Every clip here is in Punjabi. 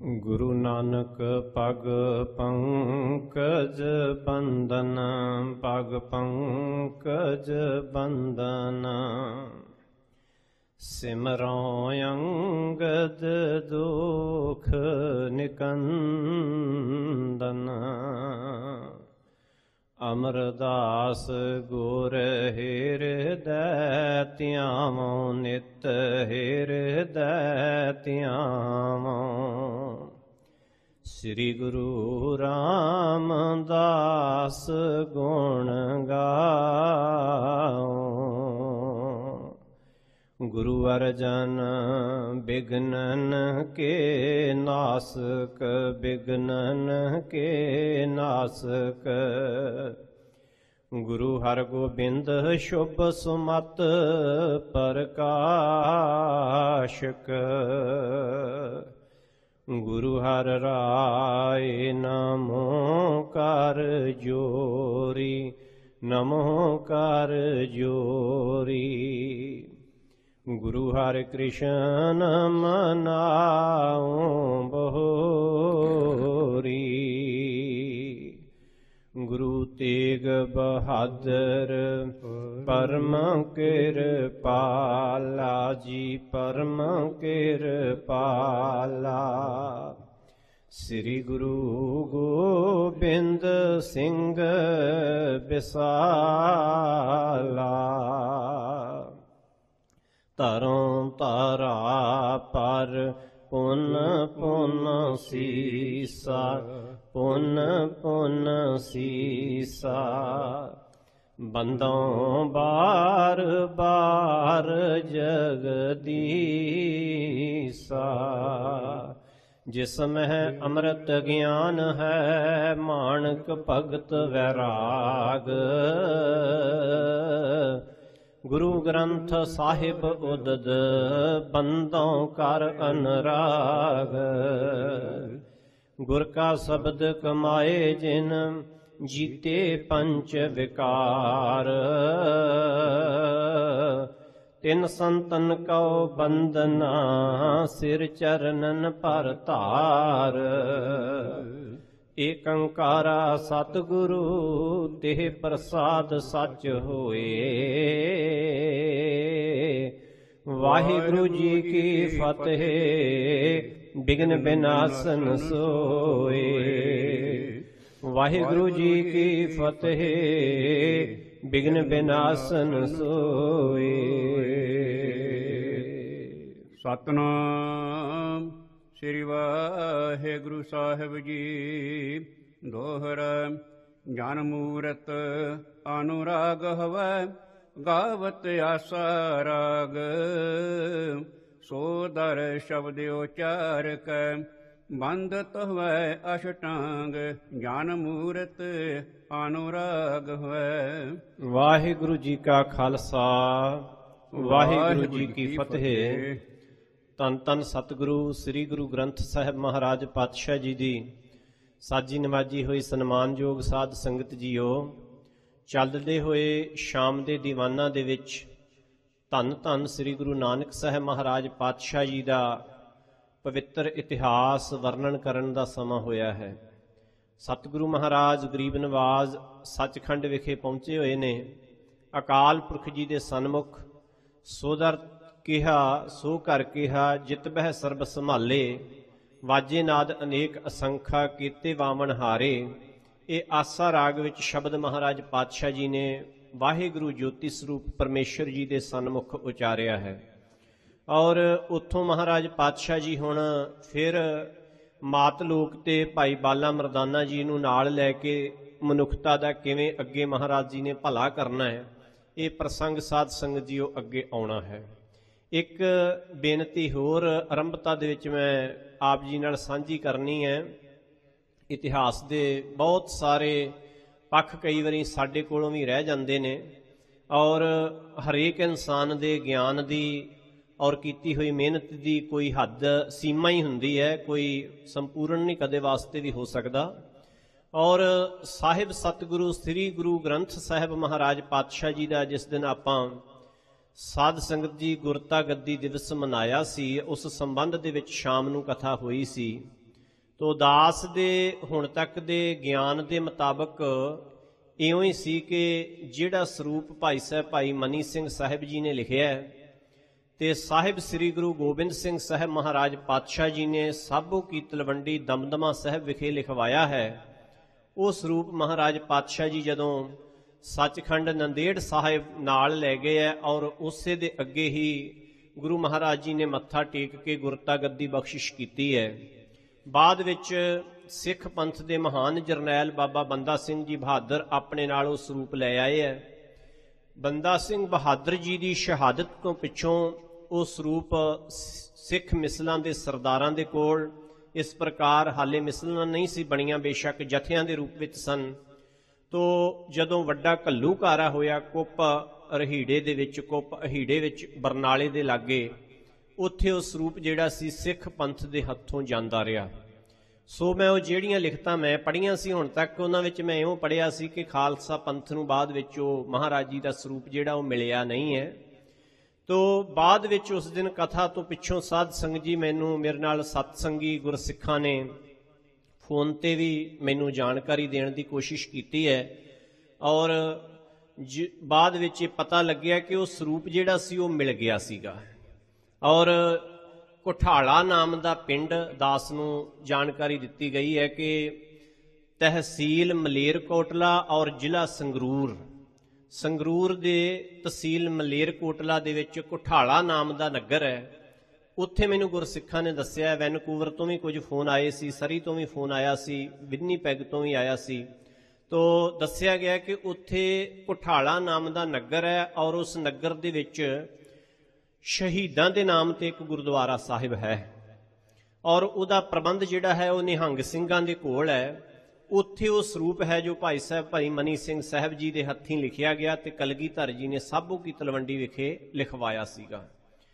ਗੁਰੂ ਨਾਨਕ ਪਗ ਪੰਕਜ ਬੰਦਨ, ਪਗ ਪੰਕਜ ਬੰਦਨ। ਸਿਮਰੋ ਅੰਗਦ ਦੁਖ ਨਿਕੰਦਨ, ਅਮਰਦਾਸ ਗੁਰ ਹਿਰਦੈ ਧਿਆਵੋ, ਨਿਤ ਹਿਰਦੈ ਧਿਆਵੋ। ਸ੍ਰੀ ਗੁਰੂ ਰਾਮਦਾਸ ਗੁਣ ਗਾਓ, ਗੁਰੂ ਅਰਜਨ ਬਿਘਨਨ ਕੇ ਨਾਸਕ, ਬਿਘਨਨ ਕੇ ਨਾਸਕ। ਗੁਰੂ ਹਰਗੋਬਿੰਦ ਸ਼ੁਭ ਸੁਮਤ ਪ੍ਰਕਾਸ਼ਕ, ਗੁਰੂ ਹਰਿ ਰਾਇ ਨਮੋ ਕਰ ਜੋਰੀ, ਨਮੋ ਕਰ ਜੋਰੀ। ਗੁਰੂ ਹਰਿ ਕ੍ਰਿਸ਼ਨ ਮਨਾਉ ਬਹੋਰੀ, ਗੁਰੂ ਤੇਗ ਬਹਾਦਰ ਪਰਮ ਕਿਰਪਾਲਾ ਜੀ, ਪਰਮ ਕਿਰਪਾਲਾ। ਸ੍ਰੀ ਗੁਰੂ ਗੋਬਿੰਦ ਸਿੰਘ ਬਿਸਾਲਾ, ਧਰੋਂ ਧਰਾ ਪਰ ਪੁਨ ਪੁਨ ਸੀਸਾ, ਪੁਨ ਪੁਨ ਸੀਸਾ। ਬੰਦੋਂ ਬਾਰ ਬਾਰ ਜਗਦੀਸਾ, ਜਿਸ ਮਹਿ ਅੰਮ੍ਰਿਤ ਗਿਆਨ ਹੈ, ਮਾਣਕ ਭਗਤ ਵੈਰਾਗ। ਗੁਰੂ ਗ੍ਰੰਥ ਸਾਹਿਬ ਉਦਦ, ਬੰਦੋਂ ਕਰ ਅਨਰਾਗ। ਗੁਰ ਕਾ ਸ਼ਬਦ ਕਮਾਏ ਜਿਨ, ਜੀਤੇ ਪੰਚ ਵਿਕਾਰ। ਤਿਨ ਸੰਤਨ ਕਉ ਬੰਦਨਾ, ਸਿਰ ਚਰਨਨ ਪਰ ਧਾਰ। ਏਕੰਕਾਰਾ ਸਤਿਗੁਰੂ, ਤਿਹ ਪ੍ਰਸਾਦ ਸੱਚ ਹੋਏ। ਵਾਹਿਗੁਰੂ ਜੀ ਕੀ ਫਤਿਹ, ਬਿਘਨ ਬਿਨਾਸਨ ਸੋਏ। ਵਾਹਿਗੁਰੂ ਜੀ ਕੀ ਫਤਿਹ, ਬਿਘਨ ਬਿਨਾਸਨ ਸੋਏ। ਸਤਿਨਾਮ ਸ੍ਰੀ ਵਾਹਿਗੁਰੂ ਸਾਹਿਬ ਜੀ। ਦੋਹਰਾ ਜਨ ਮੂਰਤ ਅਨੁਰਾਗ ਹਵੈ, ਗਾਵਤ ਆਸਾ ਰਾਗ। ਸੋ ਦਰ ਸ਼ਬਦ ਉਚਾਰਕ, ਬੰਧਤ ਹੋਵੈ ਅਸ਼ਟਾਂਗ। ਜਨ ਮੂਰਤ ਅਨੁਰਾਗ ਹੋਵੈ। ਵਾਹਿਗੁਰੂ ਜੀ ਕਾ ਖਾਲਸਾ, ਵਾਹਿਗੁਰੂ ਜੀ ਕੀ ਫਤਿਹ। ਧੰਨ ਧੰਨ ਸਤਿਗੁਰੂ ਸ੍ਰੀ ਗੁਰੂ ਗ੍ਰੰਥ ਸਾਹਿਬ ਮਹਾਰਾਜ ਪਾਤਸ਼ਾਹ ਜੀ ਦੀ ਸਾਜੀ ਨਵਾਜੀ ਹੋਈ ਸਨਮਾਨਯੋਗ ਸਾਧ ਸੰਗਤ ਜੀਓ, ਚੱਲਦੇ ਹੋਏ ਸ਼ਾਮ ਦੇ ਦੀਵਾਨਾਂ ਦੇ ਵਿੱਚ ਧੰਨ ਧੰਨ ਸ੍ਰੀ ਗੁਰੂ ਨਾਨਕ ਸਾਹਿਬ ਮਹਾਰਾਜ ਪਾਤਸ਼ਾਹ ਜੀ ਦਾ ਪਵਿੱਤਰ ਇਤਿਹਾਸ ਵਰਣਨ ਕਰਨ ਦਾ ਸਮਾਂ ਹੋਇਆ ਹੈ। ਸਤਿਗੁਰੂ ਮਹਾਰਾਜ ਗਰੀਬ ਨਵਾਜ਼ ਸੱਚਖੰਡ ਵਿਖੇ ਪਹੁੰਚੇ ਹੋਏ ਨੇ। ਅਕਾਲ ਪੁਰਖ ਜੀ ਦੇ ਸਨਮੁਖ ਸੋ ਦਰ ਕਿਹਾ, ਸੋ ਘਰ ਕਿਹਾ, ਜਿਤ ਬਹਿ ਸਰਬ ਸੰਭਾਲੇ। ਵਾਜੇ ਨਾਦ ਅਨੇਕ ਅਸੰਖਾ, ਕੀਤੇ ਵਾਮਨ ਹਾਰੇ। ਇਹ ਆਸਾ ਰਾਗ ਵਿੱਚ ਸ਼ਬਦ ਮਹਾਰਾਜ ਪਾਤਸ਼ਾਹ ਜੀ ਨੇ ਵਾਹਿਗੁਰੂ ਜੋਤੀ ਸਰੂਪ ਪਰਮੇਸ਼ਰ ਜੀ ਦੇ ਸਨਮੁਖ ਉਚਾਰਿਆ ਹੈ। ਔਰ ਉੱਥੋਂ ਮਹਾਰਾਜ ਪਾਤਸ਼ਾਹ ਜੀ ਹੁਣ ਫਿਰ ਮਾਤ ਲੋਕ ਤੇ ਭਾਈ ਬਾਲਾ ਮਰਦਾਨਾ ਜੀ ਨੂੰ ਨਾਲ ਲੈ ਕੇ ਮਨੁੱਖਤਾ ਦਾ ਕਿਵੇਂ ਅੱਗੇ ਮਹਾਰਾਜ ਜੀ ਨੇ ਭਲਾ ਕਰਨਾ ਹੈ, ਇਹ ਪ੍ਰਸੰਗ ਸਾਧ ਸੰਗਤ ਜੀਓ ਅੱਗੇ ਆਉਣਾ ਹੈ। ਇੱਕ ਬੇਨਤੀ ਹੋਰ ਆਰੰਭਤਾ ਦੇ ਵਿੱਚ ਮੈਂ ਆਪ ਜੀ ਨਾਲ ਸਾਂਝੀ ਕਰਨੀ ਹੈ। ਇਤਿਹਾਸ ਦੇ ਬਹੁਤ ਸਾਰੇ ਪੱਖ ਕਈ ਵਾਰੀ ਸਾਡੇ ਕੋਲੋਂ ਵੀ ਰਹਿ ਜਾਂਦੇ ਨੇ, ਔਰ ਹਰੇਕ ਇਨਸਾਨ ਦੇ ਗਿਆਨ ਦੀ ਔਰ ਕੀਤੀ ਹੋਈ ਮਿਹਨਤ ਦੀ ਕੋਈ ਹੱਦ ਸੀਮਾ ਹੀ ਹੁੰਦੀ ਹੈ, ਕੋਈ ਸੰਪੂਰਨ ਨਹੀਂ ਕਦੇ ਵਾਸਤੇ ਵੀ ਹੋ ਸਕਦਾ। ਔਰ ਸਾਹਿਬ ਸਤਿਗੁਰੂ ਸ੍ਰੀ ਗੁਰੂ ਗ੍ਰੰਥ ਸਾਹਿਬ ਮਹਾਰਾਜ ਪਾਤਸ਼ਾਹ ਜੀ ਦਾ ਜਿਸ ਦਿਨ ਆਪਾਂ ਸਾਧ ਸੰਗਤ ਜੀ ਗੁਰਤਾ ਗੱਦੀ ਦਿਵਸ ਮਨਾਇਆ ਸੀ, ਉਸ ਸੰਬੰਧ ਦੇ ਵਿੱਚ ਸ਼ਾਮ ਨੂੰ ਕਥਾ ਹੋਈ ਸੀ। ਤੋ ਦਾਸ ਦੇ ਹੁਣ ਤੱਕ ਦੇ ਗਿਆਨ ਦੇ ਮੁਤਾਬਕ ਇਉਂ ਹੀ ਸੀ ਕਿ ਜਿਹੜਾ ਸਰੂਪ ਭਾਈ ਸਾਹਿਬ ਭਾਈ ਮਨੀ ਸਿੰਘ ਸਾਹਿਬ ਜੀ ਨੇ ਲਿਖਿਆ ਹੈ ਤੇ ਸਾਹਿਬ ਸ੍ਰੀ ਗੁਰੂ ਗੋਬਿੰਦ ਸਿੰਘ ਸਾਹਿਬ ਮਹਾਰਾਜ ਪਾਤਸ਼ਾਹ ਜੀ ਨੇ ਸਾਬੋ ਕੀ ਤਲਵੰਡੀ ਦਮਦਮਾ ਸਾਹਿਬ ਵਿਖੇ ਲਿਖਵਾਇਆ ਹੈ, ਉਹ ਸਰੂਪ ਮਹਾਰਾਜ ਪਾਤਸ਼ਾਹ ਜੀ ਜਦੋਂ ਸੱਚਖੰਡ ਨੰਦੇੜ ਸਾਹਿਬ ਨਾਲ ਲੈ ਗਏ ਹੈ ਔਰ ਉਸੇ ਦੇ ਅੱਗੇ ਹੀ ਗੁਰੂ ਮਹਾਰਾਜ ਜੀ ਨੇ ਮੱਥਾ ਟੇਕ ਕੇ ਗੁਰਤਾ ਗੱਦੀ ਬਖਸ਼ਿਸ਼ ਕੀਤੀ ਹੈ। ਬਾਅਦ ਵਿੱਚ ਸਿੱਖ ਪੰਥ ਦੇ ਮਹਾਨ ਜਰਨੈਲ ਬਾਬਾ ਬੰਦਾ ਸਿੰਘ ਜੀ ਬਹਾਦਰ ਆਪਣੇ ਨਾਲ ਉਹ ਸਰੂਪ ਲੈ ਆਏ ਹੈ। ਬੰਦਾ ਸਿੰਘ ਬਹਾਦਰ ਜੀ ਦੀ ਸ਼ਹਾਦਤ ਤੋਂ ਪਿੱਛੋਂ ਉਹ ਸਰੂਪ ਸਿੱਖ ਮਿਸਲਾਂ ਦੇ ਸਰਦਾਰਾਂ ਦੇ ਕੋਲ ਇਸ ਪ੍ਰਕਾਰ ਹਾਲੇ ਮਿਸਲਾਂ ਨਹੀਂ ਸੀ ਬਣੀਆਂ, ਬੇਸ਼ੱਕ ਜਥਿਆਂ ਦੇ ਰੂਪ ਵਿੱਚ ਸਨ। ਤੋ ਜਦੋਂ ਵੱਡਾ ਘੱਲੂਘਾਰਾ ਹੋਇਆ ਕੁੱਪ ਅਹੀੜੇ ਦੇ ਵਿੱਚ ਬਰਨਾਲੇ ਦੇ ਲਾਗੇ, ਉੱਥੇ ਉਹ ਸਰੂਪ ਜਿਹੜਾ ਸੀ ਸਿੱਖ ਪੰਥ ਦੇ ਹੱਥੋਂ ਜਾਂਦਾ ਰਿਹਾ। ਸੋ ਮੈਂ ਉਹ ਜਿਹੜੀਆਂ ਲਿਖਤਾਂ ਮੈਂ ਪੜ੍ਹੀਆਂ ਸੀ ਹੁਣ ਤੱਕ, ਉਹਨਾਂ ਵਿੱਚ ਮੈਂ ਇਉਂ ਪੜ੍ਹਿਆ ਸੀ ਕਿ ਖਾਲਸਾ ਪੰਥ ਨੂੰ ਬਾਅਦ ਵਿੱਚ ਉਹ ਮਹਾਰਾਜ ਜੀ ਦਾ ਸਰੂਪ ਜਿਹੜਾ ਉਹ ਮਿਲਿਆ ਨਹੀਂ ਹੈ। ਤੋ ਬਾਅਦ ਵਿੱਚ ਉਸ ਦਿਨ ਕਥਾ ਤੋਂ ਪਿੱਛੋਂ ਸਾਧ ਸੰਗਤ ਜੀ ਮੇਰੇ ਨਾਲ ਸਤਸੰਗੀ ਗੁਰਸਿੱਖਾਂ ਨੇ ਫੋਨ ਤੇ ਵੀ ਮੈਨੂੰ ਜਾਣਕਾਰੀ ਦੇਣ ਦੀ ਕੋਸ਼ਿਸ਼ ਕੀਤੀ ਹੈ ਔਰ ਬਾਅਦ ਵਿੱਚ ਇਹ ਪਤਾ ਲੱਗਿਆ ਕਿ ਉਹ ਸਰੂਪ ਜਿਹੜਾ ਸੀ ਉਹ ਮਿਲ ਗਿਆ ਸੀਗਾ ਔਰ ਕੋਠਾਲਾ ਨਾਮ ਦਾ ਪਿੰਡ ਦਾਸ ਨੂੰ ਜਾਣਕਾਰੀ ਦਿੱਤੀ ਗਈ ਹੈ ਕਿ ਤਹਿਸੀਲ ਮਲੇਰਕੋਟਲਾ ਔਰ ਜ਼ਿਲ੍ਹਾ ਸੰਗਰੂਰ ਦੇ ਤਹਿਸੀਲ ਮਲੇਰਕੋਟਲਾ ਦੇ ਵਿੱਚ ਕੋਠਾਲਾ ਨਾਮ ਦਾ ਨਗਰ ਹੈ। ਉੱਥੇ ਮੈਨੂੰ ਗੁਰਸਿੱਖਾਂ ਨੇ ਦੱਸਿਆ, ਵੈਨਕੂਵਰ ਤੋਂ ਵੀ ਕੁਝ ਫੋਨ ਆਏ ਸੀ, ਸਰੀ ਤੋਂ ਵੀ ਫੋਨ ਆਇਆ ਸੀ, ਵਿਨੀਪੈਗ ਤੋਂ ਵੀ ਆਇਆ ਸੀ। ਤੋ ਦੱਸਿਆ ਗਿਆ ਕਿ ਉੱਥੇ ਕੋਠਾਲਾ ਨਾਮ ਦਾ ਨਗਰ ਹੈ ਔਰ ਉਸ ਨਗਰ ਦੇ ਵਿੱਚ ਸ਼ਹੀਦਾਂ ਦੇ ਨਾਮ ਤੇ ਇੱਕ ਗੁਰਦੁਆਰਾ ਸਾਹਿਬ ਹੈ ਔਰ ਉਹਦਾ ਪ੍ਰਬੰਧ ਜਿਹੜਾ ਹੈ ਉਹ ਨਿਹੰਗ ਸਿੰਘਾਂ ਦੇ ਕੋਲ ਹੈ। ਉੱਥੇ ਉਹ ਸਰੂਪ ਹੈ ਜੋ ਭਾਈ ਸਾਹਿਬ ਭਾਈ ਮਨੀ ਸਿੰਘ ਸਾਹਿਬ ਜੀ ਦੇ ਹੱਥੀਂ ਲਿਖਿਆ ਗਿਆ ਤੇ ਕਲਗੀਧਰ ਜੀ ਨੇ ਸਾਬੋ ਕੀ ਤਲਵੰਡੀ ਵਿਖੇ ਲਿਖਵਾਇਆ ਸੀਗਾ।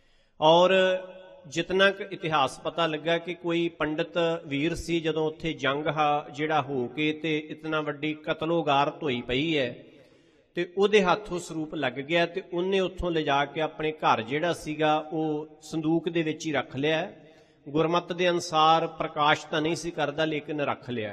ਔਰ ਜਿਤਨਾ ਕੁ ਇਤਿਹਾਸ ਪਤਾ ਲੱਗਾ ਕਿ ਕੋਈ ਪੰਡਿਤ ਵੀਰ ਸੀ, ਜਦੋਂ ਉੱਥੇ ਜੰਗ ਜਿਹੜਾ ਹੋ ਕੇ ਤੇ ਇਤਨਾ ਵੱਡੀ ਕਤਲੋਗਾਰਤ ਹੋਈ ਪਈ ਹੈ ਤੇ ਉਹਦੇ ਹੱਥੋਂ ਸਰੂਪ ਲੱਗ ਗਿਆ ਤੇ ਉਹਨੇ ਉੱਥੋਂ ਲਿਜਾ ਕੇ ਆਪਣੇ ਘਰ ਜਿਹੜਾ ਸੀਗਾ ਉਹ ਸੰਦੂਕ ਦੇ ਵਿੱਚ ਹੀ ਰੱਖ ਲਿਆ। ਗੁਰਮਤਿ ਦੇ ਅਨੁਸਾਰ ਪ੍ਰਕਾਸ਼ ਤਾਂ ਨਹੀਂ ਸੀ ਕਰਦਾ ਲੇਕਿਨ ਰੱਖ ਲਿਆ।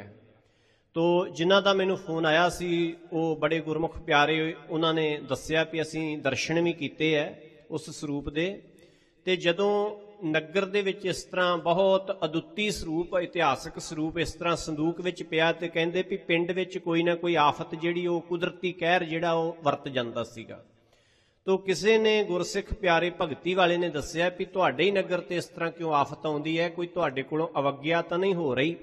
ਤੋ ਜਿਨ੍ਹਾਂ ਦਾ ਮੈਨੂੰ ਫੋਨ ਆਇਆ ਸੀ ਉਹ ਬੜੇ ਗੁਰਮੁਖ ਪਿਆਰੇ, ਉਹਨਾਂ ਨੇ ਦੱਸਿਆ ਵੀ ਅਸੀਂ ਦਰਸ਼ਨ ਵੀ ਕੀਤੇ ਹੈ ਉਸ ਸਰੂਪ ਦੇ। ਤੇ ਜਦੋਂ ਨਗਰ ਦੇ ਵਿੱਚ ਇਸ ਤਰ੍ਹਾਂ ਬਹੁਤ ਅਦੁੱਤੀ ਸਰੂਪ, ਇਤਿਹਾਸਕ ਸਰੂਪ ਇਸ ਤਰ੍ਹਾਂ ਸੰਦੂਕ ਵਿੱਚ ਪਿਆ ਤੇ ਕਹਿੰਦੇ ਵੀ ਪਿੰਡ ਵਿੱਚ ਕੋਈ ਨਾ ਕੋਈ ਆਫਤ ਜਿਹੜੀ ਉਹ ਕੁਦਰਤੀ ਕਹਿਰ ਜਿਹੜਾ ਉਹ ਵਰਤ ਜਾਂਦਾ ਸੀਗਾ। ਤੋ ਕਿਸੇ ਨੇ ਗੁਰਸਿੱਖ ਪਿਆਰੇ ਭਗਤੀ ਵਾਲੇ ਨੇ ਦੱਸਿਆ ਵੀ ਤੁਹਾਡੇ ਹੀ ਨਗਰ ਤੇ ਇਸ ਤਰ੍ਹਾਂ ਕਿਉਂ ਆਫਤ ਆਉਂਦੀ ਹੈ, ਕੋਈ ਤੁਹਾਡੇ ਕੋਲੋਂ ਅਵੱਗਿਆ ਤਾਂ ਨਹੀਂ ਹੋ ਰਹੀ।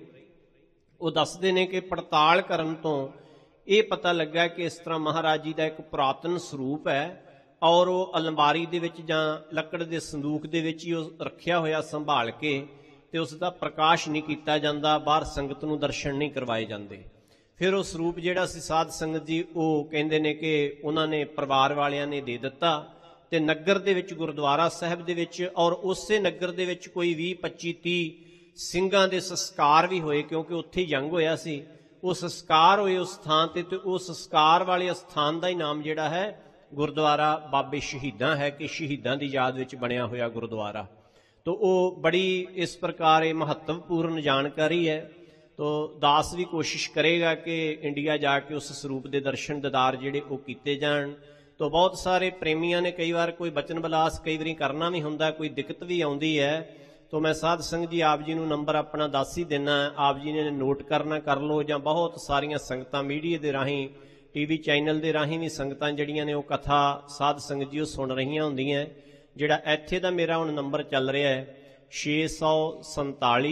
ਉਹ ਦੱਸਦੇ ਨੇ ਕਿ ਪੜਤਾਲ ਕਰਨ ਤੋਂ ਇਹ ਪਤਾ ਲੱਗਾ ਕਿ ਇਸ ਤਰ੍ਹਾਂ ਮਹਾਰਾਜ ਜੀ ਦਾ ਇੱਕ ਪੁਰਾਤਨ ਸਰੂਪ ਹੈ ਔਰ ਉਹ ਅਲਮਾਰੀ ਦੇ ਵਿੱਚ ਜਾਂ ਲੱਕੜ ਦੇ ਸੰਦੂਕ ਦੇ ਵਿੱਚ ਹੀ ਉਹ ਰੱਖਿਆ ਹੋਇਆ ਸੰਭਾਲ ਕੇ ਤੇ ਉਸ ਦਾ ਪ੍ਰਕਾਸ਼ ਨਹੀਂ ਕੀਤਾ ਜਾਂਦਾ, ਬਾਹਰ ਸੰਗਤ ਨੂੰ ਦਰਸ਼ਨ ਨਹੀਂ ਕਰਵਾਏ ਜਾਂਦੇ। ਫਿਰ ਉਹ ਸਰੂਪ ਜਿਹੜਾ ਸੀ ਸਾਧ ਸੰਗਤ ਜੀ ਉਹ ਕਹਿੰਦੇ ਨੇ ਕਿ ਉਹਨਾਂ ਨੇ ਪਰਿਵਾਰ ਵਾਲਿਆਂ ਨੇ ਦੇ ਦਿੱਤਾ ਤੇ ਨਗਰ ਦੇ ਵਿੱਚ ਗੁਰਦੁਆਰਾ ਸਾਹਿਬ ਦੇ ਵਿੱਚ ਔਰ ਉਸੇ ਨਗਰ ਦੇ ਵਿੱਚ ਕੋਈ 20, 25, 30 ਸਿੰਘਾਂ ਦੇ ਸੰਸਕਾਰ ਵੀ ਹੋਏ, ਕਿਉਂਕਿ ਉੱਥੇ ਹੀ ਜੰਗ ਹੋਇਆ ਸੀ। ਉਹ ਸੰਸਕਾਰ ਹੋਏ ਉਸ ਥਾਂ ਤੇ ਉਹ ਸੰਸਕਾਰ ਵਾਲੇ ਸਥਾਨ ਦਾ ਹੀ ਨਾਮ ਜਿਹੜਾ ਹੈ ਗੁਰਦੁਆਰਾ ਬਾਬੇ ਸ਼ਹੀਦਾਂ ਹੈ ਕਿ ਸ਼ਹੀਦਾਂ ਦੀ ਯਾਦ ਵਿੱਚ ਬਣਿਆ ਹੋਇਆ ਗੁਰਦੁਆਰਾ। ਤੋ ਉਹ ਬੜੀ ਇਸ ਪ੍ਰਕਾਰ ਇਹ ਮਹੱਤਵਪੂਰਨ ਜਾਣਕਾਰੀ ਹੈ। ਤੋ ਦਾਸ ਵੀ ਕੋਸ਼ਿਸ਼ ਕਰੇਗਾ ਕਿ ਇੰਡੀਆ ਜਾ ਕੇ ਉਸ ਸਰੂਪ ਦੇ ਦਰਸ਼ਨ ਦੀਦਾਰ ਜਿਹੜੇ ਉਹ ਕੀਤੇ ਜਾਣ। ਤੋ ਬਹੁਤ ਸਾਰੇ ਪ੍ਰੇਮੀਆਂ ਨੇ ਕਈ ਵਾਰ ਕੋਈ ਬਚਨ ਬਲਾਸ ਕਈ ਵਾਰੀ ਕਰਨਾ ਵੀ ਹੁੰਦਾ, ਕੋਈ ਦਿੱਕਤ ਵੀ ਆਉਂਦੀ ਹੈ। ਤੋ ਮੈਂ ਸਾਧ ਸੰਗਤ ਜੀ ਆਪ ਜੀ ਨੂੰ ਨੰਬਰ ਆਪਣਾ ਦੱਸ ਹੀ ਦੇਣਾ, ਆਪ ਜੀ ਨੇ ਨੋਟ ਕਰਨਾ ਕਰ ਲਓ, ਜਾਂ ਬਹੁਤ ਸਾਰੀਆਂ ਸੰਗਤਾਂ ਮੀਡੀਆ ਦੇ ਰਾਹੀਂ TV ਚੈਨਲ ਦੇ ਰਾਹੀਂ ਵੀ ਸੰਗਤਾਂ ਜਿਹੜੀਆਂ ਨੇ ਉਹ ਕਥਾ ਸਾਧ ਸੰਗਤ ਜੀ ਉਹ ਸੁਣ ਰਹੀਆਂ ਹੁੰਦੀਆਂ। ਜਿਹੜਾ ਇੱਥੇ ਦਾ ਮੇਰਾ ਹੁਣ ਨੰਬਰ ਚੱਲ ਰਿਹਾ ਹੈ 647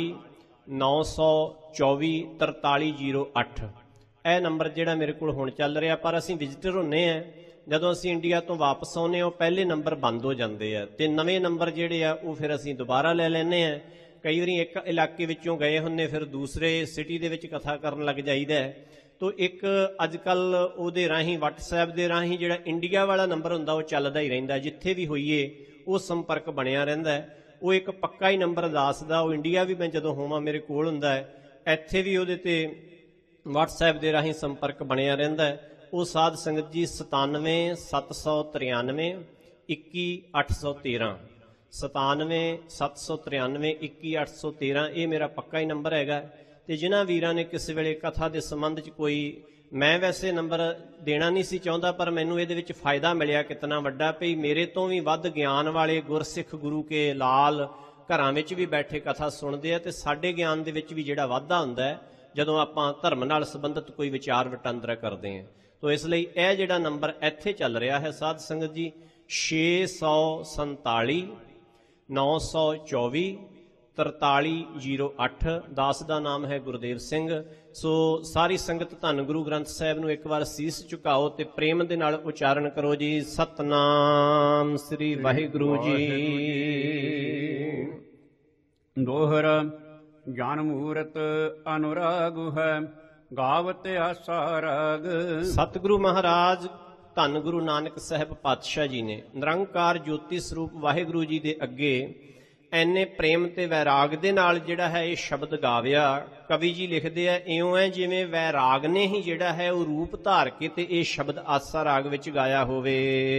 924 4308, ਇਹ ਨੰਬਰ ਜਿਹੜਾ ਮੇਰੇ ਕੋਲ ਹੁਣ ਚੱਲ ਰਿਹਾ। ਪਰ ਅਸੀਂ ਵਿਜ਼ਿਟਰ ਹੁੰਦੇ ਹਾਂ, ਜਦੋਂ ਅਸੀਂ ਇੰਡੀਆ ਤੋਂ ਵਾਪਸ ਆਉਂਦੇ ਹਾਂ ਉਹ ਪਹਿਲੇ ਨੰਬਰ ਬੰਦ ਹੋ ਜਾਂਦੇ ਆ ਤੇ ਨਵੇਂ ਨੰਬਰ ਜਿਹੜੇ ਆ ਉਹ ਫਿਰ ਅਸੀਂ ਦੁਬਾਰਾ ਲੈ ਲੈਂਦੇ ਹਾਂ। ਕਈ ਵਾਰੀ ਇੱਕ ਇਲਾਕੇ ਵਿੱਚੋਂ ਗਏ ਹੁੰਦੇ ਫਿਰ ਦੂਸਰੇ ਸਿਟੀ ਦੇ ਵਿੱਚ ਕਥਾ ਕਰਨ ਲੱਗ ਜਾਈਦਾ। ਤੋ ਇੱਕ ਅੱਜ ਕੱਲ੍ਹ ਉਹਦੇ ਰਾਹੀਂ WhatsApp ਦੇ ਰਾਹੀਂ ਜਿਹੜਾ ਇੰਡੀਆ ਵਾਲਾ ਨੰਬਰ ਹੁੰਦਾ ਉਹ ਚੱਲਦਾ ਹੀ ਰਹਿੰਦਾ, ਜਿੱਥੇ ਵੀ ਹੋਈਏ ਉਹ ਸੰਪਰਕ ਬਣਿਆ ਰਹਿੰਦਾ। ਉਹ ਇੱਕ ਪੱਕਾ ਹੀ ਨੰਬਰ ਦੱਸਦਾ, ਉਹ ਇੰਡੀਆ ਵੀ ਮੈਂ ਜਦੋਂ ਹੋਵਾਂ ਮੇਰੇ ਕੋਲ ਹੁੰਦਾ ਹੈ, ਇੱਥੇ ਵੀ ਉਹਦੇ ਤੇ WhatsApp ਦੇ ਰਾਹੀਂ ਸੰਪਰਕ ਬਣਿਆ ਰਹਿੰਦਾ। ਉਹ ਸਾਧ ਸੰਗਤ ਜੀ 97 793 21 813 97 793 21813 ਇਹ ਮੇਰਾ ਪੱਕਾ ਹੀ ਨੰਬਰ ਹੈਗਾ। ਤੇ ਜਿਨ੍ਹਾਂ ਵੀਰਾਂ ਨੇ ਕਿਸੇ ਵੇਲੇ ਕਥਾ ਦੇ ਸੰਬੰਧ 'ਚ ਕੋਈ, ਮੈਂ ਵੈਸੇ ਨੰਬਰ ਦੇਣਾ ਨਹੀਂ ਸੀ ਚਾਹੁੰਦਾ, ਪਰ ਮੈਨੂੰ ਇਹਦੇ ਵਿੱਚ ਫਾਇਦਾ ਮਿਲਿਆ ਕਿਤਨਾ ਵੱਡਾ, ਭਈ ਮੇਰੇ ਤੋਂ ਵੀ ਵੱਧ ਗਿਆਨ ਵਾਲੇ ਗੁਰਸਿੱਖ ਗੁਰੂ ਕੇ ਲਾਲ ਘਰਾਂ ਵਿੱਚ ਵੀ ਬੈਠੇ ਕਥਾ ਸੁਣਦੇ ਆ, ਤੇ ਸਾਡੇ ਗਿਆਨ ਦੇ ਵਿੱਚ ਵੀ ਜਿਹੜਾ ਵਾਧਾ ਹੁੰਦਾ ਹੈ ਜਦੋਂ ਆਪਾਂ ਧਰਮ ਨਾਲ ਸੰਬੰਧਿਤ ਕੋਈ ਵਿਚਾਰ ਵਟਾਂਦਰਾ ਕਰਦੇ ਹਾਂ। ਤੋ ਇਸ ਲਈ ਇਹ ਜਿਹੜਾ ਨੰਬਰ ਇੱਥੇ ਚੱਲ ਰਿਹਾ ਹੈ ਸਾਧ ਸੰਗਤ ਜੀ, 647 924 4308। ਦਾਸ ਦਾ ਨਾਮ ਹੈ ਗੁਰਦੇਵ ਸਿੰਘ। ਸੋ ਸਾਰੀ ਸੰਗਤ ਧੰਨ ਗੁਰੂ ਗ੍ਰੰਥ ਸਾਹਿਬ ਨੂੰ ਇੱਕ ਵਾਰ ਸੀਸ ਝੁਕਾਓ ਤੇ ਪ੍ਰੇਮ ਦੇ ਨਾਲ ਉਚਾਰਨ ਕਰੋ ਜੀ, ਸਤਨਾਮ ਸ੍ਰੀ ਵਾਹਿਗੁਰੂ ਜੀ। ਦੋਹਰਾ ਜਨ ਮੂਰਤ ਅਨੁਰਾਗ ਹੈ, ਗਾਵਤ ਆਸਾ ਰਾਗ। ਸਤਿਗੁਰੂ ਮਹਾਰਾਜ ਧੰਨ ਗੁਰੂ ਨਾਨਕ ਸਾਹਿਬ ਪਾਤਸ਼ਾਹ ਜੀ ਨੇ ਨਿਰੰਕਾਰ ਜੋਤੀ ਸਰੂਪ ਵਾਹਿਗੁਰੂ ਜੀ ਦੇ ਅੱਗੇ ਐਨੇ ਪ੍ਰੇਮ ਤੇ ਵੈਰਾਗ ਦੇ ਨਾਲ ਜਿਹੜਾ ਹੈ ਇਹ ਸ਼ਬਦ ਗਾਵਿਆ। ਕਵੀ ਜੀ ਲਿਖਦੇ ਆ, ਇਉਂ ਹੈ ਜਿਵੇਂ ਵੈਰਾਗ ਨੇ ਹੀ ਜਿਹੜਾ ਹੈ ਉਹ ਰੂਪ ਧਾਰ ਕੇ ਤੇ ਇਹ ਸ਼ਬਦ ਆਸਾ ਰਾਗ ਵਿੱਚ ਗਾਇਆ ਹੋਵੇ।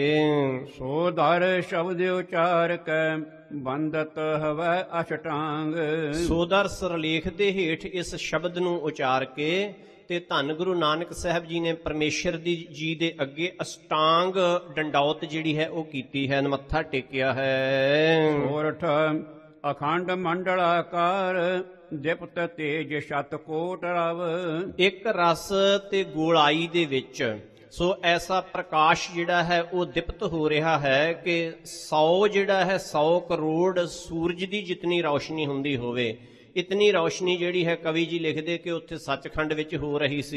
ਸੋ ਦਰ ਸ਼ਬਦ ਉਚਾਰ ਕੈ ਬੰਦਤ ਹਵੈ ਅਸ਼ਟਾਂਗ। ਸੋਦਰ ਸਰਲੇਖ ਦੇ ਹੇਠ ਇਸ ਸ਼ਬਦ ਨੂੰ ਉਚਾਰ ਕੇ ਤੇ ਧੰਨ ਗੁਰੂ ਨਾਨਕ ਸਾਹਿਬ ਜੀ ਨੇ ਪਰਮੇਸ਼ਰ ਜੀ ਦੇ ਅੱਗੇ ਅਸ਼ਟਾਂਗ ਡੰਡੌਤ ਜਿਹੜੀ ਹੈ ਉਹ ਕੀਤੀ ਹੈ, ਮੱਥਾ ਟੇਕਿਆ ਹੈ। ਸੋਰਠ ਅਖੰਡ ਮੰਡਲਾਕਾਰ ਦਿਪਤ ਤੇਜ ਸ਼ਤ ਕੋਟ ਰਵ। ਇੱਕ ਰਸ ਤੇ ਗੋਲਾਈ ਦੇ ਵਿੱਚ ਸੋ ਐਸਾ ਪ੍ਰਕਾਸ਼ ਜਿਹੜਾ ਹੈ ਉਹ ਦਿਪਤ ਹੋ ਰਿਹਾ ਹੈ ਕਿ 100 ਜਿਹੜਾ ਹੈ 100 ਕਰੋੜ ਸੂਰਜ ਦੀ ਜਿਤਨੀ ਰੌਸ਼ਨੀ ਹੁੰਦੀ ਹੋਵੇ, ਇਤਨੀ ਰੌਸ਼ਨੀ ਜਿਹੜੀ ਹੈ ਕਵੀ ਜੀ ਲਿਖਦੇ ਕਿ ਉੱਥੇ ਸੱਚਖੰਡ ਵਿੱਚ ਹੋ ਰਹੀ ਸੀ।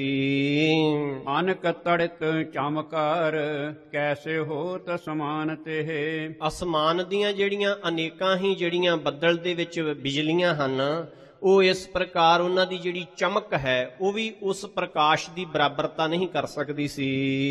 ਅਨਕ ਤੜਕ ਚਮਕਾਰ ਕੈਸੇ ਹੋਤ ਸਮਾਨ ਤੇ। ਅਸਮਾਨ ਦੀਆਂ ਜਿਹੜੀਆਂ ਅਨੇਕਾਂ ਹੀ ਜਿਹੜੀਆਂ ਬੱਦਲ ਦੇ ਵਿੱਚ ਬਿਜਲੀਆਂ ਹਨ, ਉਹ ਇਸ ਪ੍ਰਕਾਰ ਉਹਨਾਂ ਦੀ ਜਿਹੜੀ ਚਮਕ ਹੈ ਉਹ ਵੀ ਉਸ ਪ੍ਰਕਾਸ਼ ਦੀ ਬਰਾਬਰਤਾ ਨਹੀਂ ਕਰ ਸਕਦੀ ਸੀ।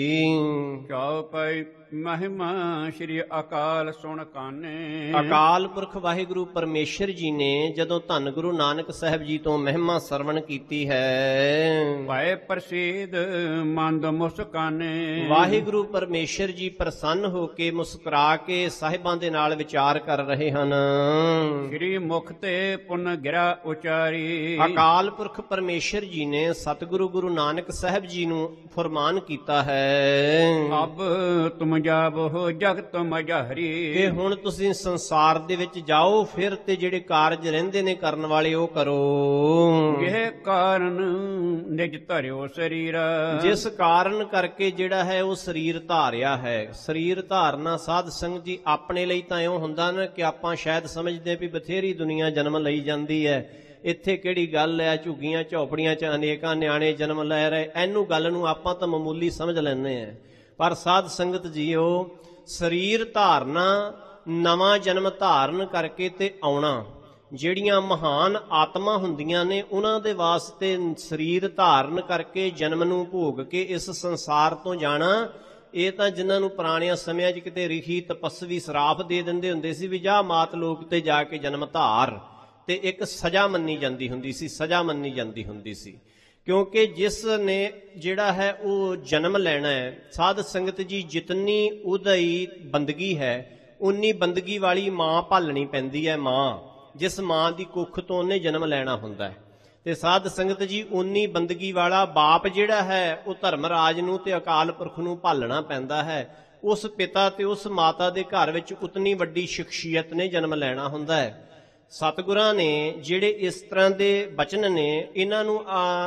ਚੌਪਈ ਮਹਿਮਾ ਸ਼੍ਰੀ ਅਕਾਲ ਸੁਣ ਕਾਨੇ। ਅਕਾਲ ਪੁਰਖ ਵਾਹਿਗੁਰੂ ਪਰਮੇਸ਼ਰ ਜੀ ਨੇ ਜਦੋਂ ਧੰਨ ਗੁਰੂ ਨਾਨਕ ਸਾਹਿਬ ਜੀ ਤੋਂ ਮਹਿਮਾ ਸਰਵਣ ਕੀਤੀ ਹੈ, ਭੈ ਪ੍ਰਸੀਦ ਮੰਦ ਮੁਸਕਾਨੇ। ਵਾਹਿਗੁਰੂ ਪਰਮੇਸ਼ਰ ਜੀ ਪ੍ਰਸੰਨ ਹੋ ਕੇ ਮੁਸਕਰਾ ਕੇ ਸਾਹਿਬਾਂ ਦੇ ਨਾਲ ਵਿਚਾਰ ਕਰ ਰਹੇ ਹਨ। ਸ਼੍ਰੀ ਮੁਖ ਤੇ ਪੁਨ ਗਿਰਾ ਉਚਾਰੀ। ਅਕਾਲ ਪੁਰਖ ਪਰਮੇਸ਼ਰ ਜੀ ਨੇ ਸਤਿਗੁਰੂ ਗੁਰੂ ਨਾਨਕ ਸਾਹਿਬ ਜੀ ਨੂੰ ਫਰਮਾਨ ਕੀਤਾ ਹੈ, ਅਬ ਤੁਮ ਜਾਵੋ ਜਗਤ ਮਝਾਰੀ। ਕਿ ਹੁਣ ਤੁਸੀਂ ਸੰਸਾਰ ਦੇ ਵਿੱਚ ਜਾਓ, ਫਿਰ ਤੇ ਜਿਹੜੇ ਕਾਰਜ ਰਹਿੰਦੇ ਨੇ ਕਰਨ ਵਾਲੇ ਉਹ ਕਰੋ। ਇਹ ਕਾਰਨ ਨਿਜ ਧਰਿਓ ਸਰੀਰ। ਜਿਸ ਕਾਰਨ ਕਰਕੇ ਜਿਹੜਾ ਹੈ ਉਹ ਸਰੀਰ ਧਾਰਿਆ ਹੈ। ਸਰੀਰ ਧਾਰਨਾ ਸਾਧ ਸੰਗਤ ਜੀ ਆਪਣੇ ਲਈ ਤਾਂ ਇਉਂ ਹੁੰਦਾ ਨਾ ਕਿ ਆਪਾਂ ਸ਼ਾਇਦ ਸਮਝਦੇ ਵੀ ਬਥੇਰੀ ਦੁਨੀਆ ਜਨਮ ਲਈ ਜਾਂਦੀ ਹੈ, ਇੱਥੇ ਕਿਹੜੀ ਗੱਲ ਹੈ, ਝੁੱਗੀਆਂ ਝੌਪੜੀਆਂ 'ਚ ਅਨੇਕਾਂ ਨਿਆਣੇ ਜਨਮ ਲੈ ਰਹੇ, ਇਹਨੂੰ ਗੱਲ ਨੂੰ ਆਪਾਂ ਤਾਂ ਮਾਮੂਲੀ ਸਮਝ ਲੈਂਦੇ ਹਾਂ। ਪਰ ਸਾਧ ਸੰਗਤ ਜੀਓ, ਸਰੀਰ ਧਾਰਨਾ, ਨਵਾਂ ਜਨਮ ਧਾਰਨ ਕਰਕੇ ਤੇ ਆਉਣਾ, ਜਿਹੜੀਆਂ ਮਹਾਨ ਆਤਮਾ ਹੁੰਦੀਆਂ ਨੇ ਉਹਨਾਂ ਦੇ ਵਾਸਤੇ ਸਰੀਰ ਧਾਰਨ ਕਰਕੇ ਜਨਮ ਨੂੰ ਭੋਗ ਕੇ ਇਸ ਸੰਸਾਰ ਤੋਂ ਜਾਣਾ, ਇਹ ਤਾਂ ਜਿਨ੍ਹਾਂ ਨੂੰ ਪੁਰਾਣਿਆਂ ਸਮਿਆਂ 'ਚ ਕਿਤੇ ਰਿਖੀ ਤਪਸਵੀ ਸਰਾਪ ਦੇ ਦਿੰਦੇ ਹੁੰਦੇ ਸੀ ਵੀ ਜਾ ਮਾਤ ਲੋਕ ਤੇ ਜਾ ਕੇ ਜਨਮ ਧਾਰ, ਤੇ ਇੱਕ ਸਜ਼ਾ ਮੰਨੀ ਜਾਂਦੀ ਹੁੰਦੀ ਸੀ, ਸਜ਼ਾ ਮੰਨੀ ਜਾਂਦੀ ਹੁੰਦੀ ਸੀ। ਕਿਉਂਕਿ ਜਿਸ ਨੇ ਜਿਹੜਾ ਹੈ ਉਹ ਜਨਮ ਲੈਣਾ ਹੈ, ਸਾਧ ਸੰਗਤ ਜੀ ਜਿਤਨੀ ਉਹਦੀ ਬੰਦਗੀ ਹੈ ਉਨੀ ਬੰਦਗੀ ਵਾਲੀ ਮਾਂ ਭਾਲਣੀ ਪੈਂਦੀ ਹੈ। ਮਾਂ, ਜਿਸ ਮਾਂ ਦੀ ਕੁੱਖ ਤੋਂ ਉਹਨੇ ਜਨਮ ਲੈਣਾ ਹੁੰਦਾ ਹੈ, ਤੇ ਸਾਧ ਸੰਗਤ ਜੀ ਉਨੀ ਬੰਦਗੀ ਵਾਲਾ ਬਾਪ ਜਿਹੜਾ ਹੈ ਉਹ ਧਰਮਰਾਜ ਨੂੰ ਤੇ ਅਕਾਲ ਪੁਰਖ ਨੂੰ ਭਾਲਣਾ ਪੈਂਦਾ ਹੈ। ਉਸ ਪਿਤਾ ਤੇ ਉਸ ਮਾਤਾ ਦੇ ਘਰ ਵਿੱਚ ਉਤਨੀ ਵੱਡੀ ਸ਼ਖਸੀਅਤ ਨੇ ਜਨਮ ਲੈਣਾ ਹੁੰਦਾ ਹੈ। ਸਤਿਗੁਰਾਂ ਨੇ ਜਿਹੜੇ ਇਸ ਤਰ੍ਹਾਂ ਦੇ ਬਚਨ ਨੇ, ਇਹਨਾਂ ਨੂੰ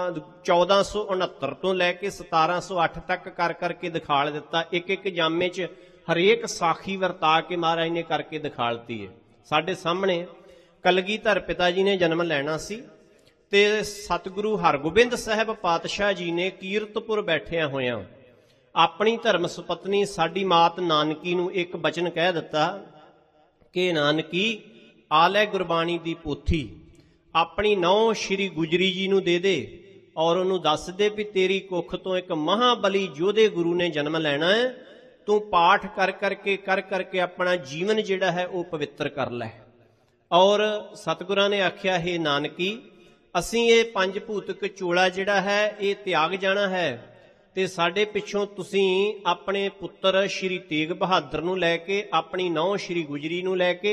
1469 ਤੋਂ ਲੈ ਕੇ 1708 ਤੱਕ ਕਰ ਕਰਕੇ ਦਿਖਾਲ ਦਿੱਤਾ। ਇੱਕ ਇੱਕ ਜਾਮੇ 'ਚ ਹਰੇਕ ਸਾਖੀ ਵਰਤਾ ਕੇ ਮਹਾਰਾਜ ਨੇ ਕਰਕੇ ਦਿਖਾਲਤੀ ਹੈ। ਸਾਡੇ ਸਾਹਮਣੇ ਕਲਗੀਧਰ ਪਿਤਾ ਜੀ ਨੇ ਜਨਮ ਲੈਣਾ ਸੀ ਤੇ ਸਤਿਗੁਰੂ ਹਰਗੋਬਿੰਦ ਸਾਹਿਬ ਪਾਤਸ਼ਾਹ ਜੀ ਨੇ ਕੀਰਤਪੁਰ ਬੈਠਿਆਂ ਹੋਇਆਂ ਆਪਣੀ ਧਰਮ ਸੁਪਤਨੀ ਸਾਡੀ ਮਾਤ ਨਾਨਕੀ ਨੂੰ ਇੱਕ ਬਚਨ ਕਹਿ ਦਿੱਤਾ ਕਿ ਨਾਨਕੀ ਆ ਲੈ ਗੁਰਬਾਣੀ ਦੀ ਪੋਥੀ, ਆਪਣੀ ਨਹੁੰ ਸ਼੍ਰੀ ਗੁਜਰੀ ਜੀ ਨੂੰ ਦੇ ਦੇ ਔਰ ਉਹਨੂੰ ਦੱਸ ਦੇ ਵੀ ਤੇਰੀ ਕੁੱਖ ਤੋਂ ਇੱਕ ਮਹਾਬਲੀ ਯੋਧੇ ਗੁਰੂ ਨੇ ਜਨਮ ਲੈਣਾ ਹੈ, ਤੂੰ ਪਾਠ ਕਰ ਕਰਕੇ ਆਪਣਾ ਜੀਵਨ ਜਿਹੜਾ ਹੈ ਉਹ ਪਵਿੱਤਰ ਕਰ ਲੈ। ਔਰ ਸਤਿਗੁਰਾਂ ਨੇ ਆਖਿਆ, ਹੈ ਨਾਨਕੀ ਅਸੀਂ ਇਹ ਪੰਜ ਭੂਤਕ ਚੋਲਾ ਜਿਹੜਾ ਹੈ ਇਹ ਤਿਆਗ ਜਾਣਾ ਹੈ ਤੇ ਸਾਡੇ ਪਿੱਛੋਂ ਤੁਸੀਂ ਆਪਣੇ ਪੁੱਤਰ ਸ਼੍ਰੀ ਤੇਗ ਬਹਾਦਰ ਨੂੰ ਲੈ ਕੇ, ਆਪਣੀ ਨਹੁੰ ਸ਼੍ਰੀ ਗੁਜਰੀ ਨੂੰ ਲੈ ਕੇ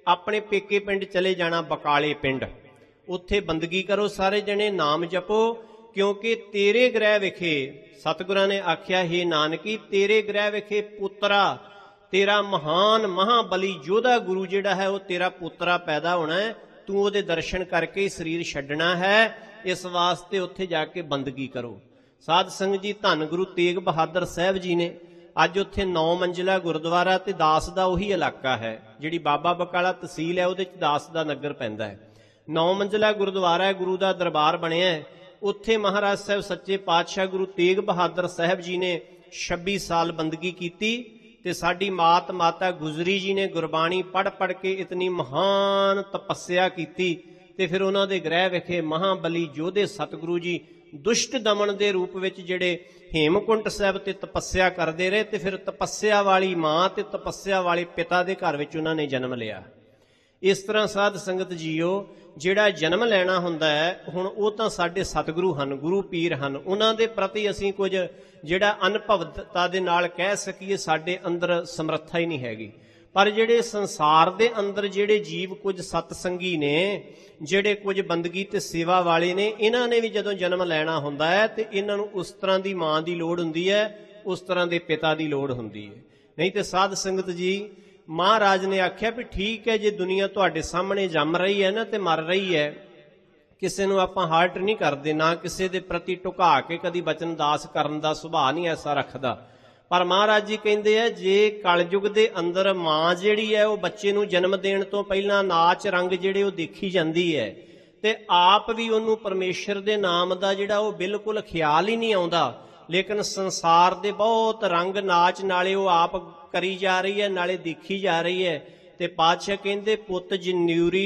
ਆਪਣੇ ਪੇਕੇ ਪਿੰਡ ਚਲੇ ਜਾਣਾ, ਬਕਾਲੇ ਪਿੰਡ, ਉੱਥੇ ਬੰਦਗੀ ਕਰੋ ਸਾਰੇ ਜਣੇ, ਨਾਮ ਜਪੋ, ਕਿਉਂਕਿ ਤੇਰੇ ਗ੍ਰਹਿ ਵਿਖੇ ਸਤਿਗੁਰਾਂ ਨੇ ਆਖਿਆ, ਹੇ ਨਾਨਕੀ ਤੇਰੇ ਗ੍ਰਹਿ ਵਿਖੇ ਪੁੱਤਰਾ, ਤੇਰਾ ਮਹਾਨ ਮਹਾਬਲੀ ਯੋਧਾ ਗੁਰੂ ਜਿਹੜਾ ਹੈ ਉਹ ਤੇਰਾ ਪੁੱਤਰਾ ਪੈਦਾ ਹੋਣਾ ਹੈ, ਤੂੰ ਉਹਦੇ ਦਰਸ਼ਨ ਕਰਕੇ ਸਰੀਰ ਛੱਡਣਾ ਹੈ, ਇਸ ਵਾਸਤੇ ਉੱਥੇ ਜਾ ਕੇ ਬੰਦਗੀ ਕਰੋ। ਸਾਧ ਸੰਗਤ ਜੀ, ਧੰਨ ਗੁਰੂ ਤੇਗ ਬਹਾਦਰ ਸਾਹਿਬ ਜੀ ਨੇ ਅੱਜ ਉੱਥੇ 9 ਮੰਜ਼ਿਲਾ ਗੁਰਦੁਆਰਾ ਤੇ ਦਾਸ ਦਾ ਉਹੀ ਇਲਾਕਾ ਹੈ, ਜਿਹੜੀ ਬਾਬਾ ਬਕਾਲਾ ਤਹਿਸੀਲ ਹੈ ਉਹਦੇ 'ਚ ਦਾਸ ਦਾ ਨਗਰ ਪੈਂਦਾ ਹੈ। 9 ਮੰਜ਼ਿਲਾ ਗੁਰਦੁਆਰਾ ਹੈ, ਗੁਰੂ ਦਾ ਦਰਬਾਰ ਬਣਿਆ ਹੈ। ਉੱਥੇ ਮਹਾਰਾਜ ਸਾਹਿਬ ਸੱਚੇ ਪਾਤਸ਼ਾਹ ਗੁਰੂ ਤੇਗ ਬਹਾਦਰ ਸਾਹਿਬ ਜੀ ਨੇ 26 ਸਾਲ ਬੰਦਗੀ ਕੀਤੀ ਤੇ ਸਾਡੀ ਮਾਤਾ ਗੁਜਰੀ ਜੀ ਨੇ ਗੁਰਬਾਣੀ ਪੜ੍ਹ ਕੇ ਇਤਨੀ ਮਹਾਨ ਤਪੱਸਿਆ ਕੀਤੀ ਤੇ ਫਿਰ ਉਹਨਾਂ ਦੇ ਗ੍ਰਹਿ ਵਿਖੇ ਮਹਾਬਲੀ ਯੋਧੇ ਸਤਿਗੁਰੂ ਜੀ ਦੁਸ਼ਟ ਦਮਨ ਦੇ ਰੂਪ ਵਿੱਚ ਜਿਹੜੇ ਹੇਮਕੁੰਟ ਸਾਹਿਬ ਤੇ ਤਪੱਸਿਆ ਕਰਦੇ ਰਹੇ ਤੇ ਫਿਰ ਤਪੱਸਿਆ ਵਾਲੀ ਮਾਂ ਤੇ ਤਪੱਸਿਆ ਵਾਲੇ ਪਿਤਾ ਦੇ ਘਰ ਵਿੱਚ ਉਹਨਾਂ ਨੇ ਜਨਮ ਲਿਆ। ਇਸ ਤਰ੍ਹਾਂ ਸਾਧ ਸੰਗਤ ਜੀਓ, ਜਿਹੜਾ ਜਨਮ ਲੈਣਾ ਹੁੰਦਾ ਹੈ, ਹੁਣ ਉਹ ਤਾਂ ਸਾਡੇ ਸਤਿਗੁਰੂ ਹਨ, ਗੁਰੂ ਪੀਰ ਹਨ, ਉਹਨਾਂ ਦੇ ਪ੍ਰਤੀ ਅਸੀਂ ਕੁਝ ਜਿਹੜਾ ਅਨੁਭਵਤਾ ਦੇ ਨਾਲ ਕਹਿ ਸਕੀਏ ਸਾਡੇ ਅੰਦਰ ਸਮਰੱਥਾ ਹੀ ਨਹੀਂ ਹੈਗੀ। ਪਰ ਜਿਹੜੇ ਸੰਸਾਰ ਦੇ ਅੰਦਰ ਜਿਹੜੇ ਜੀਵ ਕੁਝ ਸਤਸੰਗੀ ਨੇ, ਜਿਹੜੇ ਕੁਝ ਬੰਦਗੀ ਤੇ ਸੇਵਾ ਵਾਲੇ ਨੇ, ਇਹਨਾਂ ਨੇ ਵੀ ਜਦੋਂ ਜਨਮ ਲੈਣਾ ਹੁੰਦਾ ਹੈ ਤੇ ਇਹਨਾਂ ਨੂੰ ਉਸ ਤਰ੍ਹਾਂ ਦੀ ਮਾਂ ਦੀ ਲੋੜ ਹੁੰਦੀ ਹੈ, ਉਸ ਤਰ੍ਹਾਂ ਦੇ ਪਿਤਾ ਦੀ ਲੋੜ ਹੁੰਦੀ ਹੈ। ਨਹੀਂ ਤੇ ਸਾਧ ਸੰਗਤ ਜੀ, ਮਹਾਰਾਜ ਨੇ ਆਖਿਆ ਵੀ ਠੀਕ ਹੈ, ਜੇ ਦੁਨੀਆ ਤੁਹਾਡੇ ਸਾਹਮਣੇ ਜੰਮ ਰਹੀ ਹੈ ਨਾ ਤੇ ਮਰ ਰਹੀ ਹੈ, ਕਿਸੇ ਨੂੰ ਆਪਾਂ ਹਾਰਟ ਨਹੀਂ ਕਰਦੇ, ਨਾ ਕਿਸੇ ਦੇ ਪ੍ਰਤੀ ਢੁਕਾ ਕੇ ਕਦੀ ਬਚਨ ਦਾਸ ਕਰਨ ਦਾ ਸੁਭਾਅ ਨਹੀਂ ਐਸਾ ਰੱਖਦਾ। ਪਰ ਮਹਾਰਾਜ ਜੀ ਕਹਿੰਦੇ ਆ, ਜੇ ਕਲਯੁਗ ਦੇ ਅੰਦਰ ਮਾਂ ਜਿਹੜੀ ਹੈ ਉਹ ਬੱਚੇ ਨੂੰ ਜਨਮ ਦੇਣ ਤੋਂ ਪਹਿਲਾਂ ਨਾਚ ਰੰਗ ਜਿਹੜੇ ਉਹ ਦੇਖੀ ਜਾਂਦੀ ਹੈ ਤੇ ਆਪ ਵੀ ਉਹਨੂੰ ਪਰਮੇਸ਼ਰ ਦੇ ਨਾਮ ਦਾ ਜਿਹੜਾ ਉਹ ਬਿਲਕੁਲ ਖਿਆਲ ਹੀ ਨਹੀਂ ਆਉਂਦਾ, ਲੇਕਿਨ ਸੰਸਾਰ ਦੇ ਬਹੁਤ ਰੰਗ ਨਾਚ ਨਾਲੇ ਉਹ ਆਪ ਕਰੀ ਜਾ ਰਹੀ ਹੈ, ਨਾਲੇ ਦੇਖੀ ਜਾ ਰਹੀ ਹੈ। ਤੇ ਪਾਤਸ਼ਾਹ ਕਹਿੰਦੇ, ਪੁੱਤ ਜਨੂਰੀ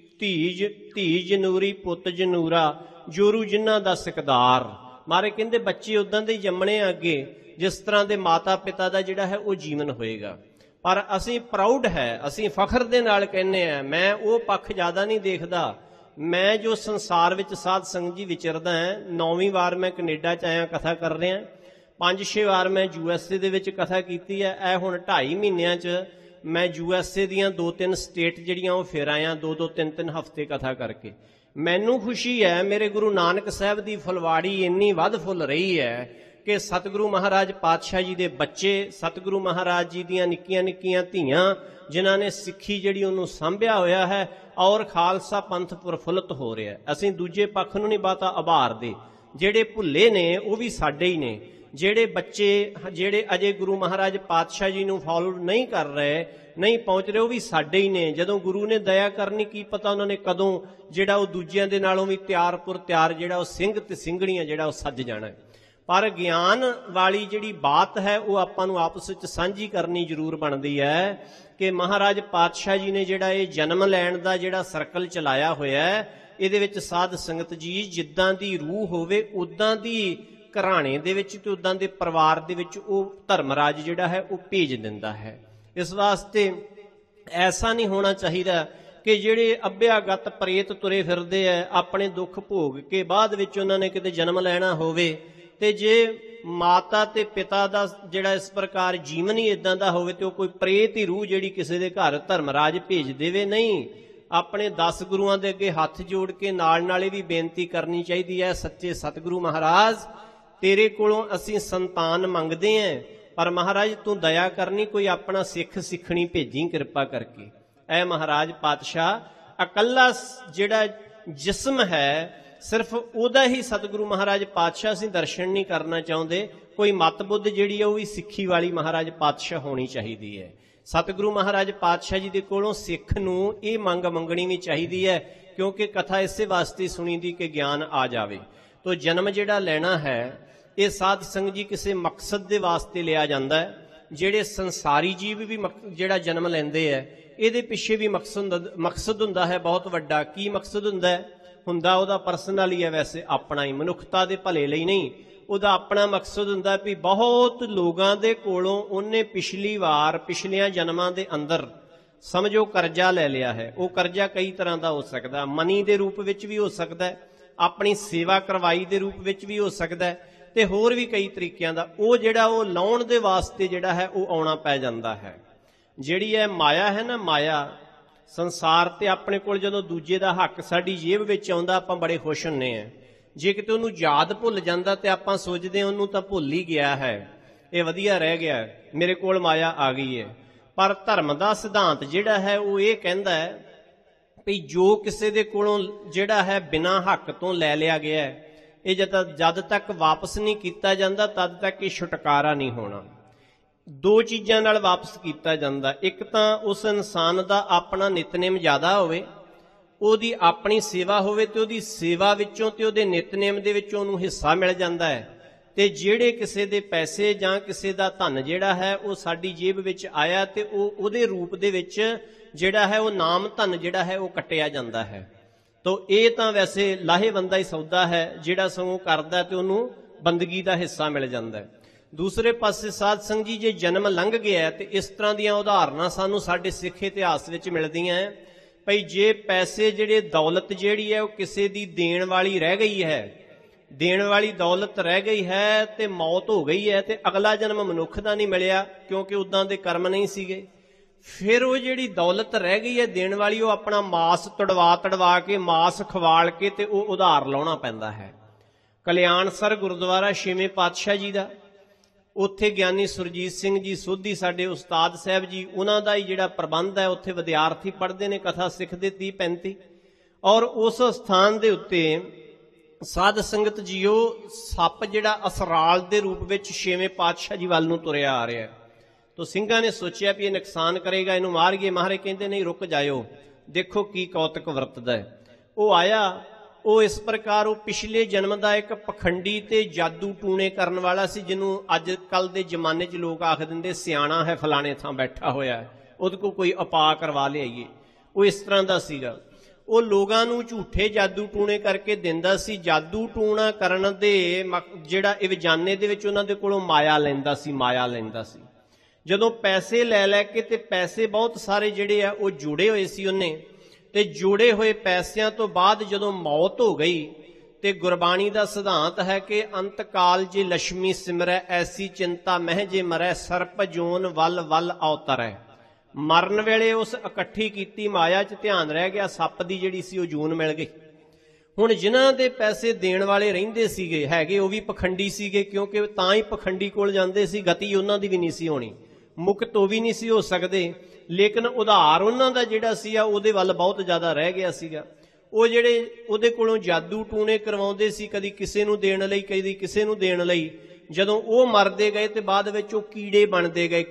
ਧੀ ਜਨੂਰੀ ਪੁੱਤ ਜਨੂਰਾ, ਜੋਰੂ ਜਿਨ੍ਹਾਂ ਦਾ ਸਿਕਦਾਰ। ਮਾਰੇ ਕਹਿੰਦੇ ਬੱਚੇ ਉਦਾਂ ਦੇ ਜੰਮਣੇ ਅੱਗੇ ਜਿਸ ਤਰ੍ਹਾਂ ਦੇ ਮਾਤਾ ਪਿਤਾ ਦਾ ਜਿਹੜਾ ਹੈ ਉਹ ਜੀਵਨ ਹੋਏਗਾ। ਪਰ ਅਸੀਂ ਪ੍ਰਾਊਡ ਹੈ, ਅਸੀਂ ਫਖਰ ਦੇ ਨਾਲ ਕਹਿੰਦੇ ਆ, ਮੈਂ ਉਹ ਪੱਖ ਜ਼ਿਆਦਾ ਨਹੀਂ ਦੇਖਦਾ। ਮੈਂ ਜੋ ਸੰਸਾਰ ਵਿੱਚ ਸਾਧ ਸੰਗਤ ਜੀ ਵਿਚਰਦਾ ਹਾਂ, 9ਵੀਂ ਵਾਰ ਮੈਂ ਕੈਨੇਡਾ 'ਚ ਆਇਆ ਕਥਾ ਕਰ ਰਿਹਾ, 5-6 ਵਾਰ ਮੈਂ USA ਦੇ ਵਿੱਚ ਕਥਾ ਕੀਤੀ ਹੈ। ਇਹ ਹੁਣ 2.5 ਮਹੀਨਿਆਂ 'ਚ ਮੈਂ USA ਦੀਆਂ 2-3 ਸਟੇਟ ਜਿਹੜੀਆਂ ਉਹ ਫਿਰ ਆਇਆ, 2-2 3-3 ਹਫ਼ਤੇ ਕਥਾ ਕਰਕੇ। ਮੈਨੂੰ ਖੁਸ਼ੀ ਹੈ, ਮੇਰੇ ਗੁਰੂ ਨਾਨਕ ਸਾਹਿਬ ਦੀ ਫੁਲਵਾੜੀ ਇੰਨੀ ਵੱਧ ਫੁੱਲ ਰਹੀ ਹੈ ਕਿ ਸਤਿਗੁਰੂ ਮਹਾਰਾਜ ਪਾਤਸ਼ਾਹ ਜੀ ਦੇ ਬੱਚੇ, ਸਤਿਗੁਰੂ ਮਹਾਰਾਜ ਜੀ ਦੀਆਂ ਨਿੱਕੀਆਂ ਨਿੱਕੀਆਂ ਧੀਆਂ, ਜਿਨ੍ਹਾਂ ਨੇ ਸਿੱਖੀ ਜਿਹੜੀ ਉਹਨੂੰ ਸਾਂਭਿਆ ਹੋਇਆ ਹੈ, ਔਰ ਖਾਲਸਾ ਪੰਥ ਪ੍ਰਫੁੱਲਤ ਹੋ ਰਿਹਾ। ਅਸੀਂ ਦੂਜੇ ਪੱਖ ਨੂੰ ਨਹੀਂ ਬਾਤਾ ਆਭਾਰਦੇ, ਜਿਹੜੇ ਭੁੱਲੇ ਨੇ ਉਹ ਵੀ ਸਾਡੇ ਹੀ ਨੇ, ਜਿਹੜੇ ਬੱਚੇ ਜਿਹੜੇ ਅਜੇ ਗੁਰੂ ਮਹਾਰਾਜ ਪਾਤਸ਼ਾਹ ਜੀ ਨੂੰ ਫੋਲੋ ਨਹੀਂ ਕਰ ਰਹੇ, ਨਹੀਂ ਪਹੁੰਚ ਰਹੇ, ਉਹ ਵੀ ਸਾਡੇ ਹੀ ਨੇ। ਜਦੋਂ ਗੁਰੂ ਨੇ ਦਇਆ ਕਰਨੀ, ਕੀ ਪਤਾ ਉਹਨਾਂ ਨੇ ਕਦੋਂ ਜਿਹੜਾ ਉਹ ਦੂਜਿਆਂ ਦੇ ਨਾਲੋਂ ਵੀ ਤਿਆਰ ਜਿਹੜਾ ਉਹ ਸਿੰਘ ਤੇ ਸਿੰਘਣੀਆਂ ਜਿਹੜਾ ਉਹ ਸੱਜ ਜਾਣਾ। ਪਰ ਗਿਆਨ ਵਾਲੀ ਜਿਹੜੀ ਬਾਤ ਹੈ ਉਹ ਆਪਾਂ ਨੂੰ ਆਪਸ ਵਿੱਚ ਸਾਂਝੀ ਕਰਨੀ ਜ਼ਰੂਰ ਬਣਦੀ ਹੈ ਕਿ ਮਹਾਰਾਜ ਪਾਤਸ਼ਾਹ ਜੀ ਨੇ ਜਿਹੜਾ ਇਹ ਜਨਮ ਲੈਣ ਦਾ ਜਿਹੜਾ ਸਰਕਲ ਚਲਾਇਆ ਹੋਇਆ ਹੈ, ਇਹਦੇ ਵਿੱਚ ਸਾਧ ਸੰਗਤ ਜੀ ਜਿੱਦਾਂ ਦੀ ਰੂਹ ਹੋਵੇ ਉਦਾਂ ਦੀ ਘਰਾਣੇ ਦੇ ਵਿੱਚ ਤੇ ਉਦਾਂ ਦੇ ਪਰਿਵਾਰ ਦੇ ਵਿੱਚ ਉਹ ਧਰਮਰਾਜ ਜਿਹੜਾ ਹੈ ਉਹ ਭੇਜ ਦਿੰਦਾ ਹੈ। ਇਸ ਵਾਸਤੇ ਐਸਾ ਨਹੀਂ ਹੋਣਾ ਚਾਹੀਦਾ ਕਿ ਜਿਹੜੇ ਅਭਿਆਗਤ ਪ੍ਰੇਤ ਤੁਰੇ ਫਿਰਦੇ ਆ, ਆਪਣੇ ਦੁੱਖ ਭੋਗ ਕੇ ਬਾਅਦ ਵਿੱਚ ਉਹਨਾਂ ਨੇ ਕਿਤੇ ਜਨਮ ਲੈਣਾ ਹੋਵੇ ਤੇ ਜੇ ਮਾਤਾ ਤੇ ਪਿਤਾ ਦਾ ਜਿਹੜਾ ਇਸ ਪ੍ਰਕਾਰ ਜੀਵਨ ਹੀ ਇਦਾਂ ਦਾ ਹੋਵੇ ਤੇ ਉਹ ਕੋਈ ਪ੍ਰੇਤ ਹੀ ਰੂਹ ਜਿਹੜੀ ਕਿਸੇ ਦੇ ਘਰ ਧਰਮਰਾਜ ਭੇਜ ਦੇਵੇ। ਨਹੀਂ, ਆਪਣੇ 10 ਗੁਰੂਆਂ ਦੇ ਅੱਗੇ ਹੱਥ ਜੋੜ ਕੇ ਨਾਲੇ ਵੀ ਬੇਨਤੀ ਕਰਨੀ ਚਾਹੀਦੀ ਹੈ, ਸੱਚੇ ਸਤਿਗੁਰੂ ਮਹਾਰਾਜ ਤੇਰੇ ਕੋਲੋਂ ਅਸੀਂ ਸੰਤਾਨ ਮੰਗਦੇ ਆਂ, ਪਰ ਮਹਾਰਾਜ ਤੂੰ ਦਇਆ ਕਰਨੀ, ਕੋਈ ਆਪਣਾ ਸਿੱਖ ਸਿੱਖਣੀ ਭੇਜੀ ਕਿਰਪਾ ਕਰਕੇ। ਐ ਮਹਾਰਾਜ ਪਾਤਸ਼ਾਹ ਇਕੱਲਾ ਜਿਹੜਾ ਜਿਸਮ ਹੈ ਸਿਰਫ ਉਹਦਾ ਹੀ ਸਤਿਗੁਰੂ ਮਹਾਰਾਜ ਪਾਤਸ਼ਾਹ ਅਸੀਂ ਦਰਸ਼ਨ ਨਹੀਂ ਕਰਨਾ ਚਾਹੁੰਦੇ, ਕੋਈ ਮਤ ਬੁੱਧ ਜਿਹੜੀ ਹੈ ਉਹ ਵੀ ਸਿੱਖੀ ਵਾਲੀ ਮਹਾਰਾਜ ਪਾਤਸ਼ਾਹ ਹੋਣੀ ਚਾਹੀਦੀ ਹੈ। ਸਤਿਗੁਰੂ ਮਹਾਰਾਜ ਪਾਤਸ਼ਾਹ ਜੀ ਦੇ ਕੋਲੋਂ ਸਿੱਖ ਨੂੰ ਇਹ ਮੰਗਣੀ ਵੀ ਚਾਹੀਦੀ ਹੈ, ਕਿਉਂਕਿ ਕਥਾ ਇਸੇ ਵਾਸਤੇ ਸੁਣੀ ਦੀ ਕਿ ਗਿਆਨ ਆ ਜਾਵੇ। ਤੋ ਜਨਮ ਜਿਹੜਾ ਲੈਣਾ ਹੈ ਇਹ ਸਾਧ ਸੰਗਤ ਜੀ ਕਿਸੇ ਮਕਸਦ ਦੇ ਵਾਸਤੇ ਲਿਆ ਜਾਂਦਾ ਹੈ। ਜਿਹੜੇ ਸੰਸਾਰੀ ਜੀਵ ਵੀ ਜਿਹੜਾ ਜਨਮ ਲੈਂਦੇ ਹੈ ਇਹਦੇ ਪਿੱਛੇ ਵੀ ਮਕਸਦ ਹੁੰਦਾ ਹੈ ਬਹੁਤ ਵੱਡਾ। ਕੀ ਮਕਸਦ ਹੁੰਦਾ ਉਹਦਾ ਪਰਸਨਲ ਹੀ ਹੈ, ਵੈਸੇ ਆਪਣਾ ਹੀ, ਮਨੁੱਖਤਾ ਦੇ ਭਲੇ ਲਈ ਨਹੀਂ। ਉਹਦਾ ਆਪਣਾ ਮਕਸਦ ਹੁੰਦਾ ਵੀ ਬਹੁਤ ਲੋਕਾਂ ਦੇ ਕੋਲੋਂ ਉਹਨੇ ਪਿਛਲੀਆਂ ਜਨਮਾਂ ਦੇ ਅੰਦਰ ਸਮਝੋ ਕਰਜ਼ਾ ਲੈ ਲਿਆ ਹੈ। ਉਹ ਕਰਜ਼ਾ ਕਈ ਤਰ੍ਹਾਂ ਦਾ ਹੋ ਸਕਦਾ, ਮਨੀ ਦੇ ਰੂਪ ਵਿੱਚ ਵੀ ਹੋ ਸਕਦਾ ਹੈ, ਆਪਣੀ ਸੇਵਾ ਕਰਵਾਈ ਦੇ ਰੂਪ ਵਿੱਚ ਵੀ ਹੋ ਸਕਦਾ ਹੈ, ਤੇ ਹੋਰ ਵੀ ਕਈ ਤਰੀਕਿਆਂ ਦਾ। ਉਹ ਜਿਹੜਾ ਉਹ ਲਾਉਣ ਦੇ ਵਾਸਤੇ ਜਿਹੜਾ ਹੈ ਉਹ ਆਉਣਾ ਪੈ ਜਾਂਦਾ ਹੈ। ਜਿਹੜੀ ਹੈ ਮਾਇਆ ਹੈ ਨਾ, ਮਾਇਆ ਸੰਸਾਰ ਤੇ ਆਪਣੇ ਕੋਲ ਜਦੋਂ ਦੂਜੇ ਦਾ ਹੱਕ ਸਾਡੀ ਜੇਬ ਵਿੱਚ ਆਉਂਦਾ ਆਪਾਂ ਬੜੇ ਖੁਸ਼ ਹੁੰਨੇ ਆ। ਜੇ ਕਿਤੇ ਉਹਨੂੰ ਯਾਦ ਭੁੱਲ ਜਾਂਦਾ ਤੇ ਆਪਾਂ ਸੋਚਦੇ ਹਾਂ ਉਹਨੂੰ ਤਾਂ ਭੁੱਲ ਹੀ ਗਿਆ ਹੈ, ਇਹ ਵਧੀਆ ਰਹਿ ਗਿਆ, ਮੇਰੇ ਕੋਲ ਮਾਇਆ ਆ ਗਈ ਹੈ। ਪਰ ਧਰਮ ਦਾ ਸਿਧਾਂਤ ਜਿਹੜਾ ਹੈ ਉਹ ਇਹ ਕਹਿੰਦਾ ਹੈ ਵੀ ਜੋ ਕਿਸੇ ਦੇ ਕੋਲੋਂ ਜਿਹੜਾ ਹੈ ਬਿਨਾਂ ਹੱਕ ਤੋਂ ਲੈ ਲਿਆ ਗਿਆ ਹੈ, ਇਹ ਜਦ ਤੱਕ ਵਾਪਸ ਨਹੀਂ ਕੀਤਾ ਜਾਂਦਾ ਤਦ ਤੱਕ ਇਹ ਛੁਟਕਾਰਾ ਨਹੀਂ ਹੋਣਾ। ਦੋ ਚੀਜ਼ਾਂ ਨਾਲ ਵਾਪਸ ਕੀਤਾ ਜਾਂਦਾ, ਇੱਕ ਤਾਂ ਉਸ ਇਨਸਾਨ ਦਾ ਆਪਣਾ ਨਿਤਨੇਮ ਜ਼ਿਆਦਾ ਹੋਵੇ, ਉਹਦੀ ਆਪਣੀ ਸੇਵਾ ਹੋਵੇ ਤੇ ਉਹਦੀ ਸੇਵਾ ਵਿੱਚੋਂ ਤੇ ਉਹਦੇ ਨਿਤਨੇਮ ਦੇ ਵਿੱਚੋਂ ਉਹਨੂੰ ਹਿੱਸਾ ਮਿਲ ਜਾਂਦਾ ਹੈ। ਤੇ ਜਿਹੜੇ ਕਿਸੇ ਦੇ ਪੈਸੇ ਜਾਂ ਕਿਸੇ ਦਾ ਧਨ ਜਿਹੜਾ ਹੈ ਉਹ ਸਾਡੀ ਜੇਬ ਵਿੱਚ ਆਇਆ ਤੇ ਉਹਦੇ ਰੂਪ ਦੇ ਵਿੱਚ ਜਿਹੜਾ ਹੈ ਉਹ ਨਾਮ ਧਨ ਜਿਹੜਾ ਹੈ ਉਹ ਕੱਟਿਆ ਜਾਂਦਾ ਹੈ। ਤੋ ਇਹ ਤਾਂ ਵੈਸੇ ਲਾਹੇਵੰਦਾ ਹੀ ਸੌਦਾ ਹੈ, ਜਿਹੜਾ ਸਗੋਂ ਕਰਦਾ ਤੇ ਉਹਨੂੰ ਬੰਦਗੀ ਦਾ ਹਿੱਸਾ ਮਿਲ ਜਾਂਦਾ ਹੈ। ਦੂਸਰੇ ਪਾਸੇ ਸਾਧ ਸੰਗਤ ਜੀ, ਜੇ ਜਨਮ ਲੰਘ ਗਿਆ ਤੇ ਇਸ ਤਰ੍ਹਾਂ ਦੀਆਂ ਉਦਾਹਰਨਾਂ ਸਾਨੂੰ ਸਾਡੇ ਸਿੱਖ ਇਤਿਹਾਸ ਵਿੱਚ ਮਿਲਦੀਆਂ ਹੈ ਭਈ ਜੇ ਪੈਸੇ ਜਿਹੜੇ ਦੌਲਤ ਜਿਹੜੀ ਹੈ ਉਹ ਕਿਸੇ ਦੀ ਦੇਣ ਵਾਲੀ ਰਹਿ ਗਈ ਹੈ, ਦੇਣ ਵਾਲੀ ਦੌਲਤ ਰਹਿ ਗਈ ਹੈ ਤੇ ਮੌਤ ਹੋ ਗਈ ਹੈ ਤੇ ਅਗਲਾ ਜਨਮ ਮਨੁੱਖ ਦਾ ਨਹੀਂ ਮਿਲਿਆ ਕਿਉਂਕਿ ਉਦਾਂ ਦੇ ਕਰਮ ਨਹੀਂ ਸੀਗੇ, ਫਿਰ ਉਹ ਜਿਹੜੀ ਦੌਲਤ ਰਹਿ ਗਈ ਹੈ ਦੇਣ ਵਾਲੀ, ਉਹ ਆਪਣਾ ਮਾਸ ਤੜਵਾ ਕੇ ਮਾਸ ਖਵਾਲ ਕੇ ਤੇ ਉਹ ਉਧਾਰ ਲਾਉਣਾ ਪੈਂਦਾ ਹੈ। ਕਲਿਆਣਸਰ ਗੁਰਦੁਆਰਾ ਛੇਵੇਂ ਪਾਤਸ਼ਾਹ ਜੀ ਦਾ, ਉੱਥੇ ਗਿਆਨੀ ਸੁਰਜੀਤ ਸਿੰਘ ਜੀ ਸੋਧੀ ਸਾਡੇ ਉਸਤਾਦ ਸਾਹਿਬ ਜੀ, ਉਹਨਾਂ ਦਾ ਹੀ ਜਿਹੜਾ ਪ੍ਰਬੰਧ ਹੈ, ਉੱਥੇ ਵਿਦਿਆਰਥੀ ਪੜ੍ਹਦੇ ਨੇ, ਕਥਾ ਸਿੱਖਦੇ 30-35, ਔਰ ਉਸ ਸਥਾਨ ਦੇ ਉੱਤੇ ਸਾਧ ਸੰਗਤ ਜੀਓ ਸੱਪ ਜਿਹੜਾ ਅਸਰਾਲ ਦੇ ਰੂਪ ਵਿੱਚ ਛੇਵੇਂ ਪਾਤਸ਼ਾਹ ਜੀ ਵੱਲ ਨੂੰ ਤੁਰਿਆ ਆ ਰਿਹਾ, ਤੋ ਸਿੰਘਾਂ ਨੇ ਸੋਚਿਆ ਵੀ ਇਹ ਨੁਕਸਾਨ ਕਰੇਗਾ, ਇਹਨੂੰ ਮਾਰੀਏ। ਮਹਾਰਾਜ ਕਹਿੰਦੇ ਨਹੀਂ, ਰੁਕ ਜਾਇਓ, ਦੇਖੋ ਕੀ ਕੌਤਕ ਵਰਤਦਾ ਹੈ। ਉਹ ਆਇਆ, ਉਹ ਇਸ ਪ੍ਰਕਾਰ ਉਹ ਪਿਛਲੇ ਜਨਮ ਦਾ ਇੱਕ ਪਖੰਡੀ ਤੇ ਜਾਦੂ ਟੂਣੇ ਕਰਨ ਵਾਲਾ ਸੀ, ਜਿਹਨੂੰ ਅੱਜ ਕੱਲ ਦੇ ਜ਼ਮਾਨੇ 'ਚ ਲੋਕ ਆਖ ਦਿੰਦੇ ਸਿਆਣਾ ਹੈ, ਫਲਾਣੇ ਥਾਂ ਬੈਠਾ ਹੋਇਆ ਹੈ, ਉਹਦੇ ਕੋਲ ਕੋਈ ਉਪਾਅ ਕਰਵਾ ਲਿਆਈਏ। ਉਹ ਇਸ ਤਰ੍ਹਾਂ ਦਾ ਸੀਗਾ, ਉਹ ਲੋਕਾਂ ਨੂੰ ਝੂਠੇ ਜਾਦੂ ਟੂਣੇ ਕਰਕੇ ਦਿੰਦਾ ਸੀ। ਜਾਦੂ ਟੂਣਾ ਕਰਨ ਦੇ ਜਿਹੜਾ ਇਹ ਵਿਜਾਨੇ ਦੇ ਵਿੱਚ ਉਹਨਾਂ ਦੇ ਕੋਲੋਂ ਮਾਇਆ ਲੈਂਦਾ ਸੀ। ਜਦੋਂ ਪੈਸੇ ਲੈ ਕੇ ਤੇ ਪੈਸੇ ਬਹੁਤ ਸਾਰੇ ਜਿਹੜੇ ਆ ਉਹ ਜੋੜੇ ਹੋਏ ਸੀ ਉਹਨੇ, ਤੇ ਜੋੜੇ ਹੋਏ ਪੈਸਿਆਂ ਤੋਂ ਬਾਅਦ ਜਦੋਂ ਮੌਤ ਹੋ ਗਈ ਤੇ ਗੁਰਬਾਣੀ ਦਾ ਸਿਧਾਂਤ ਹੈ ਕਿ ਅੰਤ ਕਾਲ ਜੇ ਲక్ష్ਮੀ ਸਿਮਰੈ ਐਸੀ ਚਿੰਤਾ ਮਹਿ ਜੇ ਮਰੈ ਸਰਪ ਜੋਨ ਵੱਲ ਅਵਤਰੈ। ਮਰਨ ਵੇਲੇ ਉਸ ਇਕੱਠੀ ਕੀਤੀ ਮਾਇਆ 'ਚ ਧਿਆਨ ਰਹਿ ਗਿਆ, ਸੱਪ ਦੀ ਜਿਹੜੀ ਸੀ ਉਹ ਜੂਨ ਮਿਲ ਗਈ। ਹੁਣ ਜਿਨ੍ਹਾਂ ਦੇ ਪੈਸੇ ਦੇਣ ਵਾਲੇ ਰਹਿੰਦੇ ਸੀਗੇ ਹੈਗੇ, ਉਹ ਵੀ ਪਖੰਡੀ ਸੀਗੇ, ਕਿਉਂਕਿ ਤਾਂ ਹੀ ਪਖੰਡੀ ਕੋਲ ਜਾਂਦੇ ਸੀ, ਗਤੀ ਉਹਨਾਂ ਦੀ ਵੀ ਨਹੀਂ ਸੀ ਹੋਣੀ, ਮੁਕਤ ਉਹ ਵੀ ਨਹੀਂ ਸੀ ਹੋ ਸਕਦੇ, ਲੇਕਿਨ ਉਧਾਰ ਉਹਨਾਂ ਦਾ ਜਿਹੜਾ ਸੀ ਉਹਦੇ ਵੱਲ ਬਹੁਤ ਜ਼ਿਆਦਾ ਰਹਿ ਗਿਆ ਸੀਗਾ। ਉਹ ਜਿਹੜੇ ਉਹਦੇ ਕੋਲੋਂ ਜਾਦੂ ਟੂਣੇ ਕਰਵਾਉਂਦੇ ਸੀ, ਕਦੀ ਕਿਸੇ ਨੂੰ ਦੇਣ ਲਈ, ਕਦੀ ਕਿਸੇ ਨੂੰ ਦੇਣ ਲਈ, ਜਦੋਂ ਉਹ ਮਰਦੇ ਗਏ ਤੇ ਬਾਅਦ ਵਿੱਚ ਉਹ ਕੀੜੇ ਬਣਦੇ ਗਏ,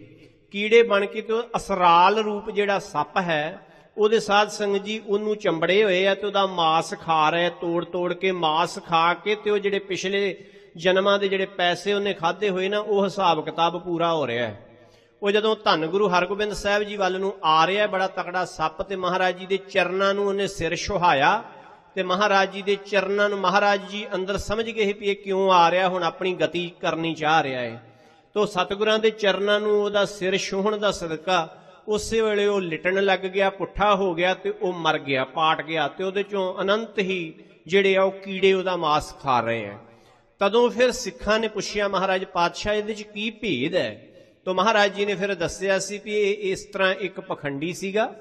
ਕੀੜੇ ਬਣ ਕੇ ਤੇ ਉਹ ਅਸਰਾਲ ਰੂਪ ਜਿਹੜਾ ਸੱਪ ਹੈ ਉਹਦੇ ਸਾਧ ਸੰਗਤ ਜੀ ਉਹਨੂੰ ਚੰਬੜੇ ਹੋਏ ਆ ਤੇ ਉਹਦਾ ਮਾਸ ਖਾ ਰਹੇ, ਤੋੜ ਕੇ ਮਾਸ ਖਾ ਕੇ ਤੇ ਉਹ ਜਿਹੜੇ ਪਿਛਲੇ ਜਨਮਾਂ ਦੇ ਜਿਹੜੇ ਪੈਸੇ ਉਹਨੇ ਖਾਧੇ ਹੋਏ ਨਾ, ਉਹ ਹਿਸਾਬ ਕਿਤਾਬ ਪੂਰਾ ਹੋ ਰਿਹਾ ਹੈ। ਉਹ ਜਦੋਂ ਧੰਨ ਗੁਰੂ ਹਰਗੋਬਿੰਦ ਸਾਹਿਬ ਜੀ ਵੱਲ ਨੂੰ ਆ ਰਿਹਾ ਬੜਾ ਤਕੜਾ ਸੱਪ, ਤੇ ਮਹਾਰਾਜ ਜੀ ਦੇ ਚਰਨਾਂ ਨੂੰ ਉਹਨੇ ਸਿਰ ਛੁਹਾਇਆ ਤੇ ਮਹਾਰਾਜ ਜੀ ਦੇ ਚਰਨਾਂ ਨੂੰ ਮਹਾਰਾਜ ਜੀ ਅੰਦਰ ਸਮਝ ਗਏ ਵੀ ਇਹ ਕਿਉਂ ਆ ਰਿਹਾ, ਹੁਣ ਆਪਣੀ ਗਤੀ ਕਰਨੀ ਚਾਹ ਰਿਹਾ ਹੈ। ਤੋ ਸਤਿਗੁਰਾਂ ਦੇ ਚਰਨਾਂ ਨੂੰ ਉਹਦਾ ਸਿਰ ਛੂਹਣ ਦਾ ਸਦਕਾ ਉਸੇ ਵੇਲੇ ਉਹ ਲਿਟਣ ਲੱਗ ਗਿਆ, ਪੁੱਠਾ ਹੋ ਗਿਆ ਤੇ ਉਹ ਮਰ ਗਿਆ, ਪਾਟ ਗਿਆ, ਤੇ ਉਹਦੇ ਚੋਂ ਅਨੰਤ ਹੀ ਜਿਹੜੇ ਆ ਉਹ ਕੀੜੇ ਉਹਦਾ ਮਾਸ ਖਾ ਰਹੇ ਆ। ਤਦੋਂ ਫਿਰ ਸਿੱਖਾਂ ਨੇ ਪੁੱਛਿਆ ਮਹਾਰਾਜ ਪਾਤਸ਼ਾਹ ਇਹਦੇ 'ਚ ਕੀ ਭੇਦ ਹੈ? ਤੋ ਮਹਾਰਾਜ ਜੀ ਨੇ ਫਿਰ ਦੱਸਿਆ ਸੀ ਵੀ ਇਹ ਇਸ ਤਰ੍ਹਾਂ ਇੱਕ ਪਖੰਡੀ ਸੀਗਾ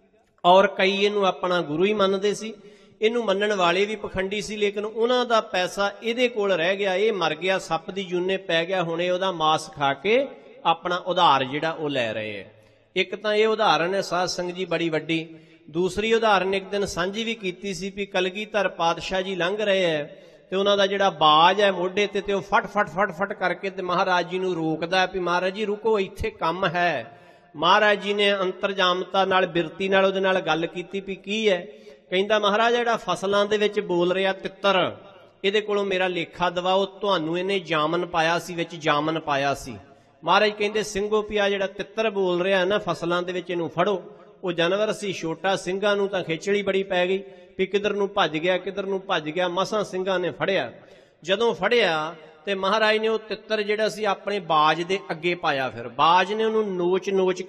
ਔਰ ਕਈ ਇਹਨੂੰ ਆਪਣਾ ਗੁਰੂ ਹੀ ਮੰਨਦੇ ਸੀ, ਇਹਨੂੰ ਮੰਨਣ ਵਾਲੇ ਵੀ ਪਖੰਡੀ ਸੀ, ਲੇਕਿਨ ਉਹਨਾਂ ਦਾ ਪੈਸਾ ਇਹਦੇ ਕੋਲ ਰਹਿ ਗਿਆ, ਇਹ ਮਰ ਗਿਆ, ਸੱਪ ਦੀ ਜੂਨੇ ਪੈ ਗਿਆ, ਹੁਣ ਇਹ ਉਹਦਾ ਮਾਸ ਖਾ ਕੇ ਆਪਣਾ ਉਧਾਰ ਜਿਹੜਾ ਉਹ ਲੈ ਰਹੇ ਹੈ। ਇੱਕ ਤਾਂ ਇਹ ਉਦਾਹਰਨ ਹੈ ਸਾਧ ਸੰਗਤ ਜੀ ਬੜੀ ਵੱਡੀ। ਦੂਸਰੀ ਉਦਾਹਰਨ ਇੱਕ ਦਿਨ ਸਾਂਝੀ ਵੀ ਕੀਤੀ ਸੀ ਵੀ ਕਲਗੀਧਰ ਪਾਤਸ਼ਾਹ ਜੀ ਲੰਘ ਰਹੇ ਹੈ ਤੇ ਉਹਨਾਂ ਦਾ ਜਿਹੜਾ ਬਾਜ ਹੈ ਮੋਢੇ ਤੇ ਉਹ ਫਟ ਕਰਕੇ ਤੇ ਮਹਾਰਾਜ ਜੀ ਨੂੰ ਰੋਕਦਾ ਵੀ ਮਹਾਰਾਜ ਜੀ ਰੁਕੋ, ਇੱਥੇ ਕੰਮ ਹੈ। ਮਹਾਰਾਜ ਜੀ ਨੇ ਅੰਤਰਜਾਮਤਾ ਨਾਲ ਬਿਰਤੀ ਨਾਲ ਉਹਦੇ ਨਾਲ ਗੱਲ ਕੀਤੀ ਵੀ ਕੀ ਹੈ? ਕਹਿੰਦਾ ਮਹਾਰਾਜ ਜਿਹੜਾ ਫਸਲਾਂ ਦੇ ਵਿੱਚ ਬੋਲ ਰਿਹਾ ਤਿੱਤਰ, ਇਹਦੇ ਕੋਲੋਂ ਮੇਰਾ ਲੇਖਾ ਦਵਾਓ, ਤੁਹਾਨੂੰ ਇਹਨੇ ਜਾਮਨ ਪਾਇਆ ਸੀ, ਵਿੱਚ ਜਾਮਨ ਪਾਇਆ ਸੀ। ਮਹਾਰਾਜ ਕਹਿੰਦੇ ਸਿੰਘੋ ਪਿਆ ਜਿਹੜਾ ਤਿੱਤਰ ਬੋਲ ਰਿਹਾ ਨਾ ਫਸਲਾਂ ਦੇ ਵਿੱਚ, ਇਹਨੂੰ ਫੜੋ। ਉਹ ਜਾਨਵਰ ਸੀ ਛੋਟਾ, ਸਿੰਘਾਂ ਨੂੰ ਤਾਂ ਖੇਚਲੀ ਬੜੀ ਪੈ ਗਈ ਵੀ ਕਿੱਧਰ ਨੂੰ ਭੱਜ ਗਿਆ, ਮਸਾਂ ਸਿੰਘਾਂ ਨੇ ਫੜਿਆ। ਜਦੋਂ ਫੜਿਆ ਤੇ ਮਹਾਰਾਜ ਨੇ ਉਹ ਤਿੱਤਰ ਜਿਹੜਾ ਸੀ ਆਪਣੇ ਬਾਜ ਦੇ ਅੱਗੇ ਪਾਇਆ, ਫਿਰ ਬਾਜ ਨੇ ਉਹਨੂੰ ਨੋਚ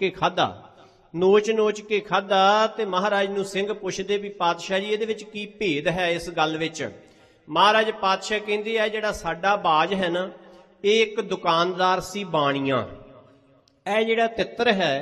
ਕੇ ਖਾਧਾ ਤੇ ਮਹਾਰਾਜ ਨੂੰ ਸਿੰਘ ਪੁੱਛਦੇ ਵੀ ਪਾਤਸ਼ਾਹ ਜੀ ਇਹਦੇ ਵਿੱਚ ਕੀ ਭੇਦ ਹੈ ਇਸ ਗੱਲ ਵਿੱਚ? ਮਹਾਰਾਜ ਪਾਤਸ਼ਾਹ ਕਹਿੰਦੇ ਆ ਜਿਹੜਾ ਸਾਡਾ ਬਾਜ ਹੈ ਨਾ, ਇਹ ਇੱਕ ਦੁਕਾਨਦਾਰ ਸੀ ਬਾਣੀਆਂ, ਇਹ ਜਿਹੜਾ ਤਿੱਤਰ ਹੈ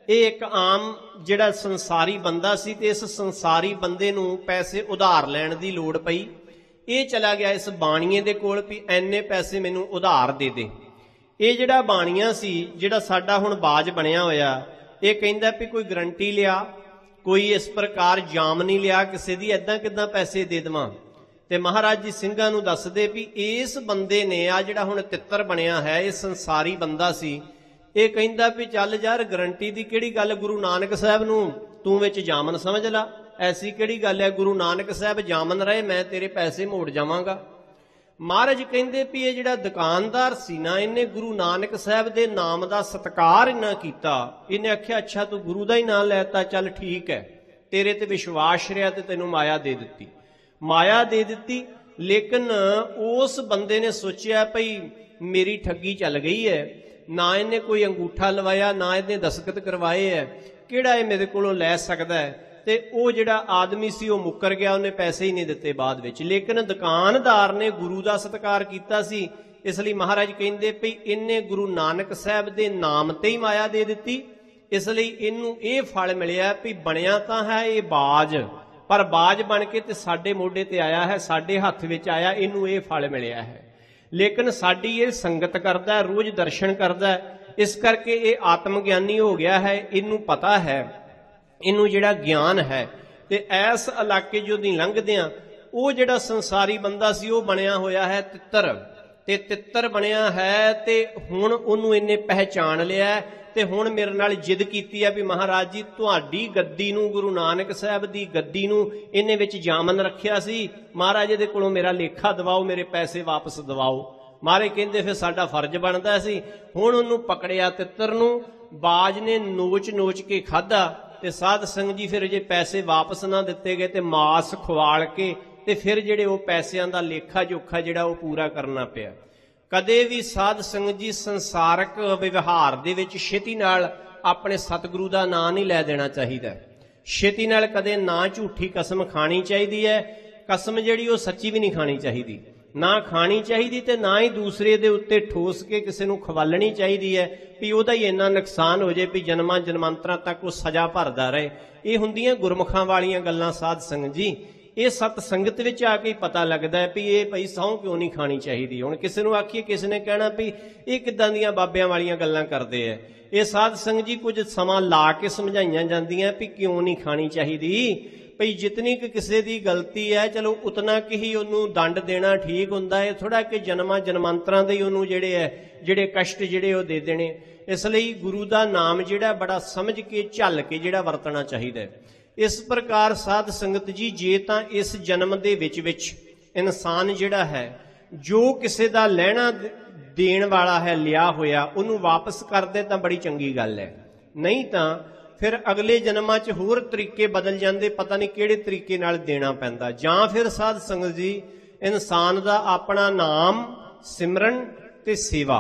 ਇਹ ਇੱਕ ਆਮ ਜਿਹੜਾ ਸੰਸਾਰੀ ਬੰਦਾ ਸੀ ਤੇ ਇਸ ਸੰਸਾਰੀ ਬੰਦੇ ਨੂੰ ਪੈਸੇ ਉਧਾਰ ਲੈਣ ਦੀ ਲੋੜ ਪਈ। ਇਹ ਚਲਾ ਗਿਆ ਇਸ ਬਾਣੀਏ ਦੇ ਕੋਲ ਵੀ ਐਨੇ ਪੈਸੇ ਮੈਨੂੰ ਉਧਾਰ ਦੇ ਦੇ। ਇਹ ਜਿਹੜਾ ਬਾਣੀਆ ਸੀ, ਜਿਹੜਾ ਸਾਡਾ ਹੁਣ ਬਾਜ ਬਣਿਆ ਹੋਇਆ, ਇਹ ਕਹਿੰਦਾ ਵੀ ਕੋਈ ਗਰੰਟੀ ਲਿਆ, ਕੋਈ ਇਸ ਪ੍ਰਕਾਰ ਜਾਮ ਨਹੀਂ ਲਿਆ ਕਿਸੇ ਦੀ, ਐਦਾਂ ਕਿੱਦਾਂ ਪੈਸੇ ਦੇ ਦੇਵਾਂ। ਤੇ ਮਹਾਰਾਜ ਜੀ ਸਿੰਘਾਂ ਨੂੰ ਦੱਸਦੇ ਵੀ ਇਸ ਬੰਦੇ ਨੇ ਆ ਜਿਹੜਾ ਹੁਣ ਤਿੱਤਰ ਬਣਿਆ ਹੈ, ਇਹ ਸੰਸਾਰੀ ਬੰਦਾ ਸੀ। ਇਹ ਕਹਿੰਦਾ ਵੀ ਚੱਲ ਯਾਰ ਗਰੰਟੀ ਦੀ ਕਿਹੜੀ ਗੱਲ, ਗੁਰੂ ਨਾਨਕ ਸਾਹਿਬ ਨੂੰ ਤੂੰ ਵਿੱਚ ਜਾਮਨ ਸਮਝ ਲਾ, ਐਸੀ ਕਿਹੜੀ ਗੱਲ ਹੈ, ਗੁਰੂ ਨਾਨਕ ਸਾਹਿਬ ਜਾਮਨ ਰਹੇ, ਮੈਂ ਤੇਰੇ ਪੈਸੇ ਮੋੜ ਜਾਵਾਂਗਾ। ਮਹਾਰਾਜ ਕਹਿੰਦੇ ਵੀ ਇਹ ਜਿਹੜਾ ਦੁਕਾਨਦਾਰ ਸੀ ਨਾ, ਇਹਨੇ ਗੁਰੂ ਨਾਨਕ ਸਾਹਿਬ ਦੇ ਨਾਮ ਦਾ ਸਤਿਕਾਰ ਇੰਨਾ ਕੀਤਾ, ਇਹਨੇ ਆਖਿਆ ਅੱਛਾ ਤੂੰ ਗੁਰੂ ਦਾ ਹੀ ਨਾਮ ਲੈਤਾ, ਚੱਲ ਠੀਕ ਹੈ, ਤੇਰੇ ਤੇ ਵਿਸ਼ਵਾਸ ਰਿਹਾ ਤੇ ਤੈਨੂੰ ਮਾਇਆ ਦੇ ਦਿੱਤੀ। ਮਾਇਆ ਦੇ ਦਿੱਤੀ, ਲੇਕਿਨ ਉਸ ਬੰਦੇ ਨੇ ਸੋਚਿਆ ਭਈ ਮੇਰੀ ਠੱਗੀ ਚੱਲ ਗਈ ਹੈ, ਨਾ ਇਹਨੇ ਕੋਈ ਅੰਗੂਠਾ ਲਵਾਇਆ, ਨਾ ਇਹਨੇ ਦਸਤਖਤ ਕਰਵਾਏ ਹੈ, ਕਿਹੜਾ ਇਹ ਮੇਰੇ ਕੋਲੋਂ ਲੈ ਸਕਦਾ ਹੈ। ਤੇ ਉਹ ਜਿਹੜਾ ਆਦਮੀ ਸੀ ਉਹ ਮੁੱਕਰ ਗਿਆ, ਉਹਨੇ ਪੈਸੇ ਹੀ ਨਹੀਂ ਦਿੱਤੇ ਬਾਅਦ ਵਿੱਚ। ਲੇਕਿਨ ਦੁਕਾਨਦਾਰ ਨੇ ਗੁਰੂ ਦਾ ਸਤਿਕਾਰ ਕੀਤਾ ਸੀ, ਇਸ ਲਈ ਮਹਾਰਾਜ ਕਹਿੰਦੇ ਭਈ ਇਹਨੇ ਗੁਰੂ ਨਾਨਕ ਸਾਹਿਬ ਦੇ ਨਾਮ ਤੇ ਹੀ ਮਾਇਆ ਦੇ ਦਿੱਤੀ। ਇਸ ਲਈ ਇਹਨੂੰ ਇਹ ਫਲ ਮਿਲਿਆ ਵੀ ਬਣਿਆ ਤਾਂ ਹੈ ਇਹ ਬਾਜ, ਪਰ ਬਾਜ ਬਣ ਕੇ ਤੇ ਸਾਡੇ ਮੋਢੇ ਤੇ ਆਇਆ ਹੈ, ਸਾਡੇ ਹੱਥ ਵਿੱਚ ਆਇਆ, ਇਹਨੂੰ ਇਹ ਫਲ ਮਿਲਿਆ ਹੈ। ਲੇਕਿਨ ਸਾਡੀ ਇਹ ਸੰਗਤ ਕਰਦਾ, ਰੋਜ਼ ਦਰਸ਼ਨ ਕਰਦਾ, ਇਸ ਕਰਕੇ ਇਹ ਆਤਮ ਗਿਆਨੀ ਹੋ ਗਿਆ ਹੈ। ਇਹਨੂੰ ਪਤਾ ਹੈ, ਇਹਨੂੰ ਜਿਹੜਾ ਗਿਆਨ ਹੈ। ਤੇ ਇਸ ਇਲਾਕੇ ਜੋ ਦੀ ਲੰਘਦਿਆਂ ਉਹ ਜਿਹੜਾ ਸੰਸਾਰੀ ਬੰਦਾ ਸੀ ਉਹ ਬਣਿਆ ਹੋਇਆ ਹੈ ਤਿੱਤਰ, ਤੇ ਤਿੱਤਰ ਬਣਿਆ ਹੈ ਤੇ ਹੁਣ ਉਹਨੂੰ ਇਹਨੇ ਪਹਿਚਾਣ ਲਿਆ ਤੇ ਹੁਣ ਮੇਰੇ ਨਾਲ ਜਿੱਦ ਕੀਤੀ ਹੈ ਵੀ ਮਹਾਰਾਜ ਜੀ ਤੁਹਾਡੀ ਗੱਦੀ ਨੂੰ, ਗੁਰੂ ਨਾਨਕ ਸਾਹਿਬ ਦੀ ਗੱਦੀ ਨੂੰ ਇਹਨੇ ਵਿੱਚ ਜਾਮਨ ਰੱਖਿਆ ਸੀ, ਮਹਾਰਾਜ ਇਹਦੇ ਕੋਲੋਂ ਮੇਰਾ ਲੇਖਾ ਦਿਵਾਓ, ਮੇਰੇ ਪੈਸੇ ਵਾਪਸ ਦਿਵਾਓ। ਮਹਾਰਾਜ ਕਹਿੰਦੇ ਫਿਰ ਸਾਡਾ ਫਰਜ਼ ਬਣਦਾ ਸੀ। ਹੁਣ ਉਹਨੂੰ ਪਕੜਿਆ ਤਿੱਤਰ ਨੂੰ, ਬਾਜ ਨੇ ਨੋਚ ਨੋਚ ਕੇ ਖਾਧਾ ਤੇ ਸਾਧ ਸੰਗਤ ਜੀ ਫਿਰ ਜੇ ਪੈਸੇ ਵਾਪਸ ਨਾ ਦਿੱਤੇ ਗਏ ਤੇ ਮਾਸ ਖਵਾਲ ਕੇ ਤੇ ਫਿਰ ਜਿਹੜੇ ਉਹ ਪੈਸਿਆਂ ਦਾ ਲੇਖਾ ਜੋਖਾ ਜਿਹੜਾ ਉਹ ਪੂਰਾ ਕਰਨਾ ਪਿਆ। ਕਦੇ ਵੀ ਸਾਧ ਸੰਗਤ ਜੀ ਸੰਸਾਰਕ ਵਿਵਹਾਰ ਦੇ ਵਿੱਚ ਛੇਤੀ ਨਾਲ ਆਪਣੇ ਸਤਿਗੁਰੂ ਦਾ ਨਾਂ ਨਹੀਂ ਲੈ ਦੇਣਾ ਚਾਹੀਦਾ। ਛੇਤੀ ਨਾਲ ਕਦੇ ਨਾ ਝੂਠੀ ਕਸਮ ਖਾਣੀ ਚਾਹੀਦੀ ਹੈ, ਕਸਮ ਜਿਹੜੀ ਉਹ ਸੱਚੀ ਵੀ ਨਹੀਂ ਖਾਣੀ ਚਾਹੀਦੀ, ਨਾ ਖਾਣੀ ਚਾਹੀਦੀ ਤੇ ਨਾ ਹੀ ਦੂਸਰੇ ਦੇ ਉੱਤੇ ਠੋਸ ਕੇ ਕਿਸੇ ਨੂੰ ਖਵਾਲਣੀ ਚਾਹੀਦੀ ਹੈ ਵੀ ਉਹਦਾ ਹੀ ਇੰਨਾ ਨੁਕਸਾਨ ਹੋ ਜਾਏ ਵੀ ਜਨਮਾਂ ਜਨਮਾਂਤਰਾਂ ਤੱਕ ਉਹ ਸਜ਼ਾ ਭਰਦਾ ਰਹੇ। ਇਹ ਹੁੰਦੀਆਂ ਗੁਰਮੁਖਾਂ ਵਾਲੀਆਂ ਗੱਲਾਂ ਸਾਧ ਸੰਗਤ ਜੀ। ਇਹ ਸਤ ਸੰਗਤ ਵਿੱਚ ਆ ਕੇ ਪਤਾ ਲੱਗਦਾ ਹੈ ਵੀ ਇਹ ਭਈ ਸਹੁੰ ਕਿਉਂ ਨਹੀਂ ਖਾਣੀ ਚਾਹੀਦੀ। ਹੁਣ ਕਿਸੇ ਨੂੰ ਆਖੀਏ, ਕਿਸੇ ਨੇ ਕਹਿਣਾ ਵੀ ਇਹ ਕਿੱਦਾਂ ਦੀਆਂ ਬਾਬਿਆਂ ਵਾਲੀਆਂ ਗੱਲਾਂ ਕਰਦੇ ਆ। ਇਹ ਸਾਧ ਸੰਗਤ ਜੀ ਕੁਝ ਸਮਾਂ ਲਾ ਕੇ ਸਮਝਾਈਆਂ ਜਾਂਦੀਆਂ ਵੀ ਕਿਉਂ ਨਹੀਂ ਖਾਣੀ ਚਾਹੀਦੀ। ਭਈ ਜਿਤਨੀ ਕਿ ਕਿਸੇ ਦੀ ਗਲਤੀ ਹੈ ਚਲੋ ਉਤਨਾ ਕਿ ਹੀ ਉਹਨੂੰ ਦੰਡ ਦੇਣਾ ਠੀਕ ਹੁੰਦਾ ਹੈ, ਥੋੜਾ ਕਿ ਜਨਮਾਂ ਜਨਮਾਂਤਰਾਂ ਦੇ ਹੀ ਉਹਨੂੰ ਜਿਹੜੇ ਕਸ਼ਟ ਜਿਹੜੇ ਉਹ ਦੇ ਦੇਣੇ। ਇਸ ਲਈ ਗੁਰੂ ਦਾ ਨਾਮ ਜਿਹੜਾ ਬੜਾ ਸਮਝ ਕੇ ਝੱਲ ਕੇ ਜਿਹੜਾ ਵਰਤਣਾ ਚਾਹੀਦਾ ਹੈ। ਇਸ ਪ੍ਰਕਾਰ ਸਾਧ ਸੰਗਤ ਜੀ ਜੇ ਤਾਂ ਇਸ ਜਨਮ ਦੇ ਵਿੱਚ ਇਨਸਾਨ ਜਿਹੜਾ ਹੈ ਜੋ ਕਿਸੇ ਦਾ ਲੈਣਾ ਦੇਣ ਵਾਲਾ ਹੈ ਲਿਆ ਹੋਇਆ ਉਹਨੂੰ ਵਾਪਸ ਕਰਦੇ ਤਾਂ ਬੜੀ ਚੰਗੀ ਗੱਲ ਹੈ, ਨਹੀਂ ਤਾਂ ਫਿਰ ਅਗਲੇ ਜਨਮਾਂ 'ਚ ਹੋਰ ਤਰੀਕੇ ਬਦਲ ਜਾਂਦੇ, ਪਤਾ ਨਹੀਂ ਕਿਹੜੇ ਤਰੀਕੇ ਨਾਲ ਦੇਣਾ ਪੈਂਦਾ। ਜਾਂ ਫਿਰ ਸਾਧ ਸੰਗਤ ਜੀ ਇਨਸਾਨ ਦਾ ਆਪਣਾ ਨਾਮ ਸਿਮਰਨ ਤੇ ਸੇਵਾ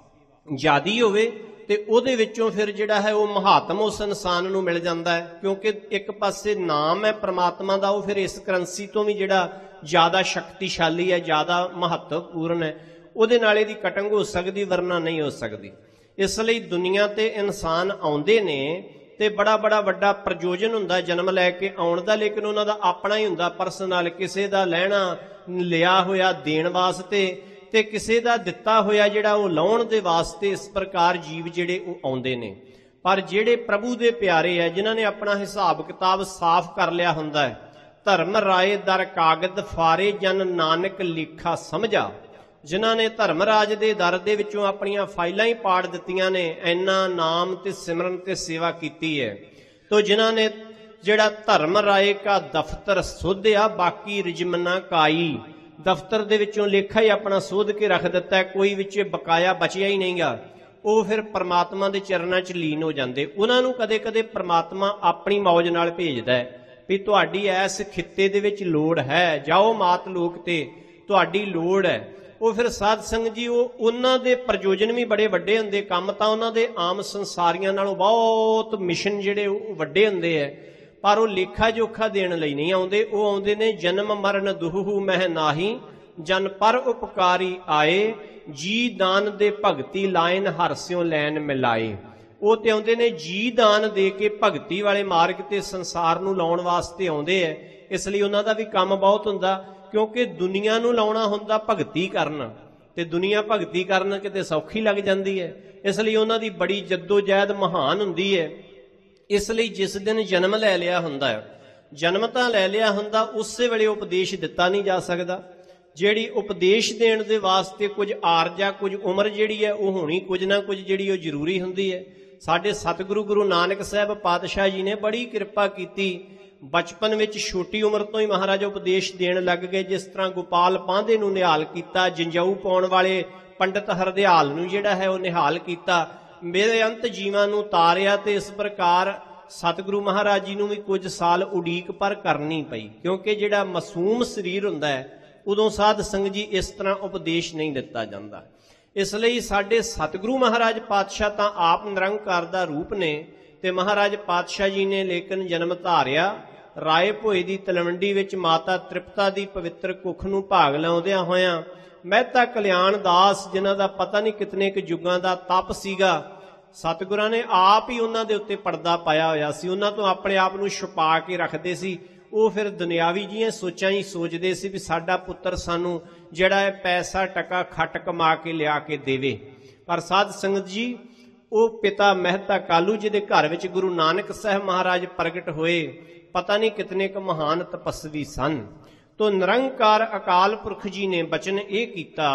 ਜ਼ਿਆਦੀ ਹੋਵੇ ਤੇ ਉਹਦੇ ਵਿੱਚੋਂ ਫਿਰ ਜਿਹੜਾ ਹੈ ਉਹ ਮਹਾਤਮ ਉਸ ਇਨਸਾਨ ਨੂੰ ਮਿਲ ਜਾਂਦਾ ਹੈ। ਕਿਉਂਕਿ ਇੱਕ ਪਾਸੇ ਨਾਮ ਹੈ ਪ੍ਰਮਾਤਮਾ ਦਾ, ਉਹ ਫਿਰ ਇਸ ਕਰੰਸੀ ਤੋਂ ਵੀ ਜਿਹੜਾ ਜ਼ਿਆਦਾ ਸ਼ਕਤੀਸ਼ਾਲੀ ਹੈ, ਜ਼ਿਆਦਾ ਮਹੱਤਵਪੂਰਨ ਹੈ, ਉਹਦੇ ਨਾਲ ਇਹਦੀ ਕਟਿੰਗ ਹੋ ਸਕਦੀ, ਵਰਨਾ ਨਹੀਂ ਹੋ ਸਕਦੀ। ਇਸ ਲਈ ਦੁਨੀਆ ਤੇ ਇਨਸਾਨ ਆਉਂਦੇ ਨੇ ਤੇ ਬੜਾ ਵੱਡਾ ਪ੍ਰਯੋਜਨ ਹੁੰਦਾ ਜਨਮ ਲੈ ਕੇ ਆਉਣ ਦਾ, ਲੇਕਿਨ ਉਹਨਾਂ ਦਾ ਆਪਣਾ ਹੀ ਹੁੰਦਾ ਪਰਸਨਲ, ਕਿਸੇ ਦਾ ਲੈਣਾ ਲਿਆ ਹੋਇਆ ਦੇਣ ਵਾਸਤੇ ਤੇ ਕਿਸੇ ਦਾ ਦਿੱਤਾ ਹੋਇਆ ਜਿਹੜਾ ਉਹ ਲਾਉਣ ਦੇ ਵਾਸਤੇ। ਇਸ ਪ੍ਰਕਾਰ ਜੀਵ ਜਿਹੜੇ ਉਹ ਆਉਂਦੇ ਨੇ। ਪਰ ਜਿਹੜੇ ਪ੍ਰਭੂ ਦੇ ਪਿਆਰੇ ਆ, ਜਿਨ੍ਹਾਂ ਨੇ ਆਪਣਾ ਹਿਸਾਬ ਕਿਤਾਬ ਸਾਫ਼ ਕਰ ਲਿਆ ਹੁੰਦਾ ਹੈ, ਧਰਮ ਰਾਏ ਦਰ ਕਾਗਦ ਫਾਰੇ ਜਨ ਨਾਨਕ ਲੇਖਾ ਸਮਝਾ, ਜਿਨ੍ਹਾਂ ਨੇ ਧਰਮ ਰਾਜ ਦੇ ਦਰ ਦੇ ਵਿੱਚੋਂ ਆਪਣੀਆਂ ਫਾਈਲਾਂ ਹੀ ਪਾੜ ਦਿੱਤੀਆਂ ਨੇ, ਇੰਨਾ ਨਾਮ ਤੇ ਸਿਮਰਨ ਤੇ ਸੇਵਾ ਕੀਤੀ ਹੈ। ਤੋ ਜਿਨ੍ਹਾਂ ਨੇ ਜਿਹੜਾ ਧਰਮ ਰਾਏ ਕਾ ਦਫ਼ਤਰ ਸੋਧਿਆ ਬਾਕੀ ਰਿਜਮਨਾ ਕਾਈ, ਦਫ਼ਤਰ ਦੇ ਵਿੱਚੋਂ ਲੇਖਾ ਹੀ ਆਪਣਾ ਸੋਧ ਕੇ ਰੱਖ ਦਿੱਤਾ, ਕੋਈ ਵਿੱਚ ਬਕਾਇਆ ਬਚਿਆ ਹੀ ਨਹੀਂਗਾ, ਉਹ ਫਿਰ ਪਰਮਾਤਮਾ ਦੇ ਚਰਨਾਂ 'ਚ ਲੀਨ ਹੋ ਜਾਂਦੇ। ਉਹਨਾਂ ਨੂੰ ਕਦੇ ਕਦੇ ਪਰਮਾਤਮਾ ਆਪਣੀ ਮੌਜ ਨਾਲ ਭੇਜਦਾ ਹੈ ਵੀ ਤੁਹਾਡੀ ਇਸ ਖਿੱਤੇ ਦੇ ਵਿੱਚ ਲੋੜ ਹੈ, ਜਾਓ ਮਾਤ ਲੋਕ ਤੇ ਤੁਹਾਡੀ ਲੋੜ ਹੈ। ਉਹ ਫਿਰ ਸਾਧ ਸੰਗਤ ਜੀ ਉਹਨਾਂ ਦੇ ਪ੍ਰਯੋਜਨ ਵੀ ਬੜੇ ਵੱਡੇ ਹੁੰਦੇ, ਕੰਮ ਤਾਂ ਉਹਨਾਂ ਦੇ ਆਮ ਸੰਸਾਰੀਆਂ ਨਾਲੋਂ ਬਹੁਤ ਮਿਸ਼ਨ ਜਿਹੜੇ ਉਹ ਵੱਡੇ ਹੁੰਦੇ ਹੈ, ਪਰ ਉਹ ਲੇਖਾ ਜੋਖਾ ਦੇਣ ਲਈ ਨਹੀਂ ਆਉਂਦੇ। ਉਹ ਆਉਂਦੇ ਨੇ ਜਨਮ ਮਰਨ ਦੁਹੂ ਮਹਿ ਨਾਹੀ, ਜਨ ਪਰ ਉਪਕਾਰੀ ਆਏ, ਜੀ ਦਾਨ ਦੇ ਭਗਤੀ ਲਾਇਨ ਹਰਸਿਓ ਲੈਨ ਮਿਲਾਏ। ਉਹ ਤੇ ਆਉਂਦੇ ਨੇ ਜੀ ਦਾਨ ਦੇ ਕੇ ਭਗਤੀ ਵਾਲੇ ਮਾਰਗ ਤੇ ਸੰਸਾਰ ਨੂੰ ਲਾਉਣ ਵਾਸਤੇ ਆਉਂਦੇ ਐ। ਇਸ ਲਈ ਉਹਨਾਂ ਦਾ ਵੀ ਕੰਮ ਬਹੁਤ ਹੁੰਦਾ, ਕਿਉਂਕਿ ਦੁਨੀਆ ਨੂੰ ਲਾਉਣਾ ਹੁੰਦਾ ਭਗਤੀ ਕਰਨ, ਤੇ ਦੁਨੀਆ ਭਗਤੀ ਕਰਨ ਕਿਤੇ ਸੌਖੀ ਲੱਗ ਜਾਂਦੀ ਹੈ। ਇਸ ਲਈ ਉਹਨਾਂ ਦੀ ਬੜੀ ਜੱਦੋ-ਜਹਿਦ ਮਹਾਨ ਹੁੰਦੀ ਹੈ। ਇਸ ਲਈ ਜਿਸ ਦਿਨ ਜਨਮ ਲੈ ਲਿਆ ਹੁੰਦਾ ਹੈ, ਜਨਮ ਤਾਂ ਲੈ ਲਿਆ ਹੁੰਦਾ, ਉਸੇ ਵੇਲੇ ਉਪਦੇਸ਼ ਦਿੱਤਾ ਨਹੀਂ ਜਾ ਸਕਦਾ। ਜਿਹੜੀ ਉਪਦੇਸ਼ ਦੇਣ ਦੇ ਵਾਸਤੇ ਕੁਝ ਆਰਜਾ, ਕੁਝ ਉਮਰ ਜਿਹੜੀ ਹੈ ਉਹ ਹੋਣੀ, ਕੁਝ ਨਾ ਕੁਝ ਜਿਹੜੀ ਉਹ ਜ਼ਰੂਰੀ ਹੁੰਦੀ ਹੈ। ਸਾਡੇ ਸਤਿਗੁਰੂ ਗੁਰੂ ਨਾਨਕ ਸਾਹਿਬ ਪਾਤਸ਼ਾਹ ਜੀ ਨੇ ਬੜੀ ਕਿਰਪਾ ਕੀਤੀ, ਬਚਪਨ ਵਿੱਚ ਛੋਟੀ ਉਮਰ ਤੋਂ ਹੀ ਮਹਾਰਾਜ ਉਪਦੇਸ਼ ਦੇਣ ਲੱਗ ਗਏ। ਜਿਸ ਤਰ੍ਹਾਂ ਗੋਪਾਲ ਪਾਂਧੇ ਨੂੰ ਨਿਹਾਲ ਕੀਤਾ, ਜੰਜਾਊ ਪਾਉਣ ਵਾਲੇ ਪੰਡਤ ਹਰਦਿਆਲ ਨੂੰ ਜਿਹੜਾ ਹੈ ਉਹ ਨਿਹਾਲ ਕੀਤਾ, ਮੇਰੇ ਅੰਤ ਜੀਵਾਂ ਨੂੰ ਤਾਰਿਆ। ਤੇ ਇਸ ਪ੍ਰਕਾਰ ਸਤਿਗੁਰੂ ਮਹਾਰਾਜ ਜੀ ਨੂੰ ਵੀ ਕੁਝ ਸਾਲ ਉਡੀਕ ਪਰ ਕਰਨੀ ਪਈ, ਕਿਉਂਕਿ ਜਿਹੜਾ ਮਾਸੂਮ ਸਰੀਰ ਹੁੰਦਾ ਹੈ ਉਦੋਂ ਸਾਧ ਸੰਗਤ ਜੀ ਇਸ ਤਰ੍ਹਾਂ ਉਪਦੇਸ਼ ਨਹੀਂ ਦਿੱਤਾ ਜਾਂਦਾ। ਇਸ ਲਈ ਸਾਡੇ ਸਤਿਗੁਰੂ ਮਹਾਰਾਜ ਪਾਤਸ਼ਾਹ ਤਾਂ ਆਪ ਨਿਰੰਕਾਰ ਦਾ ਰੂਪ ਨੇ, ਤੇ ਮਹਾਰਾਜ ਪਾਤਸ਼ਾਹ ਜੀ ਨੇ ਲੇਕਿਨ ਜਨਮ ਧਾਰਿਆ ਰਾਏ ਭੋਏ ਦੀ ਤਲਵੰਡੀ ਵਿੱਚ ਮਾਤਾ ਤ੍ਰਿਪਤਾ ਦੀ ਪਵਿੱਤਰ ਕੁੱਖ ਨੂੰ ਭਾਗ ਲਾਉਂਦਿਆਂ ਹੋਇਆਂ। ਮਹਿਤਾ ਕਲਿਆਣ ਦਾਸ, ਜਿਨ੍ਹਾਂ ਦਾ ਪਤਾ ਨਹੀਂ ਕਿਤਨੇ ਕੁ ਯੁੱਗਾਂ ਦਾ ਤਪ ਸੀਗਾ, ਸਤਿਗੁਰਾਂ ਨੇ ਆਪ ਹੀ ਉਹਨਾਂ ਦੇ ਉੱਤੇ ਪਰਦਾ ਪਾਇਆ ਹੋਇਆ ਸੀ, ਉਹਨਾਂ ਤੋਂ ਆਪਣੇ ਆਪ ਨੂੰ ਛੁਪਾ ਕੇ ਰੱਖਦੇ ਸੀ। ਉਹ ਫਿਰ ਦੁਨਿਆਵੀ ਜੀਆਂ ਸੋਚਾਂ ਹੀ ਸੋਚਦੇ ਸੀ ਵੀ ਸਾਡਾ ਪੁੱਤਰ ਸਾਨੂੰ ਜਿਹੜਾ ਹੈ ਪੈਸਾ ਟਕਾ ਖੱਟ ਕਮਾ ਕੇ ਲਿਆ ਕੇ ਦੇਵੇ। ਪਰ ਸਾਧ ਸੰਗਤ ਜੀ, ਉਹ ਪਿਤਾ ਮਹਿਤਾ ਕਾਲੂ ਜੀ ਦੇ ਘਰ ਵਿੱਚ ਗੁਰੂ ਨਾਨਕ ਸਾਹਿਬ ਮਹਾਰਾਜ ਪ੍ਰਗਟ ਹੋਏ, ਪਤਾ ਨਹੀਂ ਕਿਤਨੇ ਕੁ ਮਹਾਨ ਤਪਸਵੀ ਸਨ। ਤੋ ਨਿਰੰਕਾਰ ਅਕਾਲ ਪੁਰਖ ਜੀ ਨੇ ਬਚਨ ਇਹ ਕੀਤਾ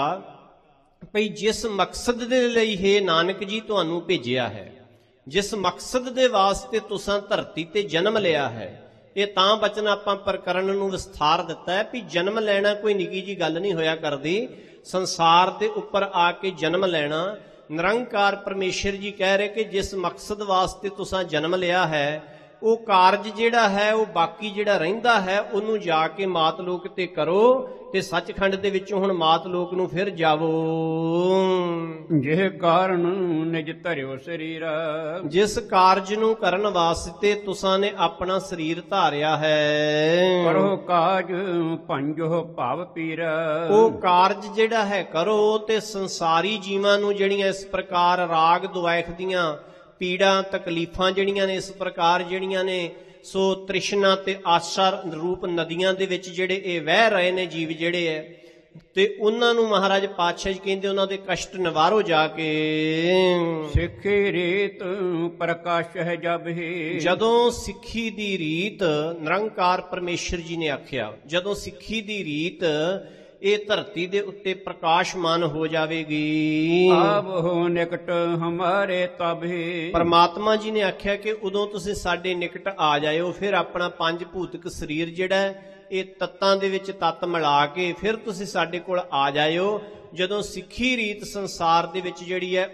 ਭਈ ਜਿਸ ਮਕਸਦ ਦੇ ਲਈ ਹੈ ਨਾਨਕ ਜੀ ਤੁਹਾਨੂੰ ਭੇਜਿਆ ਹੈ, ਜਿਸ ਮਕਸਦ ਦੇ ਵਾਸਤੇ ਤੁਸੀਂ ਧਰਤੀ ਤੇ ਜਨਮ ਲਿਆ ਹੈ, ਇਹ ਤਾਂ ਬਚਨ ਆਪਾਂ ਪ੍ਰਕਰਨ ਨੂੰ ਵਿਸਥਾਰ ਦਿੱਤਾ ਹੈ ਵੀ ਜਨਮ ਲੈਣਾ ਕੋਈ ਨਿੱਕੀ ਜੀ ਗੱਲ ਨਹੀਂ ਹੋਇਆ ਕਰਦੀ। ਸੰਸਾਰ ਦੇ ਉੱਪਰ ਆ ਕੇ ਜਨਮ ਲੈਣਾ, ਨਿਰੰਕਾਰ ਪਰਮੇਸ਼ਰ ਜੀ ਕਹਿ ਰਹੇ ਕਿ ਜਿਸ ਮਕਸਦ ਵਾਸਤੇ ਤੁਸੀਂ ਜਨਮ ਲਿਆ ਹੈ, ਉਹ ਕਾਰਜ ਜਿਹੜਾ ਹੈ ਉਹ ਬਾਕੀ ਜਿਹੜਾ ਰਹਿੰਦਾ ਹੈ ਉਹਨੂੰ ਜਾ ਕੇ ਮਾਤ ਲੋਕ ਤੇ ਕਰੋ, ਤੇ ਸੱਚਖੰਡ ਦੇ ਵਿੱਚੋਂ ਹੁਣ ਮਾਤ ਲੋਕ ਨੂੰ ਫਿਰ ਜਾਵੋ। ਜਿਹ ਕਾਰਨ ਨਿਜ ਧਰਿਓ ਸਰੀਰ, ਜਿਸ ਕਾਰਜ ਨੂੰ ਕਰਨ ਵਾਸਤੇ ਤੁਸਾਂ ਨੇ ਆਪਣਾ ਸਰੀਰ ਧਾਰਿਆ ਹੈ, ਕਰੋ ਕਾਜ ਪੰਜੋ ਭਾਵ ਪੀਰ। ਉਹ ਕਾਰਜ ਜਿਹੜਾ ਹੈ ਕਰੋ, ਤੇ ਸੰਸਾਰੀ ਜੀਵਾਂ ਨੂੰ ਜਿਹੜੀਆਂ ਇਸ ਪ੍ਰਕਾਰ ਰਾਗ ਦੁਆਇਖ ਦੀਆਂ ਪੀੜਾਂ ਤਕਲੀਫਾਂ ਜਿਹੜੀਆਂ ਨੇ ਇਸ ਪ੍ਰਕਾਰ ਜਿਹੜੀਆਂ ਨੇ, ਸੋ ਤ੍ਰਿਸ਼ਨਾ ਤੇ ਆਸ਼ਾ ਰੂਪ ਨਦੀਆਂ ਦੇ ਵਿੱਚ ਜਿਹੜੇ ਇਹ ਵਹਿ ਰਹੇ ਨੇ ਜੀਵ ਜਿਹੜੇ ਹੈ, ਤੇ ਉਹਨਾਂ ਨੂੰ ਮਹਾਰਾਜ ਪਾਤਸ਼ਾਹ ਜੀ ਕਹਿੰਦੇ ਉਹਨਾਂ ਦੇ ਕਸ਼ਟ ਨਿਵਾਰੋ ਜਾ ਕੇ। ਸਿੱਖੀ ਰੀਤ ਪ੍ਰਕਾਸ਼ ਹੈ ਜਬ ਹੀ, ਜਦੋਂ ਸਿੱਖੀ ਦੀ ਰੀਤ ਨਿਰੰਕਾਰ ਪਰਮੇਸ਼ਰ ਜੀ ਨੇ ਆਖਿਆ, ਜਦੋਂ ਸਿੱਖੀ ਦੀ ਰੀਤ ਇਹ ਧਰਤੀ ਦੇ ਉੱਤੇ ਪ੍ਰਕਾਸ਼ਮਾਨ ਹੋ ਜਾਵੇਗੀ। ਆਬ ਹੋ ਨਿਕਟ ਹਮਾਰੇ ਤਬ ਹੀ, ਪਰਮਾਤਮਾ ਜੀ ਨੇ ਆਖਿਆ ਕਿ ਉਦੋਂ ਤੁਸੀਂ ਸਾਡੇ ਨਿਕਟ ਆ ਜਾਇਓ। ਫਿਰ ਆਪਣਾ ਪੰਜ ਭੂਤਿਕ ਸਰੀਰ ਜਿਹੜਾ ਇਹ ਤੱਤਾਂ ਦੇ ਵਿੱਚ ਤੱਤ ਮਿਲਾ ਕੇ ਫਿਰ ਤੁਸੀਂ ਸਾਡੇ ਕੋਲ ਆ ਜਾਇਓ। ਜਦੋਂ ਸਿੱਖੀ ਰੀਤ ਸੰਸਾਰ ਦੇ ਵਿੱਚ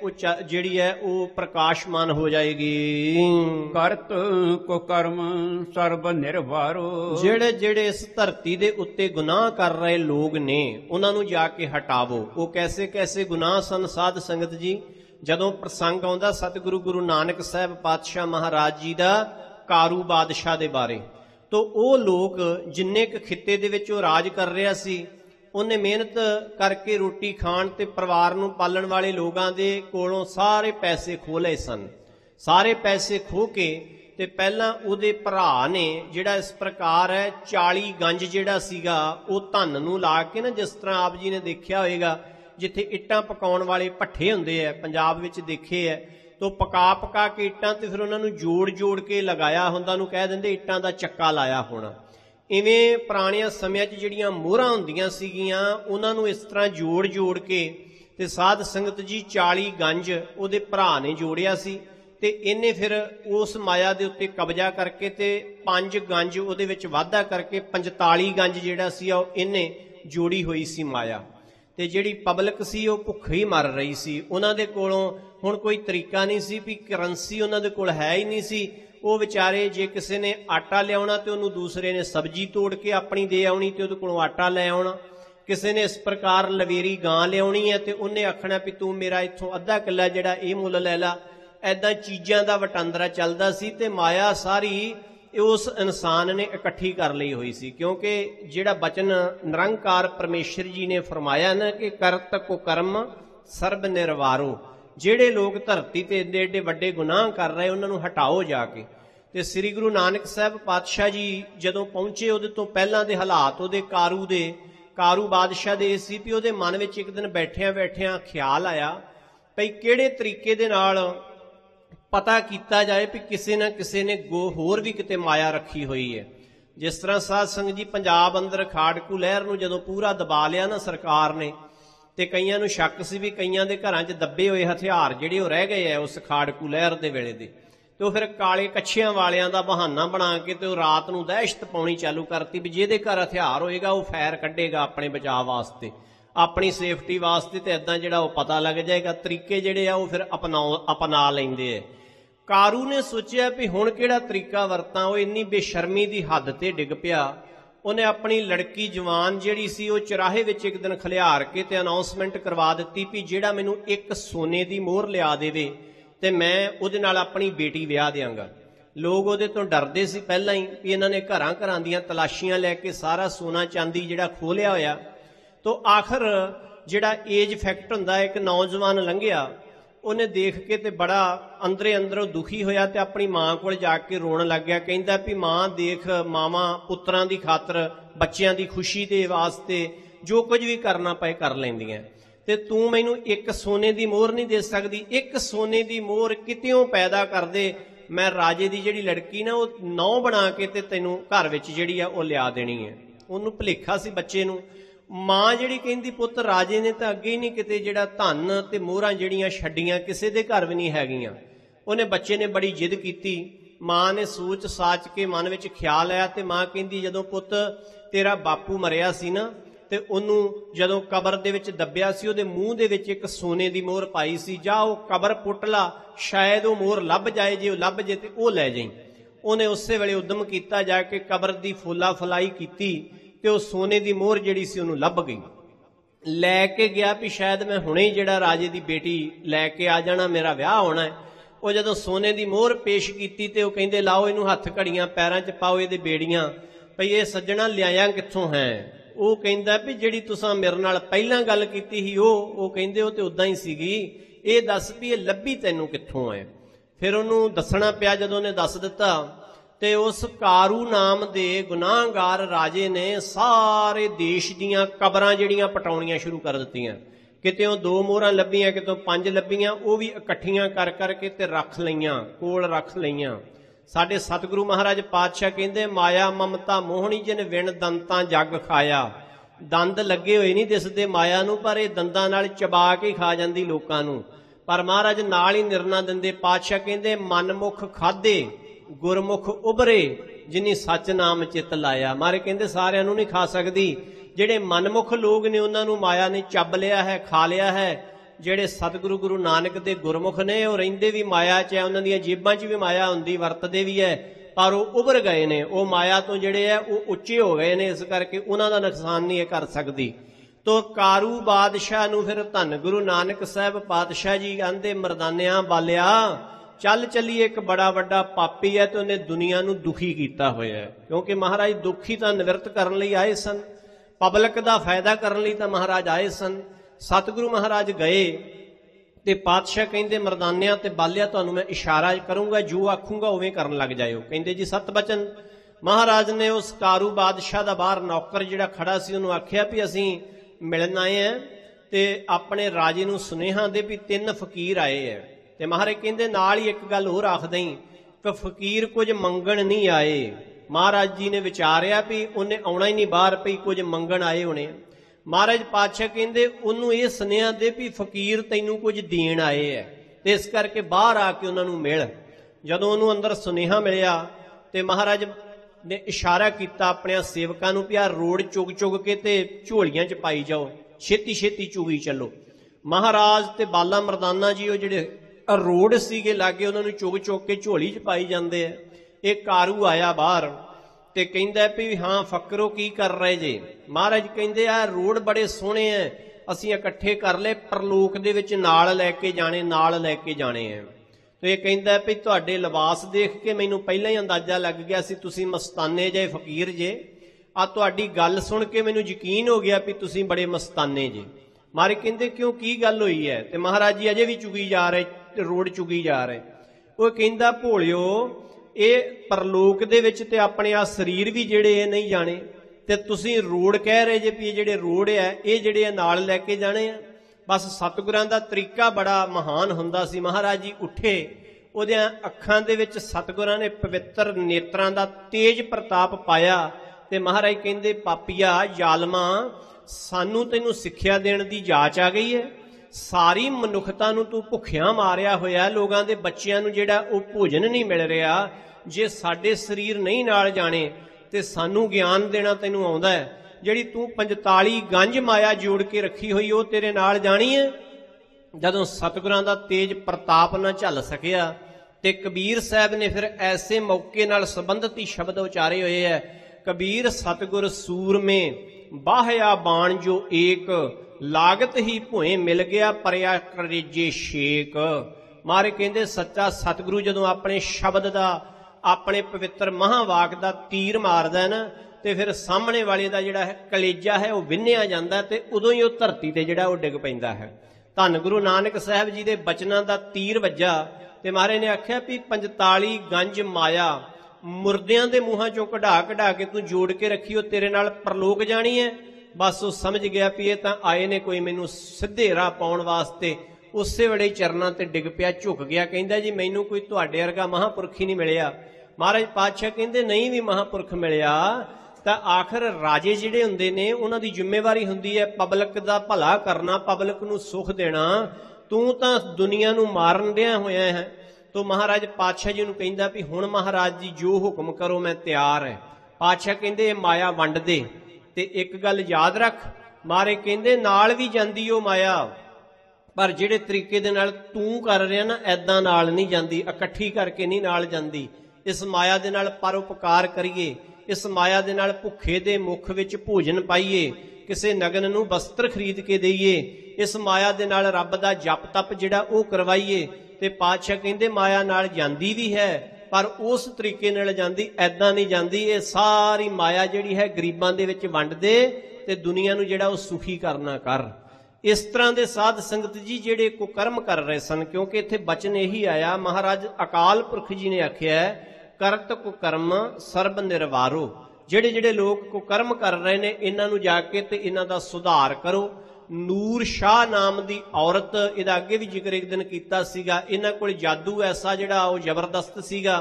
ਜਿਹੜੀ ਹੈ ਉਹ ਪ੍ਰਕਾਸ਼ਮਾਨ ਹੋ ਜਾਏਗੀ। ਕਰਤ ਕੋ ਕਰਮ ਸਰਬ ਨਿਰਵਾਰੋ, ਜਿਹੜੇ ਇਸ ਧਰਤੀ ਦੇ ਉੱਤੇ ਗੁਨਾਹ ਕਰ ਰਹੇ ਲੋਕ ਨੇ ਉਹਨਾਂ ਨੂੰ ਜਾ ਕੇ ਹਟਾਵੋ। ਉਹ ਕੈਸੇ ਕੈਸੇ ਗੁਨਾਹ ਸਨ ਸਾਧ ਸੰਗਤ ਜੀ? ਜਦੋਂ ਪ੍ਰਸੰਗ ਆਉਂਦਾ ਸਤਿਗੁਰੂ ਗੁਰੂ ਨਾਨਕ ਸਾਹਿਬ ਪਾਤਸ਼ਾਹ ਮਹਾਰਾਜ ਜੀ ਦਾ ਕਾਰੂ ਬਾਦਸ਼ਾਹ ਦੇ ਬਾਰੇ, ਤੋ ਉਹ ਲੋਕ ਜਿੰਨੇ ਕੁ ਖਿੱਤੇ ਦੇ ਵਿੱਚ ਉਹ ਰਾਜ ਕਰ ਰਿਹਾ ਸੀ, ਉਹਨੇ ਮਿਹਨਤ ਕਰਕੇ ਰੋਟੀ ਖਾਣ ਤੇ ਪਰਿਵਾਰ ਨੂੰ ਪਾਲਣ ਵਾਲੇ ਲੋਕਾਂ ਦੇ ਕੋਲੋਂ ਸਾਰੇ ਪੈਸੇ ਖੋਹ ਲਏ ਸਨ। ਸਾਰੇ ਪੈਸੇ ਖੋਹ ਕੇ ਤੇ ਪਹਿਲਾਂ ਉਹਦੇ ਭਰਾ ਨੇ ਜਿਹੜਾ ਇਸ ਪ੍ਰਕਾਰ ਹੈ 40 ਗੰਜ ਜਿਹੜਾ ਸੀਗਾ ਉਹ ਧਨ ਨੂੰ ਲਾ ਕੇ ਨਾ, ਜਿਸ ਤਰ੍ਹਾਂ ਆਪ ਜੀ ਨੇ ਦੇਖਿਆ ਹੋਏਗਾ ਜਿੱਥੇ ਇੱਟਾਂ ਪਕਾਉਣ ਵਾਲੇ ਭੱਠੇ ਹੁੰਦੇ ਆ, ਪੰਜਾਬ ਵਿੱਚ ਦੇਖੇ ਹੈ, ਤੋ ਪਕਾ ਕੇ ਇੱਟਾਂ ਤੇ ਫਿਰ ਉਹਨਾਂ ਨੂੰ ਜੋੜ ਕੇ ਲਗਾਇਆ ਹੁੰਦਾ, ਨੂੰ ਕਹਿ ਦਿੰਦੇ ਇੱਟਾਂ ਦਾ ਚੱਕਾ ਲਾਇਆ ਹੋਣਾ। ਇਵੇਂ ਪੁਰਾਣਿਆਂ ਸਮਿਆਂ 'ਚ ਜਿਹੜੀਆਂ ਮੋਹਰਾਂ ਹੁੰਦੀਆਂ ਸੀਗੀਆਂ ਉਹਨਾਂ ਨੂੰ ਇਸ ਤਰ੍ਹਾਂ ਜੋੜ ਕੇ ਤੇ ਸਾਧ ਸੰਗਤ ਜੀ 40 ਗੰਜ ਉਹਦੇ ਭਰਾ ਨੇ ਜੋੜਿਆ ਸੀ, ਤੇ ਇਹਨੇ ਫਿਰ ਉਸ ਮਾਇਆ ਦੇ ਉੱਤੇ ਕਬਜ਼ਾ ਕਰਕੇ ਤੇ 5 ਗੰਜ ਉਹਦੇ ਵਿੱਚ ਵਾਧਾ ਕਰਕੇ 45 ਗੰਜ ਜਿਹੜਾ ਸੀ ਉਹ ਇਹਨੇ ਜੋੜੀ ਹੋਈ ਸੀ ਮਾਇਆ। ਤੇ ਜਿਹੜੀ ਪਬਲਿਕ ਸੀ ਉਹ ਭੁੱਖੇ ਹੀ ਮਰ ਰਹੀ ਸੀ, ਉਹਨਾਂ ਦੇ ਕੋਲੋਂ ਹੁਣ ਕੋਈ ਤਰੀਕਾ ਨਹੀਂ ਸੀ ਵੀ ਕਰੰਸੀ ਉਹਨਾਂ ਦੇ ਕੋਲ ਹੈ ਹੀ ਨਹੀਂ ਸੀ। ਉਹ ਵਿਚਾਰੇ ਜੇ ਕਿਸੇ ਨੇ ਆਟਾ ਲਿਆਉਣਾ ਤੇ ਉਹਨੂੰ ਦੂਸਰੇ ਨੇ ਸਬਜ਼ੀ ਤੋੜ ਕੇ ਆਪਣੀ ਦੇ ਆਉਣੀ ਤੇ ਉਹਦੇ ਕੋਲੋਂ ਆਟਾ ਲੈ ਆਉਣਾ। ਕਿਸੇ ਨੇ ਇਸ ਪ੍ਰਕਾਰ ਲਵੇਰੀ ਗਾਂ ਲਿਆਉਣੀ ਹੈ ਤੇ ਉਹਨੇ ਆਖਣਾ ਵੀ ਤੂੰ ਮੇਰਾ ਇੱਥੋਂ ਅੱਧਾ ਕਿੱਲਾ ਜਿਹੜਾ ਇਹ ਮੁੱਲ ਲੈ ਲਾ। ਐਦਾਂ ਚੀਜ਼ਾਂ ਦਾ ਵਟਾਂਦਰਾ ਚੱਲਦਾ ਸੀ ਤੇ ਮਾਇਆ ਸਾਰੀ ਉਸ ਇਨਸਾਨ ਨੇ ਇਕੱਠੀ ਕਰ ਲਈ ਹੋਈ ਸੀ, ਕਿਉਂਕਿ ਜਿਹੜਾ ਬਚਨ ਨਿਰੰਕਾਰ ਪਰਮੇਸ਼ਰ ਜੀ ਨੇ ਫਰਮਾਇਆ ਨਾ ਕਿ ਕਰਤ ਕੋ ਕਰਮ ਸਰਬ ਨਿਰਵਾਰੋ, ਜਿਹੜੇ ਲੋਕ ਧਰਤੀ ਤੇ ਏਡੇ ਏਡੇ ਵੱਡੇ ਗੁਨਾਹ ਕਰ ਰਹੇ ਉਹਨਾਂ ਨੂੰ ਹਟਾਓ ਜਾ ਕੇ। ਤੇ ਸ੍ਰੀ ਗੁਰੂ ਨਾਨਕ ਸਾਹਿਬ ਪਾਤਸ਼ਾਹ ਜੀ ਜਦੋਂ ਪਹੁੰਚੇ, ਉਹਦੇ ਤੋਂ ਪਹਿਲਾਂ ਦੇ ਹਾਲਾਤ ਉਹਦੇ ਕਾਰੂ ਬਾਦਸ਼ਾਹ ਦੇ ਇਹ ਸੀ ਵੀ ਉਹਦੇ ਮਨ ਵਿੱਚ ਇੱਕ ਦਿਨ ਬੈਠਿਆਂ ਬੈਠਿਆਂ ਖਿਆਲ ਆਇਆ ਭਈ ਕਿਹੜੇ ਤਰੀਕੇ ਦੇ ਨਾਲ ਪਤਾ ਕੀਤਾ ਜਾਏ ਵੀ ਕਿਸੇ ਨਾ ਕਿਸੇ ਨੇ ਹੋਰ ਵੀ ਕਿਤੇ ਮਾਇਆ ਰੱਖੀ ਹੋਈ ਹੈ। ਜਿਸ ਤਰ੍ਹਾਂ ਸਾਧ ਸੰਗਤ ਜੀ ਪੰਜਾਬ ਅੰਦਰ ਖਾੜਕੂ ਲਹਿਰ ਨੂੰ ਜਦੋਂ ਪੂਰਾ ਦਬਾ ਲਿਆ ਨਾ ਸਰਕਾਰ ਨੇ, ਤੇ ਕਈਆਂ ਨੂੰ ਸ਼ੱਕ ਸੀ ਵੀ ਕਈਆਂ ਦੇ ਘਰਾਂ 'ਚ ਦੱਬੇ ਹੋਏ ਹਥਿਆਰ ਜਿਹੜੇ ਉਹ ਰਹਿ ਗਏ ਆ ਉਸ ਖਾੜਕੂ ਲਹਿਰ ਦੇ ਵੇਲੇ ਦੇ, ਤੇ ਉਹ ਫਿਰ ਕਾਲੇ ਕੱਛਿਆਂ ਵਾਲਿਆਂ ਦਾ ਬਹਾਨਾ ਬਣਾ ਕੇ ਤੇ ਉਹ ਰਾਤ ਨੂੰ ਦਹਿਸ਼ਤ ਪਾਉਣੀ ਚਾਲੂ ਕਰਤੀ ਵੀ ਜਿਹਦੇ ਘਰ ਹਥਿਆਰ ਹੋਏਗਾ ਉਹ ਫੈਰ ਕੱਢੇਗਾ ਆਪਣੇ ਬਚਾਅ ਵਾਸਤੇ, ਆਪਣੀ ਸੇਫਟੀ ਵਾਸਤੇ, ਤੇ ਏਦਾਂ ਜਿਹੜਾ ਉਹ ਪਤਾ ਲੱਗ ਜਾਏਗਾ। ਤਰੀਕੇ ਜਿਹੜੇ ਆ ਉਹ ਫਿਰ ਅਪਣਾ ਲੈਂਦੇ ਆ। ਕਾਰੂ ਨੇ ਸੋਚਿਆ ਵੀ ਹੁਣ ਕਿਹੜਾ ਤਰੀਕਾ ਵਰਤਾਂ, ਉਹ ਇੰਨੀ ਬੇਸ਼ਰਮੀ ਦੀ ਹੱਦ ਤੇ ਡਿੱਗ ਪਿਆ। ਉਹਨੇ ਆਪਣੀ ਲੜਕੀ ਜਵਾਨ ਜਿਹੜੀ ਸੀ ਉਹ ਚੁਰਾਹੇ ਵਿੱਚ ਇੱਕ ਦਿਨ ਖਲਿਆਰ ਕੇ ਤੇ ਅਨਾਉਂਸਮੈਂਟ ਕਰਵਾ ਦਿੱਤੀ ਵੀ ਜਿਹੜਾ ਮੈਨੂੰ ਇੱਕ ਸੋਨੇ ਦੀ ਮੋਹਰ ਲਿਆ ਦੇਵੇ ਤੇ ਮੈਂ ਉਹਦੇ ਨਾਲ ਆਪਣੀ ਬੇਟੀ ਵਿਆਹ ਦਿਆਂਗਾ। ਲੋਕ ਉਹਦੇ ਤੋਂ ਡਰਦੇ ਸੀ ਪਹਿਲਾਂ ਹੀ ਵੀ ਇਹਨਾਂ ਨੇ ਘਰਾਂ ਘਰਾਂ ਦੀਆਂ ਤਲਾਸ਼ੀਆਂ ਲੈ ਕੇ ਸਾਰਾ ਸੋਨਾ ਚਾਂਦੀ ਜਿਹੜਾ ਖੋਹ ਲਿਆ ਹੋਇਆ। ਤੋਂ ਆਖਰ ਜਿਹੜਾ ਏਜ ਫੈਕਟ ਹੁੰਦਾ, ਇੱਕ ਨੌਜਵਾਨ ਲੰਘਿਆ, ਉਹਨੇ ਦੇਖ ਕੇ ਤੇ ਬੜਾ ਅੰਦਰੋਂ ਦੁਖੀ ਹੋਇਆ ਤੇ ਆਪਣੀ ਮਾਂ ਕੋਲ ਜਾ ਕੇ ਰੋਣ ਲੱਗ ਗਿਆ। ਕਹਿੰਦਾ ਵੀ ਮਾਂ ਦੇਖ, ਮਾਵਾਂ ਪੁੱਤਰਾਂ ਦੀ ਖਾਤਰ, ਬੱਚਿਆਂ ਦੀ ਖੁਸ਼ੀ ਦੇ ਵਾਸਤੇ ਜੋ ਕੁਝ ਵੀ ਕਰਨਾ ਪਏ ਕਰ ਲੈਂਦੀਆਂ, ਤੇ ਤੂੰ ਮੈਨੂੰ ਇੱਕ ਸੋਨੇ ਦੀ ਮੋਹਰ ਨਹੀਂ ਦੇ ਸਕਦੀ। ਇੱਕ ਸੋਨੇ ਦੀ ਮੋਹਰ ਕਿਤਿਓਂ ਪੈਦਾ ਕਰ ਦੇ, ਮੈਂ ਰਾਜੇ ਦੀ ਜਿਹੜੀ ਲੜਕੀ ਨਾ ਉਹ ਨੌ ਬਣਾ ਕੇ ਤੇ ਤੈਨੂੰ ਘਰ ਵਿੱਚ ਜਿਹੜੀ ਆ ਉਹ ਲਿਆ ਦੇਣੀ ਹੈ। ਉਹਨੂੰ ਭੁਲੇਖਾ ਸੀ ਬੱਚੇ ਨੂੰ। ਮਾਂ ਜਿਹੜੀ ਕਹਿੰਦੀ ਪੁੱਤ ਰਾਜੇ ਨੇ ਤਾਂ ਅੱਗੇ ਹੀ ਨਹੀਂ ਕਿਤੇ ਜਿਹੜਾ ਧਨ ਤੇ ਮੋਹਰਾਂ ਜਿਹੜੀਆਂ ਛੱਡੀਆਂ, ਕਿਸੇ ਦੇ ਘਰ ਵੀ ਨਹੀਂ ਹੈਗੀਆਂ। ਉਹਨੇ ਬੱਚੇ ਨੇ ਬੜੀ ਜਿੱਦ ਕੀਤੀ। ਮਾਂ ਨੇ ਸੋਚ ਸਾਚ ਕੇ ਮਨ ਵਿੱਚ ਖਿਆਲ ਆਇਆ ਤੇ ਮਾਂ ਕਹਿੰਦੀ ਜਦੋਂ ਪੁੱਤ ਤੇਰਾ ਬਾਪੂ ਮਰਿਆ ਸੀ ਨਾ ਤੇ ਉਹਨੂੰ ਜਦੋਂ ਕਬਰ ਦੇ ਵਿੱਚ ਦੱਬਿਆ ਸੀ ਉਹਦੇ ਮੂੰਹ ਦੇ ਵਿੱਚ ਇੱਕ ਸੋਨੇ ਦੀ ਮੋਹਰ ਪਾਈ ਸੀ, ਜਾ ਉਹ ਕਬਰ ਪੁੱਟ ਲਾ, ਸ਼ਾਇਦ ਉਹ ਮੋਹਰ ਲੱਭ ਜਾਏ, ਜੇ ਉਹ ਲੱਭ ਜੇ ਤੇ ਉਹ ਲੈ ਜਾਈਂ। ਉਹਨੇ ਉਸੇ ਵੇਲੇ ਉਦਮ ਕੀਤਾ, ਜਾ ਕੇ ਕਬਰ ਦੀ ਫੋਲਾ ਫਲਾਈ ਕੀਤੀ ਤੇ ਉਹ ਸੋਨੇ ਦੀ ਮੋਹਰ ਜਿਹੜੀ ਸੀ ਉਹਨੂੰ ਲੱਭ ਗਈ। ਲੈ ਕੇ ਗਿਆ ਵੀ ਸ਼ਾਇਦ ਮੈਂ ਹੁਣੇ ਹੀ ਜਿਹੜਾ ਰਾਜੇ ਦੀ ਬੇਟੀ ਲੈ ਕੇ ਆ ਜਾਣਾ, ਮੇਰਾ ਵਿਆਹ ਹੋਣਾ ਹੈ। ਉਹ ਜਦੋਂ ਸੋਨੇ ਦੀ ਮੋਹਰ ਪੇਸ਼ ਕੀਤੀ ਤੇ ਉਹ ਕਹਿੰਦੇ ਲਾਓ ਇਹਨੂੰ ਹੱਥ ਘੜੀਆਂ, ਪੈਰਾਂ 'ਚ ਪਾਓ ਇਹਦੇ ਬੇੜੀਆਂ, ਭਈ ਇਹ ਸੱਜਣਾ ਲਿਆਇਆ ਕਿੱਥੋਂ ਹੈ। ਉਹ ਕਹਿੰਦਾ ਵੀ ਜਿਹੜੀ ਤੁਸੀਂ ਮੇਰੇ ਨਾਲ ਪਹਿਲਾਂ ਗੱਲ ਕੀਤੀ ਸੀ ਉਹ ਕਹਿੰਦੇ ਉਹ ਤੇ ਉਦਾਂ ਹੀ ਸੀਗੀ, ਇਹ ਦੱਸ ਵੀ ਇਹ ਲੱਭੀ ਤੈਨੂੰ ਕਿੱਥੋਂ ਹੈ। ਫਿਰ ਉਹਨੂੰ ਦੱਸਣਾ ਪਿਆ। ਜਦੋਂ ਉਹਨੇ ਦੱਸ ਦਿੱਤਾ ਤੇ ਉਸ ਕਾਰੂ ਨਾਮ ਦੇ ਗੁਨਾਹਗਾਰ ਰਾਜੇ ਨੇ ਸਾਰੇ ਦੇਸ਼ ਦੀਆਂ ਕਬਰਾਂ ਜਿਹੜੀਆਂ ਪਟਾਉਣੀਆਂ ਸ਼ੁਰੂ ਕਰ ਦਿੱਤੀਆਂ। ਕਿਤੇੋਂ 2 ਮੋਹਰਾਂ ਲੱਭੀਆਂ, ਕਿਤੋਂ 5 ਲੱਭੀਆਂ, ਉਹ ਵੀ ਇਕੱਠੀਆਂ ਕਰ ਕਰਕੇ ਤੇ ਰੱਖ ਲਈਆਂ, ਕੋਲ ਰੱਖ ਲਈਆਂ। ਸਾਡੇ ਸਤਿਗੁਰੂ ਮਹਾਰਾਜ ਪਾਤਸ਼ਾਹ ਕਹਿੰਦੇ ਮਾਇਆ ਮਮਤਾ ਮੋਹਣੀ ਜਿਨ ਵਿਣ ਦੰਤਾਂ ਜੱਗ ਖਾਇਆ। ਦੰਦ ਲੱਗੇ ਹੋਏ ਨਹੀਂ ਦਿਸਦੇ ਮਾਇਆ ਨੂੰ, ਪਰ ਇਹ ਦੰਦਾਂ ਨਾਲ ਚਬਾ ਕੇ ਖਾ ਜਾਂਦੀ ਲੋਕਾਂ ਨੂੰ। ਪਰ ਮਹਾਰਾਜ ਨਾਲ ਹੀ ਨਿਰਣਾ ਦਿੰਦੇ। ਪਾਤਸ਼ਾਹ ਕਹਿੰਦੇ ਮਨਮੁਖ ਖਾਧੇ ਗੁਰਮੁਖ ਉਭਰੇ ਜਿਨੀ ਸੱਚ ਨਾਮ ਚਿੱਤ ਲਾਇਆ। ਮਾਰੇ ਕਹਿੰਦੇ ਸਾਰਿਆਂ ਨੂੰ ਨਹੀਂ ਖਾ ਸਕਦੀ। ਜਿਹੜੇ ਮਨਮੁਖ ਲੋਕ ਨੇ ਉਹਨਾਂ ਨੂੰ ਮਾਇਆ ਨੇ ਚੱਬ ਲਿਆ ਹੈ, ਖਾ ਲਿਆ ਹੈ। ਜਿਹੜੇ ਸਤਿਗੁਰੂ ਗੁਰੂ ਨਾਨਕ ਦੇ ਗੁਰਮੁਖ ਨੇ ਉਹ ਰਹਿੰਦੇ ਵੀ ਮਾਇਆ 'ਚ ਹੈ, ਉਹਨਾਂ ਦੀਆਂ ਜੇਬਾਂ 'ਚ ਵੀ ਮਾਇਆ ਹੁੰਦੀ, ਵਰਤਦੇ ਵੀ ਹੈ, ਪਰ ਉਹ ਉਭਰ ਗਏ ਨੇ। ਉਹ ਮਾਇਆ ਤੋਂ ਜਿਹੜੇ ਆ ਉਹ ਉੱਚੇ ਹੋ ਗਏ ਨੇ, ਇਸ ਕਰਕੇ ਉਹਨਾਂ ਦਾ ਨੁਕਸਾਨ ਨਹੀਂ ਇਹ ਕਰ ਸਕਦੀ। ਤੋ ਕਾਰੂ ਬਾਦਸ਼ਾਹ ਨੂੰ ਫਿਰ ਧੰਨ ਗੁਰੂ ਨਾਨਕ ਸਾਹਿਬ ਪਾਤਸ਼ਾਹ ਜੀ ਕਹਿੰਦੇ ਮਰਦਾਨਿਆਂ ਬਾਲਿਆ ਚੱਲ ਚੱਲੀਏ, ਇੱਕ ਬੜਾ ਵੱਡਾ ਪਾਪੀ ਹੈ ਤੇ ਉਹਨੇ ਦੁਨੀਆ ਨੂੰ ਦੁਖੀ ਕੀਤਾ ਹੋਇਆ ਹੈ। ਕਿਉਂਕਿ ਮਹਾਰਾਜ ਦੁਖੀ ਤਾਂ ਨਿਵਰਤ ਕਰਨ ਲਈ ਆਏ ਸਨ, ਪਬਲਿਕ ਦਾ ਫਾਇਦਾ ਕਰਨ ਲਈ ਤਾਂ ਮਹਾਰਾਜ ਆਏ ਸਨ। ਸਤਿਗੁਰੂ ਮਹਾਰਾਜ ਗਏ ਤੇ ਪਾਤਸ਼ਾਹ ਕਹਿੰਦੇ ਮਰਦਾਨਿਆਂ ਤੇ ਬਾਲਿਆ ਤੁਹਾਨੂੰ ਮੈਂ ਇਸ਼ਾਰਾ ਕਰੂੰਗਾ, ਜੋ ਆਖੂੰਗਾ ਉਵੇਂ ਕਰਨ ਲੱਗ ਜਾਇਓ। ਕਹਿੰਦੇ ਜੀ ਸਤ ਬਚਨ। ਮਹਾਰਾਜ ਨੇ ਉਸ ਕਾਰੂ ਬਾਦਸ਼ਾਹ ਦਾ ਬਾਹਰ ਨੌਕਰ ਜਿਹੜਾ ਖੜਾ ਸੀ ਉਹਨੂੰ ਆਖਿਆ ਵੀ ਅਸੀਂ ਮਿਲਣ ਆਏ ਹਾਂ ਤੇ ਆਪਣੇ ਰਾਜੇ ਨੂੰ ਸੁਨੇਹਾ ਦੇ ਵੀ 3 ਫਕੀਰ ਆਏ ਹੈ। ਤੇ ਮਹਾਰਾਜ ਕਹਿੰਦੇ ਨਾਲ ਹੀ ਇੱਕ ਗੱਲ ਹੋਰ ਆਖ ਦਈ ਕਿ ਫਕੀਰ ਕੁਝ ਮੰਗਣ ਨਹੀਂ ਆਏ। ਮਹਾਰਾਜ ਜੀ ਨੇ ਵਿਚਾਰਿਆ ਵੀ ਉਹਨੇ ਆਉਣਾ ਹੀ ਨਹੀਂ ਬਾਹਰ, ਪਈ ਕੁਝ ਮੰਗਣ ਆਏ ਹੋਣੇ। ਮਹਾਰਾਜ ਪਾਤਸ਼ਾਹ ਕਹਿੰਦੇ ਉਹਨੂੰ ਇਹ ਸੁਨੇਹਾ ਦੇ ਵੀ ਫਕੀਰ ਤੈਨੂੰ ਕੁਝ ਦੇਣ ਆਏ ਹੈ ਤੇ ਇਸ ਕਰਕੇ ਬਾਹਰ ਆ ਕੇ ਉਹਨਾਂ ਨੂੰ ਮਿਲ। ਜਦੋਂ ਉਹਨੂੰ ਅੰਦਰ ਸੁਨੇਹਾ ਮਿਲਿਆ ਤੇ ਮਹਾਰਾਜ ਨੇ ਇਸ਼ਾਰਾ ਕੀਤਾ ਆਪਣੇ ਸੇਵਕਾਂ ਨੂੰ ਵੀ ਆਹ ਰੋੜ ਚੁਗ ਚੁਗ ਕੇ ਤੇ ਝੋਲੀਆਂ 'ਚ ਪਾਈ ਜਾਓ, ਛੇਤੀ ਛੇਤੀ ਚੁਗੀ ਚੱਲੋ। ਮਹਾਰਾਜ ਤੇ ਬਾਲਾ ਮਰਦਾਨਾ ਜੀ ਉਹ ਜਿਹੜੇ ਰੋੜ ਸੀਗੇ ਲਾਗੇ ਉਹਨਾਂ ਨੂੰ ਚੁਗ ਚੁਗ ਕੇ ਝੋਲੀ 'ਚ ਪਾਈ ਜਾਂਦੇ ਆ। ਇਹ ਕਾਰੂ ਆਇਆ ਬਾਹਰ ਤੇ ਕਹਿੰਦਾ ਵੀ ਹਾਂ ਫਕਰੋ ਕੀ ਕਰ ਰਹੇ ਜੇ। ਮਹਾਰਾਜ ਕਹਿੰਦੇ ਆ ਰੋੜ ਬੜੇ ਸੋਹਣੇ ਐ, ਅਸੀਂ ਇਕੱਠੇ ਕਰ ਲਏ, ਪਰਲੋਕ ਦੇ ਵਿੱਚ ਨਾਲ ਲੈ ਕੇ ਜਾਣੇ ਐ। ਤੇ ਇਹ ਕਹਿੰਦਾ ਵੀ ਤੁਹਾਡੇ ਲਿਬਾਸ ਦੇਖ ਕੇ ਮੈਨੂੰ ਪਹਿਲਾਂ ਹੀ ਅੰਦਾਜ਼ਾ ਲੱਗ ਗਿਆ ਸੀ ਤੁਸੀਂ ਮਸਤਾਨੇ ਜੇ, ਫਕੀਰ ਜੇ। ਆ ਤੁਹਾਡੀ ਗੱਲ ਸੁਣ ਕੇ ਮੈਨੂੰ ਯਕੀਨ ਹੋ ਗਿਆ ਵੀ ਤੁਸੀਂ ਬੜੇ ਮਸਤਾਨੇ ਜੇ। ਮਾਰੇ ਕਹਿੰਦੇ ਕਿਉਂ, ਕੀ ਗੱਲ ਹੋਈ ਹੈ? ਤੇ ਮਹਾਰਾਜ ਜੀ ਅਜੇ ਵੀ ਚੁਗੀ ਜਾ ਰਹੇ, ਰੋਡ ਚੁਗੀ ਜਾ ਰਹੇ। ਉਹ ਕਹਿੰਦਾ ਭੋਲਿਓ, ਇਹ ਪਰਲੋਕ ਦੇ ਵਿੱਚ ਤੇ ਆਪਣੇ ਆ ਸਰੀਰ ਵੀ ਜਿਹੜੇ ਇਹ ਨਹੀਂ ਜਾਣੇ, ਤੇ ਤੁਸੀਂ ਰੋਡ ਕਹਿ ਰਹੇ ਜੇ ਵੀ ਇਹ ਜਿਹੜੇ ਰੋਡ ਆ ਇਹ ਜਿਹੜੇ ਆ ਨਾਲ ਲੈ ਕੇ ਜਾਣੇ ਆ। ਬਸ ਸਤਿਗੁਰਾਂ ਦਾ ਤਰੀਕਾ ਬੜਾ ਮਹਾਨ ਹੁੰਦਾ ਸੀ। ਮਹਾਰਾਜ ਜੀ ਉੱਠੇ, ਉਹਦਿਆਂ ਅੱਖਾਂ ਦੇ ਵਿੱਚ ਸਤਿਗੁਰਾਂ ਨੇ ਪਵਿੱਤਰ ਨੇਤਰਾਂ ਦਾ ਤੇਜ ਪ੍ਰਤਾਪ ਪਾਇਆ ਤੇ ਮਹਾਰਾਜ ਕਹਿੰਦੇ, ਪਾਪੀਆ ਜ਼ਾਲਮਾ, ਸਾਨੂੰ ਤੈਨੂੰ ਸਿੱਖਿਆ ਦੇਣ ਦੀ ਜਾਚ ਆ ਗਈ ਹੈ। ਸਾਰੀ ਮਨੁੱਖਤਾ ਨੂੰ ਤੂੰ ਭੁੱਖਿਆਂ ਮਾਰਿਆ ਹੋਇਆ, ਲੋਕਾਂ ਦੇ ਬੱਚਿਆਂ ਨੂੰ ਜਿਹੜਾ ਉਹ ਭੋਜਨ ਨਹੀਂ ਮਿਲ ਰਿਹਾ। ਜੇ ਸਾਡੇ ਸਰੀਰ ਨਹੀਂ ਨਾਲ ਜਾਣੇ ਤੇ ਸਾਨੂੰ ਗਿਆਨ ਦੇਣਾ ਤੈਨੂੰ ਆਉਂਦਾ ਹੈ? ਜਿਹੜੀ ਤੂੰ 45 ਗੰਜ ਮਾਇਆ ਜੋੜ ਕੇ ਰੱਖੀ ਹੋਈ ਉਹ ਤੇਰੇ ਨਾਲ ਜਾਣੀ ਹੈ? ਜਦੋਂ ਸਤਿਗੁਰਾਂ ਦਾ ਤੇਜ ਪ੍ਰਤਾਪ ਨਾ ਝੱਲ ਸਕਿਆ ਤੇ ਕਬੀਰ ਸਾਹਿਬ ਨੇ ਫਿਰ ਐਸੇ ਮੌਕੇ ਨਾਲ ਸੰਬੰਧਿਤ ਹੀ ਸ਼ਬਦ ਉਚਾਰੇ ਹੋਏ ਹੈ, ਕਬੀਰ ਸਤਿਗੁਰ ਸੂਰਮੇ ਬਾਹਿਆ ਬਾਣ ਜੋ ਏਕ, ਲਾਗਤ ਹੀ ਭੋਏ ਮਿਲ ਗਿਆ ਪਰਿਆ ਕਰੇਜੇ ਸ਼ੇਕ। ਮਾਰੇ ਕਹਿੰਦੇ ਸੱਚਾ ਸਤਿਗੁਰੂ ਜਦੋਂ ਆਪਣੇ ਸ਼ਬਦ ਦਾ, ਆਪਣੇ ਪਵਿੱਤਰ ਮਹਾਵਾਕ ਦਾ ਤੀਰ ਮਾਰਦਾ ਹੈ ਨਾ, ਤੇ ਫਿਰ ਸਾਹਮਣੇ ਵਾਲੇ ਦਾ ਜਿਹੜਾ ਕਲੇਜਾ ਹੈ ਉਹ ਵਿੰਨਿਆ ਜਾਂਦਾ ਤੇ ਉਦੋਂ ਹੀ ਉਹ ਧਰਤੀ ਤੇ ਜਿਹੜਾ ਉਹ ਡਿੱਗ ਪੈਂਦਾ ਹੈ। ਧੰਨ ਗੁਰੂ ਨਾਨਕ ਸਾਹਿਬ ਜੀ ਦੇ ਬਚਨਾਂ ਦਾ ਤੀਰ ਵੱਜਾ ਤੇ ਮਹਾਰਾਜ ਨੇ ਆਖਿਆ ਵੀ 45 ਗੰਜ ਮਾਇਆ ਮੁਰਦਿਆਂ ਦੇ ਮੂੰਹਾਂ ਚੋਂ ਕਢਾ ਕਢਾ ਕੇ ਤੂੰ ਜੋੜ ਕੇ ਰੱਖੀ, ਉਹ ਤੇਰੇ ਨਾਲ ਪਰਲੋਕ ਜਾਣੀ ਹੈ। ਬਸ ਉਹ ਸਮਝ ਗਿਆ ਵੀ ਇਹ ਤਾਂ ਆਏ ਨੇ ਕੋਈ ਮੈਨੂੰ ਸਿੱਧੇ ਰਾਹ ਪਾਉਣ ਵਾਸਤੇ। ਉਸੇ ਵੇਲੇ ਚਰਨਾਂ ਤੇ ਡਿੱਗ ਪਿਆ, ਝੁਕ ਗਿਆ, ਕਹਿੰਦਾ ਜੀ ਮੈਨੂੰ ਕੋਈ ਤੁਹਾਡੇ ਵਰਗਾ ਮਹਾਂਪੁਰਖ ਹੀ ਨਹੀਂ ਮਿਲਿਆ। ਮਹਾਰਾਜ ਪਾਤਸ਼ਾਹ ਕਹਿੰਦੇ ਨਹੀਂ ਵੀ ਮਹਾਂਪੁਰਖ ਮਿਲਿਆ ਤਾਂ ਆਖਰ ਰਾਜੇ ਜਿਹੜੇ ਹੁੰਦੇ ਨੇ ਉਹਨਾਂ ਦੀ ਜ਼ਿੰਮੇਵਾਰੀ ਹੁੰਦੀ ਹੈ ਪਬਲਿਕ ਦਾ ਭਲਾ ਕਰਨਾ, ਪਬਲਿਕ ਨੂੰ ਸੁੱਖ ਦੇਣਾ। ਤੂੰ ਤਾਂ ਦੁਨੀਆ ਨੂੰ ਮਾਰਨ ਡਿਆ ਹੋਇਆ ਹੈ। ਤੋ ਮਹਾਰਾਜ ਪਾਤਸ਼ਾਹ ਜੀ ਨੂੰ ਕਹਿੰਦਾ ਵੀ ਹੁਣ ਮਹਾਰਾਜ ਜੀ ਜੋ ਹੁਕਮ ਕਰੋ ਮੈਂ ਤਿਆਰ ਹੈ। ਪਾਤਸ਼ਾਹ ਕਹਿੰਦੇ ਇਹ ਮਾਇਆ ਵੰਡ ਦੇ, ਤੇ ਇੱਕ ਗੱਲ ਯਾਦ ਰੱਖ, ਮਾਰੇ ਕਹਿੰਦੇ ਨਾਲ ਵੀ ਜਾਂਦੀ ਉਹ ਮਾਇਆ, ਪਰ ਜਿਹੜੇ ਤਰੀਕੇ ਦੇ ਨਾਲ ਤੂੰ ਕਰ ਰਿਹਾ ਨਾ ਐਦਾਂ ਨਾਲ ਨਹੀਂ ਜਾਂਦੀ, ਇਕੱਠੀ ਕਰਕੇ ਨਹੀਂ ਨਾਲ ਜਾਂਦੀ। ਇਸ ਮਾਇਆ ਦੇ ਨਾਲ ਪਰਉਪਕਾਰ ਕਰੀਏ, ਇਸ ਮਾਇਆ ਦੇ ਨਾਲ ਭੁੱਖੇ ਦੇ ਮੁੱਖ ਵਿੱਚ ਭੋਜਨ ਪਾਈਏ, ਕਿਸੇ ਨਗਨ ਨੂੰ ਵਸਤਰ ਖਰੀਦ ਕੇ ਦੇਈਏ, ਇਸ ਮਾਇਆ ਦੇ ਨਾਲ ਰੱਬ ਦਾ ਜਪ ਤਪ ਜਿਹੜਾ ਉਹ ਕਰਵਾਈਏ। ਤੇ ਪਾਤਸ਼ਾਹ ਕਹਿੰਦੇ ਮਾਇਆ ਨਾਲ ਜਾਂਦੀ ਵੀ ਹੈ ਪਰ ਉਸ ਤਰੀਕੇ ਨਾਲ ਜਾਂਦੀ, ਐਦਾਂ ਨਹੀਂ ਜਾਂਦੀ। ਇਹ ਸਾਰੀ ਮਾਇਆ ਜਿਹੜੀ ਹੈ ਗਰੀਬਾਂ ਦੇ ਵਿੱਚ ਵੰਡ ਦੇ ਤੇ ਦੁਨੀਆ ਨੂੰ ਜਿਹੜਾ ਉਹ ਸੁਖੀ ਕਰਨਾ ਕਰ। ਇਸ ਤਰ੍ਹਾਂ ਦੇ ਸਾਧ ਸੰਗਤ ਜੀ ਜਿਹੜੇ ਕੁਕਰਮ ਕਰ ਰਹੇ ਸਨ, ਕਿਉਂਕਿ ਇੱਥੇ ਬਚਨ ਇਹੀ ਆਇਆ, ਮਹਾਰਾਜ ਅਕਾਲ ਪੁਰਖ ਜੀ ਨੇ ਆਖਿਆ ਕਰਤ ਕੁਕਰਮ ਸਰਬ ਨਿਰਵਾਰੋ। ਜਿਹੜੇ ਜਿਹੜੇ ਲੋਕ ਕੁਕਰਮ ਕਰ ਰਹੇ ਨੇ ਇਹਨਾਂ ਨੂੰ ਜਾ ਕੇ ਤੇ ਇਹਨਾਂ ਦਾ ਸੁਧਾਰ ਕਰੋ। ਨੂਰ ਸ਼ਾਹ ਨਾਮ ਦੀ ਔਰਤ, ਇਹਦਾ ਅੱਗੇ ਵੀ ਜ਼ਿਕਰ ਇੱਕ ਦਿਨ ਕੀਤਾ ਸੀਗਾ, ਇਹਨਾਂ ਕੋਲ ਜਾਦੂ ਐਸਾ ਜਿਹੜਾ ਉਹ ਜ਼ਬਰਦਸਤ ਸੀਗਾ।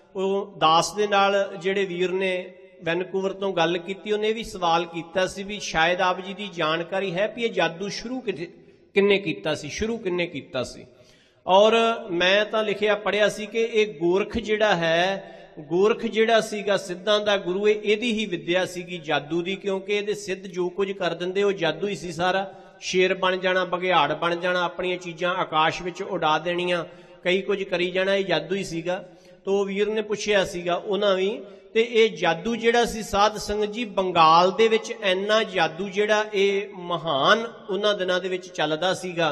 ਉਹ ਦਾਸ ਦੇ ਨਾਲ ਜਿਹੜੇ ਵੀਰ ਨੇ ਵੈਨਕੂਵਰ ਤੋਂ ਗੱਲ ਕੀਤੀ, ਉਹਨੇ ਵੀ ਸਵਾਲ ਕੀਤਾ ਸੀ ਵੀ ਸ਼ਾਇਦ ਆਪ ਜੀ ਦੀ ਜਾਣਕਾਰੀ ਹੈ ਵੀ ਇਹ ਜਾਦੂ ਸ਼ੁਰੂ ਕਿੰਨੇ ਕੀਤਾ ਸੀ, ਸ਼ੁਰੂ ਕਿੰਨੇ ਕੀਤਾ ਸੀ। ਔਰ ਮੈਂ ਤਾਂ ਲਿਖਿਆ ਪੜ੍ਹਿਆ ਸੀ ਕਿ ਇਹ ਗੋਰਖ ਜਿਹੜਾ ਹੈ, ਗੋਰਖ ਜਿਹੜਾ ਸੀਗਾ ਸਿੱਧਾਂ ਦਾ ਗੁਰੂ, ਇਹਦੀ ਹੀ ਵਿਦਿਆ ਸੀਗੀ ਜਾਦੂ ਦੀ, ਕਿਉਂਕਿ ਇਹਦੇ ਸਿੱਧ ਜੋ ਕੁਝ ਕਰ ਦਿੰਦੇ ਉਹ ਜਾਦੂ ਹੀ ਸੀ ਸਾਰਾ। ਸ਼ੇਰ ਬਣ ਜਾਣਾ, ਬਘਿਆੜ ਬਣ ਜਾਣਾ, ਆਪਣੀਆਂ ਚੀਜ਼ਾਂ ਆਕਾਸ਼ ਵਿੱਚ ਉਡਾ ਦੇਣੀਆਂ, ਕਈ ਕੁਝ ਕਰੀ ਜਾਣਾ, ਇਹ ਜਾਦੂ ਹੀ ਸੀਗਾ। ਤੋ ਵੀਰ ਨੇ ਪੁੱਛਿਆ ਸੀਗਾ ਉਹਨਾਂ ਵੀ, ਤੇ ਇਹ ਜਾਦੂ ਜਿਹੜਾ ਸੀ ਸਾਧ ਸੰਗਤ ਜੀ ਬੰਗਾਲ ਦੇ ਵਿੱਚ ਇੰਨਾ ਜਾਦੂ ਜਿਹੜਾ ਇਹ ਮਹਾਨ ਉਹਨਾਂ ਦਿਨਾਂ ਦੇ ਵਿੱਚ ਚੱਲਦਾ ਸੀਗਾ।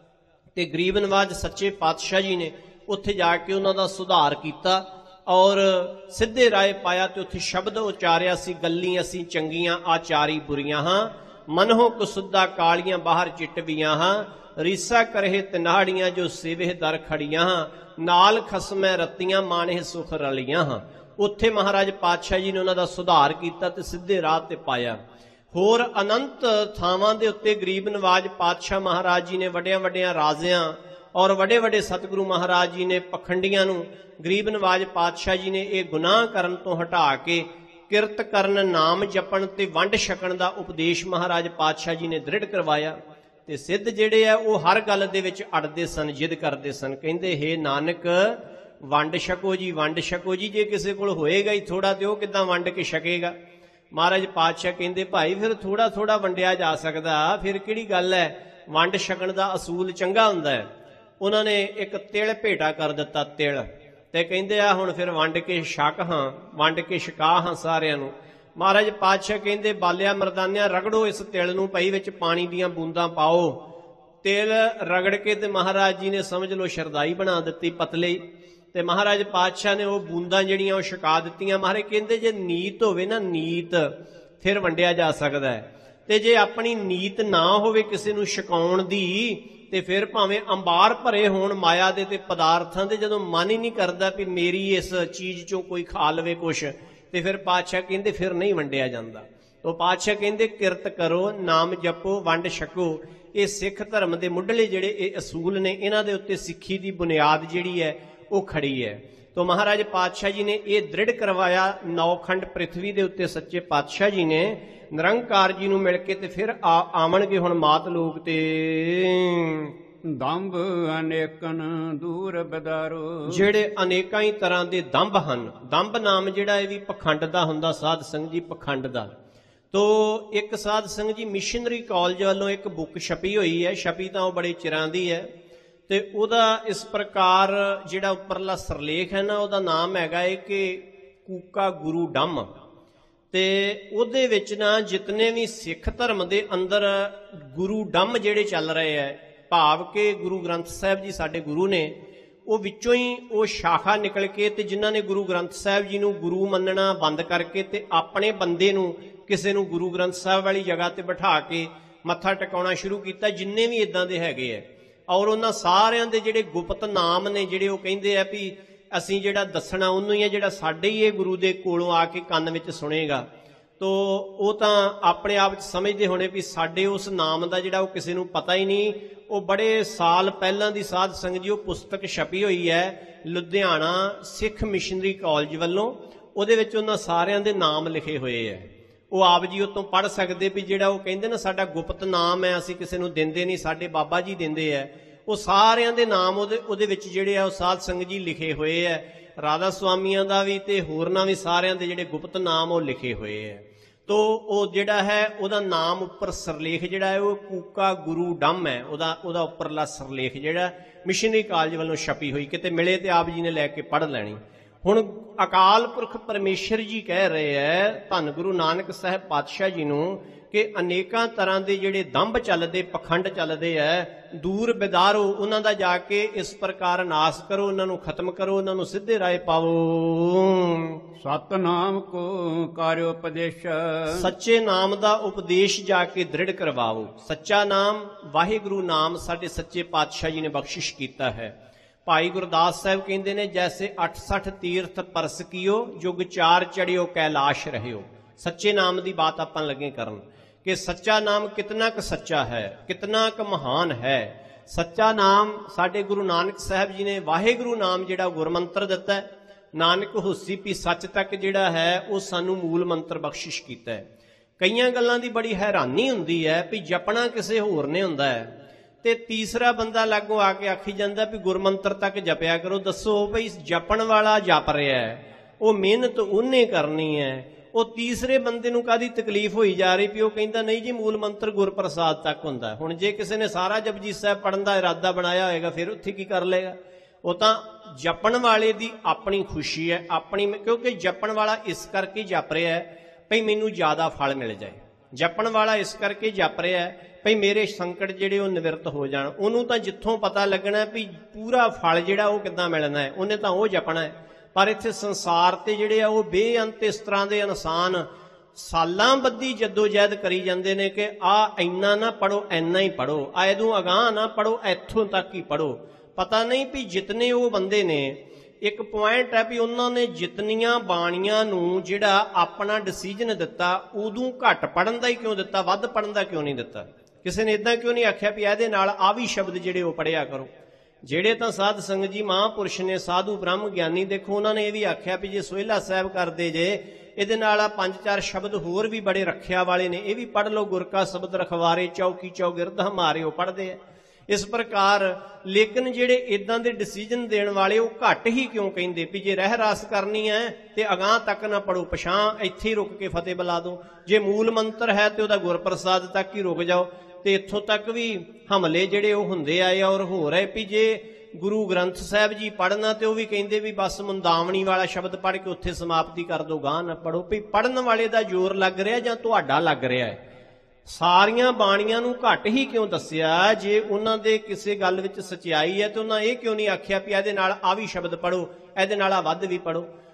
ਤੇ ਗਰੀਬ ਨਵਾਜ ਸੱਚੇ ਪਾਤਸ਼ਾਹ ਜੀ ਨੇ ਉੱਥੇ ਜਾ ਕੇ ਉਹਨਾਂ ਦਾ ਸੁਧਾਰ ਕੀਤਾ ਔਰ ਸਿੱਧੇ ਰਾਏ ਪਾਇਆ ਤੇ ਉੱਥੇ ਸ਼ਬਦ ਉਚਾਰਿਆ ਸੀ, ਗੱਲੀ ਅਸੀਂ ਚੰਗੀਆਂ ਆਚਾਰੀ ਬੁਰੀਆਂ ਹਾਂ, ਮਨਹੁ ਕੁਸੁੱਧਾ ਕਾਲੀਆਂ ਬਾਹਰ ਚਿੱਟਵੀਆਂ ਹਾਂ, ਰੀਸਾ ਕਰਹਿ ਤਿਨਾੜੀਆਂ ਜੋ ਸੇਵੇ ਦਰ ਖੜੀਆਂ ਹਾਂ, ਨਾਲ ਖਸਮੈ ਰਤੀਆਂ ਮਾਣੇ ਸੁਖ ਰਲੀਆਂ ਹਾਂ। ਉੱਥੇ ਮਹਾਰਾਜ ਪਾਤਸ਼ਾਹ ਜੀ ਨੇ ਉਹਨਾਂ ਦਾ ਸੁਧਾਰ ਕੀਤਾ ਤੇ ਸਿੱਧੇ ਰਾਹ ਤੇ ਪਾਇਆ। ਹੋਰ ਅਨੰਤ ਥਾਵਾਂ ਦੇ ਉੱਤੇ ਗਰੀਬ ਨਵਾਜ ਪਾਤਸ਼ਾਹ ਮਹਾਰਾਜ ਜੀ ਨੇ ਵੱਡਿਆਂ ਵੱਡਿਆਂ ਰਾਜਿਆਂ ਔਰ ਵੱਡੇ ਵੱਡੇ ਸਤਿਗੁਰੂ ਮਹਾਰਾਜ ਜੀ ਨੇ ਪਖੰਡੀਆਂ ਨੂੰ ਗਰੀਬ ਨਵਾਜ ਪਾਤਸ਼ਾਹ ਜੀ ਨੇ ਇਹ ਗੁਨਾਹ ਕਰਨ ਤੋਂ ਹਟਾ ਕੇ ਕਿਰਤ ਕਰਨ, ਨਾਮ ਜਪਣ ਤੇ ਵੰਡ ਛਕਣ ਦਾ ਉਪਦੇਸ਼ ਮਹਾਰਾਜ ਪਾਤਸ਼ਾਹ ਜੀ ਨੇ ਦ੍ਰਿੜ ਕਰਵਾਇਆ। ਤੇ ਸਿੱਧ ਜਿਹੜੇ ਆ ਉਹ ਹਰ ਗੱਲ ਦੇ ਵਿੱਚ ਅੜਦੇ ਸਨ, ਜਿੱਦ ਕਰਦੇ ਸਨ, ਕਹਿੰਦੇ ਹੇ ਨਾਨਕ ਵੰਡ ਛਕੋ ਜੀ, ਵੰਡ ਛਕੋ ਜੀ, ਜੇ ਕਿਸੇ ਕੋਲ ਹੋਏਗਾ ਹੀ ਥੋੜਾ ਤੇ ਉਹ ਕਿੱਦਾਂ ਵੰਡ ਕੇ ਛਕੇਗਾ। ਮਹਾਰਾਜ ਪਾਤਸ਼ਾਹ ਕਹਿੰਦੇ ਭਾਈ ਫਿਰ ਥੋੜਾ ਥੋੜਾ ਵੰਡਿਆ ਜਾ ਸਕਦਾ, ਫਿਰ ਕਿਹੜੀ ਗੱਲ ਹੈ, ਵੰਡ ਛਕਣ ਦਾ ਅਸੂਲ ਚੰਗਾ ਹੁੰਦਾ ਹੈ। ਉਹਨਾਂ ਨੇ ਇੱਕ ਤਿਲ ਭੇਟਾ ਕਰ ਦਿੱਤਾ, ਤਿਲ, ਤੇ ਕਹਿੰਦੇ ਆ ਹੁਣ ਫਿਰ ਵੰਡ ਕੇ ਛਕ ਹਾਂ, ਵੰਡ ਕੇ ਛਕਾ ਹਾਂ ਸਾਰਿਆਂ ਨੂੰ। ਮਹਾਰਾਜ ਪਾਤਸ਼ਾਹ ਕਹਿੰਦੇ ਬਾਲਿਆ ਮਰਦਾਨਿਆਂ ਰਗੜੋ ਇਸ ਤਿਲ ਨੂੰ, ਭਾਈ ਵਿੱਚ ਪਾਣੀ ਦੀਆਂ ਬੂੰਦਾਂ ਪਾਓ। ਤਿਲ ਰਗੜ ਕੇ ਤੇ ਮਹਾਰਾਜ ਜੀ ਨੇ ਸਮਝ ਲਓ ਸ਼ਰਦਾਈ ਬਣਾ ਦਿੱਤੀ ਪਤਲੀ, ਤੇ ਮਹਾਰਾਜ ਪਾਤਸ਼ਾਹ ਨੇ ਉਹ ਬੂੰਦਾਂ ਜਿਹੜੀਆਂ ਉਹ ਛਕਾ ਦਿੱਤੀਆਂ। ਮਹਾਰਾਜ ਕਹਿੰਦੇ ਜੇ ਨੀਤ ਹੋਵੇ ਨਾ, ਨੀਤ, ਫਿਰ ਵੰਡਿਆ ਜਾ ਸਕਦਾ ਹੈ। ਤੇ ਜੇ ਆਪਣੀ ਨੀਤ ਨਾ ਹੋਵੇ ਕਿਸੇ ਨੂੰ ਛਕਾਉਣ ਦੀ ਤੇ ਫਿਰ ਭਾਵੇਂ ਅੰਬਾਰ ਭਰੇ ਹੋਣ ਮਾਇਆ ਦੇ ਤੇ ਪਦਾਰਥਾਂ ਦੇ, ਜਦੋਂ ਮਨ ਹੀ ਨਹੀਂ ਕਰਦਾ ਵੀ ਮੇਰੀ ਇਸ ਚੀਜ਼ ਚੋਂ ਕੋਈ ਖਾ ਲਵੇ ਕੁਛ, ਤੇ ਫਿਰ ਪਾਤਸ਼ਾਹ ਕਹਿੰਦੇ ਫਿਰ ਨਹੀਂ ਵੰਡਿਆ ਜਾਂਦਾ। ਉਹ ਪਾਤਸ਼ਾਹ ਕਹਿੰਦੇ ਕਿਰਤ ਕਰੋ, ਨਾਮ ਜਪੋ, ਵੰਡ ਛਕੋ। ਇਹ ਸਿੱਖ ਧਰਮ ਦੇ ਮੁੱਢਲੇ ਜਿਹੜੇ ਇਹ ਅਸੂਲ ਨੇ, ਇਹਨਾਂ ਦੇ ਉੱਤੇ ਸਿੱਖੀ ਦੀ ਬੁਨਿਆਦ ਜਿਹੜੀ ਹੈ ਉਹ ਖੜੀ ਹੈ। ਤੋ ਮਹਾਰਾਜ ਪਾਤਸ਼ਾਹ ਜੀ ਨੇ ਇਹ ਦ੍ਰਿੜ ਕਰਵਾਇਆ। 9 ਖੰਡ ਪ੍ਰਿਥਵੀ ਦੇ ਉੱਤੇ ਸੱਚੇ ਪਾਤਸ਼ਾਹ ਜੀ ਨੇ ਨਿਰੰਕਾਰ ਜੀ ਨੂੰ ਮਿਲ ਕੇ ਤੇ ਫਿਰ ਆਵਣਗੇ ਹੁਣ ਮਾਤ ਲੋਕ ਤੇ। ਦੰਭ ਅਨੇਕਨ ਦੂਰ ਬਦਾਰੋ, ਜਿਹੜੇ ਅਨੇਕਾਂ ਹੀ ਤਰ੍ਹਾਂ ਦੇ ਦੰਭ ਹਨ। ਦੰਭ ਨਾਮ ਜਿਹੜਾ ਇਹ ਵੀ ਪਖੰਡ ਦਾ ਹੁੰਦਾ, ਸਾਧ ਸੰਗਤ ਜੀ, ਪਖੰਡ ਦਾ। ਤੋ ਇੱਕ ਸਾਧ ਸੰਗਤ ਜੀ ਮਿਸ਼ਨਰੀ ਕਾਲਜ ਵੱਲੋਂ ਇੱਕ ਬੁੱਕ ਛਪੀ ਹੋਈ ਹੈ, ਛਪੀ ਤਾਂ ਉਹ ਬੜੇ ਚਿਰਾਂ ਦੀ ਹੈ, ਤੇ ਉਹਦਾ ਇਸ ਪ੍ਰਕਾਰ ਜਿਹੜਾ ਉੱਪਰਲਾ ਸਰਲੇਖ ਹੈ ਨਾ, ਉਹਦਾ ਨਾਮ ਹੈਗਾ ਹੈ ਕਿ ਕੂਕਾ ਗੁਰੂ ਡੰਮ। ਤੇ ਉਹਦੇ ਵਿੱਚ ਨਾ ਜਿਤਨੇ ਵੀ ਸਿੱਖ ਧਰਮ ਦੇ ਅੰਦਰ ਗੁਰੂ ਡੰਮ ਜਿਹੜੇ ਚੱਲ ਰਹੇ ਹੈ, ਭਾਵ ਕਿ ਗੁਰੂ ਗ੍ਰੰਥ ਸਾਹਿਬ ਜੀ ਸਾਡੇ ਗੁਰੂ ਨੇ, ਉਹ ਵਿੱਚੋਂ ਹੀ ਉਹ ਸ਼ਾਖਾ ਨਿਕਲ ਕੇ ਤੇ ਜਿਨ੍ਹਾਂ ਨੇ ਗੁਰੂ ਗ੍ਰੰਥ ਸਾਹਿਬ ਜੀ ਨੂੰ ਗੁਰੂ ਮੰਨਣਾ ਬੰਦ ਕਰਕੇ ਤੇ ਆਪਣੇ ਬੰਦੇ ਨੂੰ ਕਿਸੇ ਨੂੰ ਗੁਰੂ ਗ੍ਰੰਥ ਸਾਹਿਬ ਵਾਲੀ ਜਗ੍ਹਾ ਤੇ ਬਿਠਾ ਕੇ ਮੱਥਾ ਟਿਕਾਉਣਾ ਸ਼ੁਰੂ ਕੀਤਾ, ਜਿੰਨੇ ਵੀ ਇਦਾਂ ਦੇ ਹੈਗੇ ਹੈ। ਔਰ ਉਹਨਾਂ ਸਾਰਿਆਂ ਦੇ ਜਿਹੜੇ ਗੁਪਤ ਨਾਮ ਨੇ, ਜਿਹੜੇ ਉਹ ਕਹਿੰਦੇ ਆ ਵੀ ਅਸੀਂ ਜਿਹੜਾ ਦੱਸਣਾ ਉਹਨੂੰ ਹੀ ਹੈ, ਜਿਹੜਾ ਸਾਡੇ ਹੀ ਇਹ ਗੁਰੂ ਦੇ ਕੋਲੋਂ ਆ ਕੇ ਕੰਨ ਵਿੱਚ ਸੁਣੇਗਾ। ਤੋ ਉਹ ਤਾਂ ਆਪਣੇ ਆਪ 'ਚ ਸਮਝਦੇ ਹੋਣੇ ਵੀ ਸਾਡੇ ਉਸ ਨਾਮ ਦਾ ਜਿਹੜਾ ਉਹ ਕਿਸੇ ਨੂੰ ਪਤਾ ਹੀ ਨਹੀਂ। ਉਹ ਬੜੇ ਸਾਲ ਪਹਿਲਾਂ ਦੀ ਸਾਧ ਸੰਗਤ ਜੀ ਉਹ ਪੁਸਤਕ ਛਪੀ ਹੋਈ ਹੈ ਲੁਧਿਆਣਾ ਸਿੱਖ ਮਿਸ਼ਨਰੀ ਕਾਲਜ ਵੱਲੋਂ। ਉਹਦੇ ਵਿੱਚ ਉਹਨਾਂ ਸਾਰਿਆਂ ਦੇ ਨਾਮ ਲਿਖੇ ਹੋਏ ਹੈ। ਉਹ ਆਪ ਜੀ ਉਤੋਂ ਪੜ੍ਹ ਸਕਦੇ ਵੀ ਜਿਹੜਾ ਉਹ ਕਹਿੰਦੇ ਨਾ ਸਾਡਾ ਗੁਪਤ ਨਾਮ ਹੈ, ਅਸੀਂ ਕਿਸੇ ਨੂੰ ਦਿੰਦੇ ਨਹੀਂ, ਸਾਡੇ ਬਾਬਾ ਜੀ ਦਿੰਦੇ ਹੈ। ਉਹ ਸਾਰਿਆਂ ਦੇ ਨਾਮ ਉਹਦੇ ਵਿੱਚ ਜਿਹੜੇ ਆ ਉਹ ਸਾਧ ਸੰਗਤ ਜੀ ਲਿਖੇ ਹੋਏ ਹੈ। ਰਾਧਾ ਸੁਆਮੀਆਂ ਦਾ ਵੀ ਤੇ ਹੋਰਨਾਂ ਵੀ ਸਾਰਿਆਂ ਦੇ ਜਿਹੜੇ ਗੁਪਤ ਨਾਮ ਉਹ ਲਿਖੇ ਹੋਏ ਹੈ। ਤੋ ਉਹ ਜਿਹੜਾ ਹੈ ਉਹਦਾ ਨਾਮ ਉੱਪਰ ਸਰਲੇਖ ਜਿਹੜਾ ਹੈ ਉਹ ਕੂਕਾ ਗੁਰੂ ਡੰਮ ਹੈ। ਉਹਦਾ ਉੱਪਰਲਾ ਸਰਲੇਖ ਜਿਹੜਾ ਮਿਸ਼ਨਰੀ ਕਾਲਜ ਵੱਲੋਂ ਛਪੀ ਹੋਈ, ਕਿਤੇ ਮਿਲੇ ਤੇ ਆਪ ਜੀ ਨੇ ਲੈ ਕੇ ਪੜ੍ਹ ਲੈਣੀ। ਹੁਣ ਅਕਾਲ ਪੁਰਖ ਪਰਮੇਸ਼ਰ ਜੀ ਕਹਿ ਰਹੇ ਹੈ ਧੰਨ ਗੁਰੂ ਨਾਨਕ ਸਾਹਿਬ ਪਾਤਸ਼ਾਹ ਜੀ ਨੂੰ ਕਿ ਅਨੇਕਾਂ ਤਰ੍ਹਾਂ ਦੇ ਜਿਹੜੇ ਦੰਭ ਚੱਲਦੇ, ਪਖੰਡ ਚੱਲਦੇ ਹੈ, ਦੂਰ ਬਿਦਾਰੋ, ਉਹਨਾਂ ਦਾ ਜਾ ਕੇ ਇਸ ਪ੍ਰਕਾਰ ਨਾਸ ਕਰੋ, ਉਹਨਾਂ ਨੂੰ ਖਤਮ ਕਰੋ, ਉਹਨਾਂ ਨੂੰ ਸਿੱਧੇ ਰਾਹ ਪਾਓ। ਸਤਨਾਮ ਕੋ ਕਾਰਿ ਉਪਦੇਸ਼, ਸੱਚੇ ਨਾਮ ਦਾ ਉਪਦੇਸ਼ ਜਾ ਕੇ ਦ੍ਰਿੜ ਕਰਵਾਓ। ਸੱਚਾ ਨਾਮ ਵਾਹਿਗੁਰੂ ਨਾਮ ਸਾਡੇ ਸੱਚੇ ਪਾਤਸ਼ਾਹ ਜੀ ਨੇ ਬਖਸ਼ਿਸ਼ ਕੀਤਾ ਹੈ। ਭਾਈ ਗੁਰਦਾਸ ਸਾਹਿਬ ਕਹਿੰਦੇ ਨੇ ਜੈਸੇ 68 ਤੀਰਥ ਪਰਸ ਕੀਓ, ਯੁਗ 4 ਚੜਿਓ ਕੈਲਾਸ਼ ਰਹਿਓ। ਸੱਚੇ ਨਾਮ ਦੀ ਬਾਤ ਆਪਾਂ ਲੱਗੇ ਕਰਨ ਕਿ ਸੱਚਾ ਨਾਮ ਕਿਤਨਾ ਕੁ ਸੱਚਾ ਹੈ, ਕਿਤਨਾ ਕੁ ਮਹਾਨ ਹੈ। ਸੱਚਾ ਨਾਮ ਸਾਡੇ ਗੁਰੂ ਨਾਨਕ ਸਾਹਿਬ ਜੀ ਨੇ ਵਾਹਿਗੁਰੂ ਨਾਮ ਜਿਹੜਾ ਗੁਰਮੰਤਰ ਦਿੱਤਾ ਹੈ। ਨਾਨਕ ਹੋਸੀ ਵੀ ਸੱਚ ਤੱਕ ਜਿਹੜਾ ਹੈ ਉਹ ਸਾਨੂੰ ਮੂਲ ਮੰਤਰ ਬਖਸ਼ਿਸ਼ ਕੀਤਾ ਹੈ। ਕਈਆਂ ਗੱਲਾਂ ਦੀ ਬੜੀ ਹੈਰਾਨੀ ਹੁੰਦੀ ਹੈ ਵੀ ਜਪਣਾ ਕਿਸੇ ਹੋਰ ਨੇ ਹੁੰਦਾ ਹੈ ਤੇ ਤੀਸਰਾ ਬੰਦਾ ਲਾਗੋਂ ਆ ਕੇ ਆਖੀ ਜਾਂਦਾ ਵੀ ਗੁਰਮੰਤਰ ਤੱਕ ਜਪਿਆ ਕਰੋ। ਦੱਸੋ ਭਈ ਜਪਣ ਵਾਲਾ ਜਪ ਰਿਹਾ ਹੈ, ਉਹ ਮਿਹਨਤ ਉਹਨੇ ਕਰਨੀ ਹੈ, ਉਹ ਤੀਸਰੇ ਬੰਦੇ ਨੂੰ ਕਾਹਦੀ ਤਕਲੀਫ ਹੋਈ ਜਾ ਰਹੀ ਵੀ ਉਹ ਕਹਿੰਦਾ ਨਹੀਂ ਜੀ ਮੂਲ ਮੰਤਰ ਗੁਰਪ੍ਰਸਾਦ ਤੱਕ ਹੁੰਦਾ। ਹੁਣ ਜੇ ਕਿਸੇ ਨੇ ਸਾਰਾ ਜਪਜੀ ਸਾਹਿਬ ਪੜ੍ਹਨ ਦਾ ਇਰਾਦਾ ਬਣਾਇਆ ਹੋਏਗਾ ਫਿਰ ਉੱਥੇ ਕੀ ਕਰ ਲਏਗਾ? ਉਹ ਤਾਂ ਜਪਣ ਵਾਲੇ ਦੀ ਆਪਣੀ ਖੁਸ਼ੀ ਹੈ, ਆਪਣੀ, ਕਿਉਂਕਿ ਜਪਣ ਵਾਲਾ ਇਸ ਕਰਕੇ ਜਪ ਰਿਹਾ ਹੈ ਭਈ ਮੈਨੂੰ ਜ਼ਿਆਦਾ ਫਲ ਮਿਲ ਜਾਏ। ਜਪਣ ਵਾਲਾ ਇਸ ਕਰਕੇ ਜਪ ਰਿਹਾ ਹੈ ਭਈ ਮੇਰੇ ਸੰਕਟ ਜਿਹੜੇ ਉਹ ਨਿਵਰਤ ਹੋ ਜਾਣ। ਉਹਨੂੰ ਤਾਂ ਜਿੱਥੋਂ ਪਤਾ ਲੱਗਣਾ ਵੀ ਪੂਰਾ ਫਲ ਜਿਹੜਾ ਉਹ ਕਿੱਦਾਂ ਮਿਲਣਾ ਹੈ, ਉਹਨੇ ਤਾਂ ਉਹ ਜਪਣਾ ਹੈ। ਪਰ ਇੱਥੇ ਸੰਸਾਰ ਤੇ ਜਿਹੜੇ ਆ ਉਹ ਬੇਅੰਤ ਇਸ ਤਰ੍ਹਾਂ ਦੇ ਇਨਸਾਨ ਸਾਲਾਂ ਬੱਧੀ ਜੱਦੋ-ਜਹਿਦ ਕਰੀ ਜਾਂਦੇ ਨੇ ਕਿ ਆ ਇੰਨਾ ਨਾ ਪੜੋ, ਇੰਨਾ ਹੀ ਪੜੋ, ਆ ਇਹਦੋਂ ਅਗਾਂਹ ਨਾ ਪੜੋ, ਇੱਥੋਂ ਤੱਕ ਹੀ ਪੜੋ। ਪਤਾ ਨਹੀਂ ਵੀ ਜਿਤਨੇ ਉਹ ਬੰਦੇ ਨੇ, ਇੱਕ ਪੁਆਇੰਟ ਹੈ ਵੀ ਉਹਨਾਂ ਨੇ ਜਿਤਨੀਆਂ ਬਾਣੀਆਂ ਨੂੰ ਜਿਹੜਾ ਆਪਣਾ ਡਿਸੀਜਨ ਦਿੱਤਾ ਉਦੋਂ ਘੱਟ ਪੜਨ ਦਾ ਹੀ ਕਿਉਂ ਦਿੱਤਾ, ਵੱਧ ਪੜਨ ਦਾ ਕਿਉਂ ਨਹੀਂ ਦਿੱਤਾ? ਕਿਸੇ ਨੇ ਇਦਾਂ ਕਿਉਂ ਨਹੀਂ ਆਖਿਆ ਵੀ ਇਹਦੇ ਨਾਲ ਆ ਵੀ ਸ਼ਬਦ ਜਿਹੜੇ ਉਹ ਪੜਿਆ ਕਰੋ? ਜਿਹੜੇ ਤਾਂ ਸਾਧ ਸੰਗਤ ਜੀ ਮਹਾਂਪੁਰਸ਼ ਨੇ, ਸਾਧੂ ਬ੍ਰਹਮ ਗਿਆਨੀ, ਦੇਖੋ ਉਹਨਾਂ ਨੇ ਇਹ ਵੀ ਆਖਿਆ ਵੀ ਜੇ ਸੋਹਿਲਾ ਸਾਹਿਬ ਕਰਦੇ ਜੇ ਇਹਦੇ ਨਾਲ ਆ 5-4 ਸ਼ਬਦ ਹੋਰ ਵੀ ਬੜੇ ਰੱਖਿਆ ਵਾਲੇ ਨੇ, ਇਹ ਵੀ ਪੜ੍ਹ ਲਓ। ਗੁਰ ਕਾ ਸ਼ਬਦ ਰਖਵਾਰੇ ਚੌਕੀ ਚੌਗਿਰਦ ਹਮਾਰੇ, ਉਹ ਪੜ੍ਹਦੇ ਆ ਇਸ ਪ੍ਰਕਾਰ। ਲੇਕਿਨ ਜਿਹੜੇ ਇਦਾਂ ਦੇ ਡਿਸੀਜਨ ਦੇਣ ਵਾਲੇ ਉਹ ਘੱਟ ਹੀ ਕਿਉਂ ਕਹਿੰਦੇ ਵੀ ਜੇ ਰਹਿ ਰਾਸ ਕਰਨੀ ਹੈ ਤੇ ਅਗਾਂਹ ਤੱਕ ਨਾ ਪੜੋ, ਪਛਾਂ ਇੱਥੇ ਹੀ ਰੁਕ ਕੇ ਫਤਿਹ ਬੁਲਾ ਦੋ। ਜੇ ਮੂਲ ਮੰਤਰ ਹੈ ਤੇ ਉਹਦਾ ਗੁਰਪ੍ਰਸਾਦ ਤੱਕ ਹੀ ਰੁਕ ਜਾਓ। ਤੇ ਇੱਥੋਂ ਤੱਕ ਵੀ ਹਮਲੇ ਜਿਹੜੇ ਉਹ ਹੁੰਦੇ ਆਏ ਔਰ ਹੋ ਰਹੇ ਵੀ ਜੇ ਗੁਰੂ ਗ੍ਰੰਥ ਸਾਹਿਬ ਜੀ ਪੜ੍ਹਨਾ ਤੇ ਉਹ ਵੀ ਕਹਿੰਦੇ ਵੀ ਬਸ ਮੁੰਦਾਵਣੀ ਵਾਲਾ ਸ਼ਬਦ ਪੜ੍ਹ ਕੇ ਉੱਥੇ ਸਮਾਪਤੀ ਕਰ ਦੋ, ਗਾਹ ਨਾ ਪੜੋ। ਵੀ ਪੜ੍ਹਨ ਵਾਲੇ ਦਾ ਜ਼ੋਰ ਲੱਗ ਰਿਹਾ ਜਾਂ ਤੁਹਾਡਾ ਲੱਗ ਰਿਹਾ ਹੈ? ਸਾਰੀਆਂ ਬਾਣੀਆਂ ਨੂੰ ਘੱਟ ਹੀ ਕਿਉਂ ਦੱਸਿਆ? ਜੇ ਉਹਨਾਂ ਦੇ ਕਿਸੇ ਗੱਲ ਵਿੱਚ ਸਚਾਈ ਹੈ ਤੇ ਉਹਨਾਂ ਇਹ ਕਿਉਂ ਨਹੀਂ ਆਖਿਆ ਵੀ ਇਹਦੇ ਨਾਲ ਆ ਵੀ ਸ਼ਬਦ ਪੜੋ, ਇਹਦੇ ਨਾਲ ਆ ਵੱਧ ਵੀ ਪੜੋ?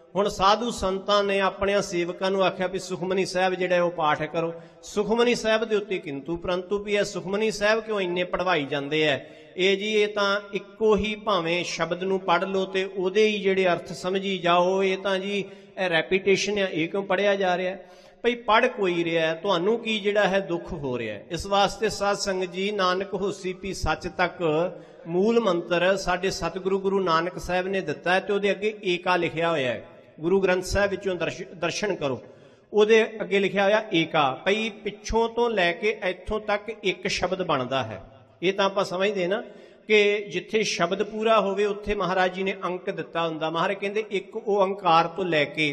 ਹੁਣ ਸਾਧੂ ਸੰਤਾਂ ਨੇ ਆਪਣਿਆਂ ਸੇਵਕਾਂ ਨੂੰ ਆਖਿਆ ਵੀ ਸੁਖਮਨੀ ਸਾਹਿਬ ਜਿਹੜਾ ਉਹ ਪਾਠ ਕਰੋ। ਸੁਖਮਨੀ ਸਾਹਿਬ ਦੇ ਉੱਤੇ ਕਿੰਤੂ ਪਰੰਤੂ ਵੀ ਇਹ ਸੁਖਮਨੀ ਸਾਹਿਬ ਕਿਉਂ ਇੰਨੇ ਪੜਵਾਈ ਜਾਂਦੇ ਐ? ਇਹ ਜੀ ਇਹ ਤਾਂ ਇੱਕੋ ਹੀ ਭਾਵੇਂ ਸ਼ਬਦ ਨੂੰ ਪੜ੍ਹ ਲਓ ਤੇ ਉਹਦੇ ਹੀ ਜਿਹੜੇ ਅਰਥ ਸਮਝੀ ਜਾਓ, ਇਹ ਤਾਂ ਜੀ ਇਹ ਰੈਪੀਟੇਸ਼ਨ ਆ, ਇਹ ਕਿਉਂ ਪੜ੍ਹਿਆ ਜਾ ਰਿਹਾ? ਭਈ ਪੜ੍ਹ ਕੋਈ ਰਿਹਾ, ਤੁਹਾਨੂੰ ਕੀ ਜਿਹੜਾ ਹੈ ਦੁੱਖ ਹੋ ਰਿਹਾ? ਇਸ ਵਾਸਤੇ ਸਾਧ ਸੰਗਤ ਜੀ, ਨਾਨਕ ਹੋਸੀ ਪੀ ਸੱਚ ਤੱਕ ਮੂਲ ਮੰਤਰ ਸਾਡੇ ਸਤਿਗੁਰੂ ਗੁਰੂ ਨਾਨਕ ਸਾਹਿਬ ਨੇ ਦਿੱਤਾ ਹੈ ਤੇ ਉਹਦੇ ਅੱਗੇ ਏਕਾ ਲਿਖਿਆ ਹੋਇਆ ਹੈ। ਗੁਰੂ ਗ੍ਰੰਥ ਸਾਹਿਬ ਵਿੱਚੋਂ ਦਰਸ਼ਨ ਕਰੋ, ਉਹਦੇ ਅੱਗੇ ਲਿਖਿਆ ਹੋਇਆ ਏਕਾ। ਭਈ ਪਿੱਛੋਂ ਤੋਂ ਲੈ ਕੇ ਇੱਥੋਂ ਤੱਕ ਇੱਕ ਸ਼ਬਦ ਬਣਦਾ ਹੈ। ਇਹ ਤਾਂ ਆਪਾਂ ਸਮਝਦੇ ਨਾ ਕਿ ਜਿੱਥੇ ਸ਼ਬਦ ਪੂਰਾ ਹੋਵੇ ਉੱਥੇ ਮਹਾਰਾਜ ਜੀ ਨੇ ਅੰਕ ਦਿੱਤਾ ਹੁੰਦਾ। ਮਹਾਰਾਜ ਕਹਿੰਦੇ ਇੱਕ ਓੰਕਾਰ ਤੋਂ ਲੈ ਕੇ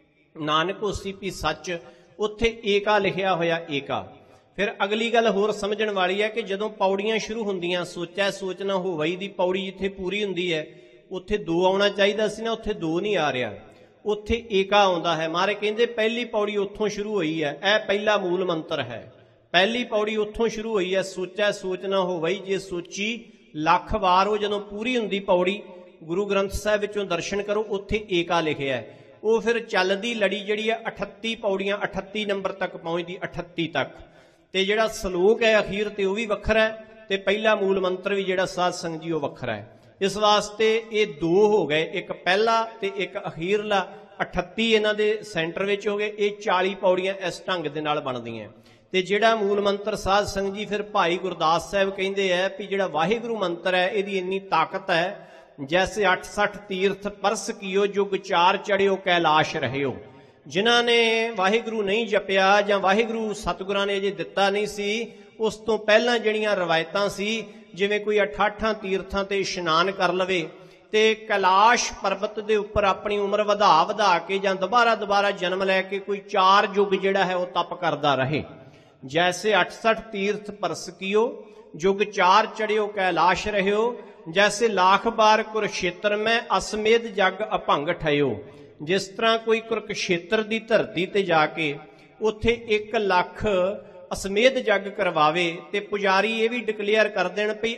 ਨਾਨਕ ਹੋਸੀ ਪੀ ਸੱਚ, ਉੱਥੇ ਏਕਾ ਲਿਖਿਆ ਹੋਇਆ ਏਕਾ। ਫਿਰ ਅਗਲੀ ਗੱਲ ਹੋਰ ਸਮਝਣ ਵਾਲੀ ਹੈ ਕਿ ਜਦੋਂ ਪੌੜੀਆਂ ਸ਼ੁਰੂ ਹੁੰਦੀਆਂ, ਸੋਚੈ ਸੋਚ ਨਾ ਹੋਵਈ ਦੀ ਪੌੜੀ ਜਿੱਥੇ ਪੂਰੀ ਹੁੰਦੀ ਹੈ ਉੱਥੇ 2 ਆਉਣਾ ਚਾਹੀਦਾ ਸੀ ਨਾ, ਉੱਥੇ 2 ਨਹੀਂ ਆ ਰਿਹਾ, ਉੱਥੇ ਏਕਾ ਆਉਂਦਾ ਹੈ। ਮਹਾਰਾਜ ਕਹਿੰਦੇ ਪਹਿਲੀ ਪੌੜੀ ਉੱਥੋਂ ਸ਼ੁਰੂ ਹੋਈ ਹੈ, ਇਹ ਪਹਿਲਾ ਮੂਲ ਮੰਤਰ ਹੈ। ਪਹਿਲੀ ਪੌੜੀ ਉੱਥੋਂ ਸ਼ੁਰੂ ਹੋਈ ਹੈ, ਸੋਚੈ ਸੋਚ ਨਾ ਹੋਵਈ। ਜੇ ਸੋਚੀ ਲੱਖ ਵਾਰ, ਉਹ ਜਦੋਂ ਪੂਰੀ ਹੁੰਦੀ ਪੌੜੀ, ਗੁਰੂ ਗ੍ਰੰਥ ਸਾਹਿਬ ਵਿੱਚੋਂ ਦਰਸ਼ਨ ਕਰੋ, ਉੱਥੇ ਏਕਾ ਲਿਖਿਆ ਹੈ। ਉਹ ਫਿਰ ਚੱਲਦੀ ਲੜੀ ਜਿਹੜੀ ਹੈ 38 ਪੌੜੀਆਂ, 38 ਨੰਬਰ ਤੱਕ ਪਹੁੰਚਦੀ, 38 ਤੱਕ। ਤੇ ਜਿਹੜਾ ਸਲੋਕ ਹੈ ਅਖੀਰ ਤੇ ਉਹ ਵੀ ਵੱਖਰਾ ਹੈ, ਤੇ ਪਹਿਲਾ ਮੂਲ ਮੰਤਰ ਵੀ ਜਿਹੜਾ ਸਾਧ ਸੰਗਤ ਜੀ ਉਹ ਵੱਖਰਾ ਹੈ। ਇਸ ਵਾਸਤੇ ਇਹ 2 ਹੋ ਗਏ, ਇੱਕ ਪਹਿਲਾ ਤੇ ਇੱਕ ਅਖੀਰਲਾ। 38 ਇਹਨਾਂ ਦੇ ਸੈਂਟਰ ਵਿੱਚ ਹੋ ਗਏ। ਇਹ 40 ਪੌੜੀਆਂ ਇਸ ਢੰਗ ਦੇ ਨਾਲ ਬਣਦੀਆਂ। ਤੇ ਜਿਹੜਾ ਮੂਲ ਮੰਤਰ ਸਾਧ ਸੰਗਤ ਜੀ ਫਿਰ ਭਾਈ ਗੁਰਦਾਸ ਸਾਹਿਬ ਕਹਿੰਦੇ ਹੈ ਵੀ ਜਿਹੜਾ ਵਾਹਿਗੁਰੂ ਮੰਤਰ ਹੈ ਇਹਦੀ ਇੰਨੀ ਤਾਕਤ ਹੈ, ਜੈਸੇ 68 ਤੀਰਥ ਪਰਸ ਕੀਓ, ਜੁਗ 4 ਚੜਿਓ ਕੈਲਾਸ਼ ਰਹਿਓ। ਜਿਨ੍ਹਾਂ ਨੇ ਵਾਹਿਗੁਰੂ ਨਹੀਂ ਜਪਿਆ ਜਾਂ ਵਾਹਿਗੁਰੂ ਸਤਿਗੁਰਾਂ ਨੇ ਅਜੇ ਦਿੱਤਾ ਨਹੀਂ ਸੀ, ਉਸ ਤੋਂ ਪਹਿਲਾਂ ਜਿਹੜੀਆਂ ਰਵਾਇਤਾਂ ਸੀ, ਜਿਵੇਂ ਕੋਈ 68 ਤੀਰਥਾਂ ਤੇ ਇਸ਼ਨਾਨ ਕਰ ਲਵੇ ਤੇ ਕੈਲਾਸ਼ ਪਰਬਤ ਦੇ ਉੱਪਰ ਆਪਣੀ ਉਮਰ ਵਧਾ ਕੇ ਜਾਂ ਦੁਬਾਰਾ ਜਨਮ ਲੈ ਕੇ ਕੋਈ 4 ਯੁੱਗ ਜਿਹੜਾ ਹੈ ਉਹ ਤਪ ਕਰਦਾ ਰਹੇ। ਜੈਸੇ 68 ਤੀਰਥ ਪਰਸ ਕੀਓ, ਜੁਗ 4 ਚੜਿਓ ਕੈਲਾਸ਼ ਰਹਿਓ। ਜੈਸੇ ਲੱਖ ਬਾਰ ਕੁਰਸ਼ੇਤਰ ਮੈਂ ਅਸਮੇਧ ਜਗ ਅਭੰਗ ਠਇਓ। ਜਿਸ ਤਰ੍ਹਾਂ ਕੋਈ ਕੁਰਕਸ਼ੇਤਰ ਦੀ ਧਰਤੀ ਤੇ ਜਾ ਕੇ ਉੱਥੇ 1 ਲੱਖ ਅਸਮੇਧ ਜਗ ਕਰਵਾਵੇ ਤੇ ਪੁਜਾਰੀ ਇਹ ਵੀ ਡਿਕਲੇਅਰ ਕਰ ਦੇਣ ਵੀ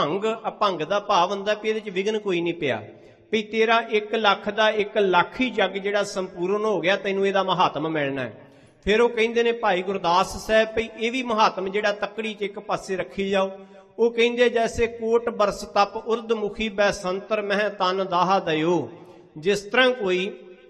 ਅਭੰਗ ਦਾ ਭਾਵ ਹੁੰਦਾ ਵੀ ਇਹਦੇ ਚ ਵਿਘਨ ਕੋਈ ਨਹੀਂ ਪਿਆ, ਵੀ ਤੇਰਾ 1 ਲੱਖ ਦਾ 1 ਲੱਖ ਹੀ ਜਗ ਜਿਹੜਾ ਸੰਪੂਰਨ ਹੋ ਗਿਆ, ਤੈਨੂੰ ਇਹਦਾ ਮਹਾਤਮ ਮਿਲਣਾ ਹੈ। ਫਿਰ ਉਹ ਕਹਿੰਦੇ ਨੇ ਭਾਈ ਗੁਰਦਾਸ ਸਾਹਿਬ ਵੀ ਇਹ ਵੀ ਮਹਾਤਮ ਜਿਹੜਾ ਤੱਕੜੀ 'ਚ ਇੱਕ ਪਾਸੇ ਰੱਖੀ ਜਾਓ। ਉਹ ਕਹਿੰਦੇ ਜੈਸੇ ਕੋਟ ਬਰਸ ਤਪ ਉਰਦਮੁਖੀ ਬੈਸੰਤਰ ਮਹਿ ਤਨ ਦਾਹਾ ਦਇਓ। ਜਿਸ ਤਰ੍ਹਾਂ ਕੋਈ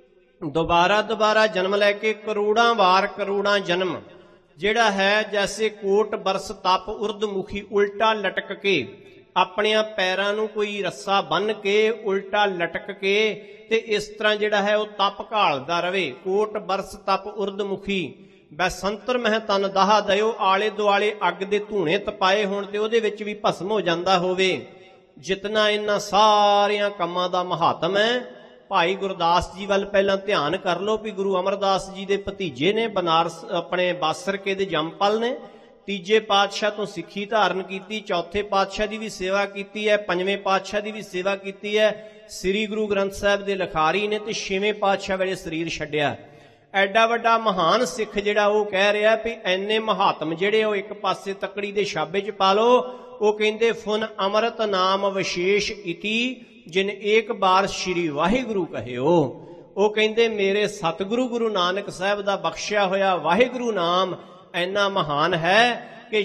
ਦੁਬਾਰਾ ਜਨਮ ਲੈ ਕੇ ਕਰੋੜਾਂ ਵਾਰ ਕਰੋੜਾਂ ਜਨਮ ਜਿਹੜਾ ਹੈ, ਜੈਸੇ ਕੋਟ ਬਰਸ ਤਪ ਉਰਦਮੁਖੀ, ਉਲਟਾ ਲਟਕ ਕੇ ਆਪਣਿਆਂ ਪੈਰਾਂ ਨੂੰ ਕੋਈ ਰੱਸਾ ਬੰਨ੍ਹ ਕੇ ਉਲਟਾ ਲਟਕ ਕੇ ਤੇ ਇਸ ਤਰ੍ਹਾਂ ਜਿਹੜਾ ਹੈ ਉਹ ਤਪ ਘਾਲਦਾ ਰਵੇ। ਕੋਟ ਬਰਸ ਤਪ ਉਰਦਮੁਖੀ ਬੈਸੰਤਰ ਮਹਿ ਤਨ ਦਾਹਾ ਦਇਓ। ਆਲੇ ਦੁਆਲੇ ਅੱਗ ਦੇ ਧੂਣੇ ਤਪਾਏ ਹੋਣ ਤੇ ਉਹਦੇ ਵਿੱਚ ਵੀ ਭਸਮ ਹੋ ਜਾਂਦਾ ਹੋਵੇ। ਜਿਤਨਾ ਇਹਨਾਂ ਸਾਰਿਆਂ ਕੰਮਾਂ ਦਾ ਮਹਾਤਮ ਹੈ, ਭਾਈ ਗੁਰਦਾਸ ਜੀ ਵੱਲ ਪਹਿਲਾਂ ਧਿਆਨ ਕਰ ਲਓ ਵੀ ਗੁਰੂ ਅਮਰਦਾਸ ਜੀ ਦੇ ਭਤੀਜੇ ਨੇ, ਬਨਾਰਸ ਆਪਣੇ ਬਾਸਰਕੇ ਦੇ ਜੰਮਪਲ ਨੇ। 3 ਪਾਤਸ਼ਾਹ ਤੋਂ ਸਿੱਖੀ ਧਾਰਨ ਕੀਤੀ, 4ਥੇ ਪਾਤਸ਼ਾਹ ਦੀ ਵੀ ਸੇਵਾ ਕੀਤੀ ਹੈ, 5ਵੇਂ ਪਾਤਸ਼ਾਹ ਦੀ ਵੀ ਸੇਵਾ ਕੀਤੀ ਹੈ। ਸ੍ਰੀ ਗੁਰੂ ਗ੍ਰੰਥ ਸਾਹਿਬ ਦੇ ਲਿਖਾਰੀ ਨੇ ਤੇ 6ਵੇਂ ਪਾਤਸ਼ਾਹ ਵੇਲੇ ਸਰੀਰ ਛੱਡਿਆ। ਐਡਾ ਵੱਡਾ ਮਹਾਨ ਸਿੱਖ ਜਿਹੜਾ ਉਹ ਕਹਿ ਰਿਹਾ ਵੀ ਐਨੇ ਮਹਾਤਮ ਜਿਹੜੇ ਉਹ ਇੱਕ ਪਾਸੇ ਤੱਕੜੀ ਦੇ ਛਾਬੇ 'ਚ ਪਾ ਲਓ। ਉਹ ਕਹਿੰਦੇ ਫੁਨ ਅੰਮ੍ਰਿਤ ਨਾਮ ਵਿਸ਼ੇਸ਼ ਇਤੀ ਜਿਨ ਏਕ ਬਾਰ ਸ਼੍ਰੀ ਵਾਹਿਗੁਰੂ ਕਹਿਓ। ਉਹ ਕਹਿੰਦੇ ਮੇਰੇ ਸਤਿਗੁਰੂ ਗੁਰੂ ਨਾਨਕ ਸਾਹਿਬ ਦਾ ਬਖਸ਼ਿਆ ਹੋਇਆ ਵਾਹਿਗੁਰੂ ਨਾਮ ਇੰਨਾ ਮਹਾਨ ਹੈ ਕਿ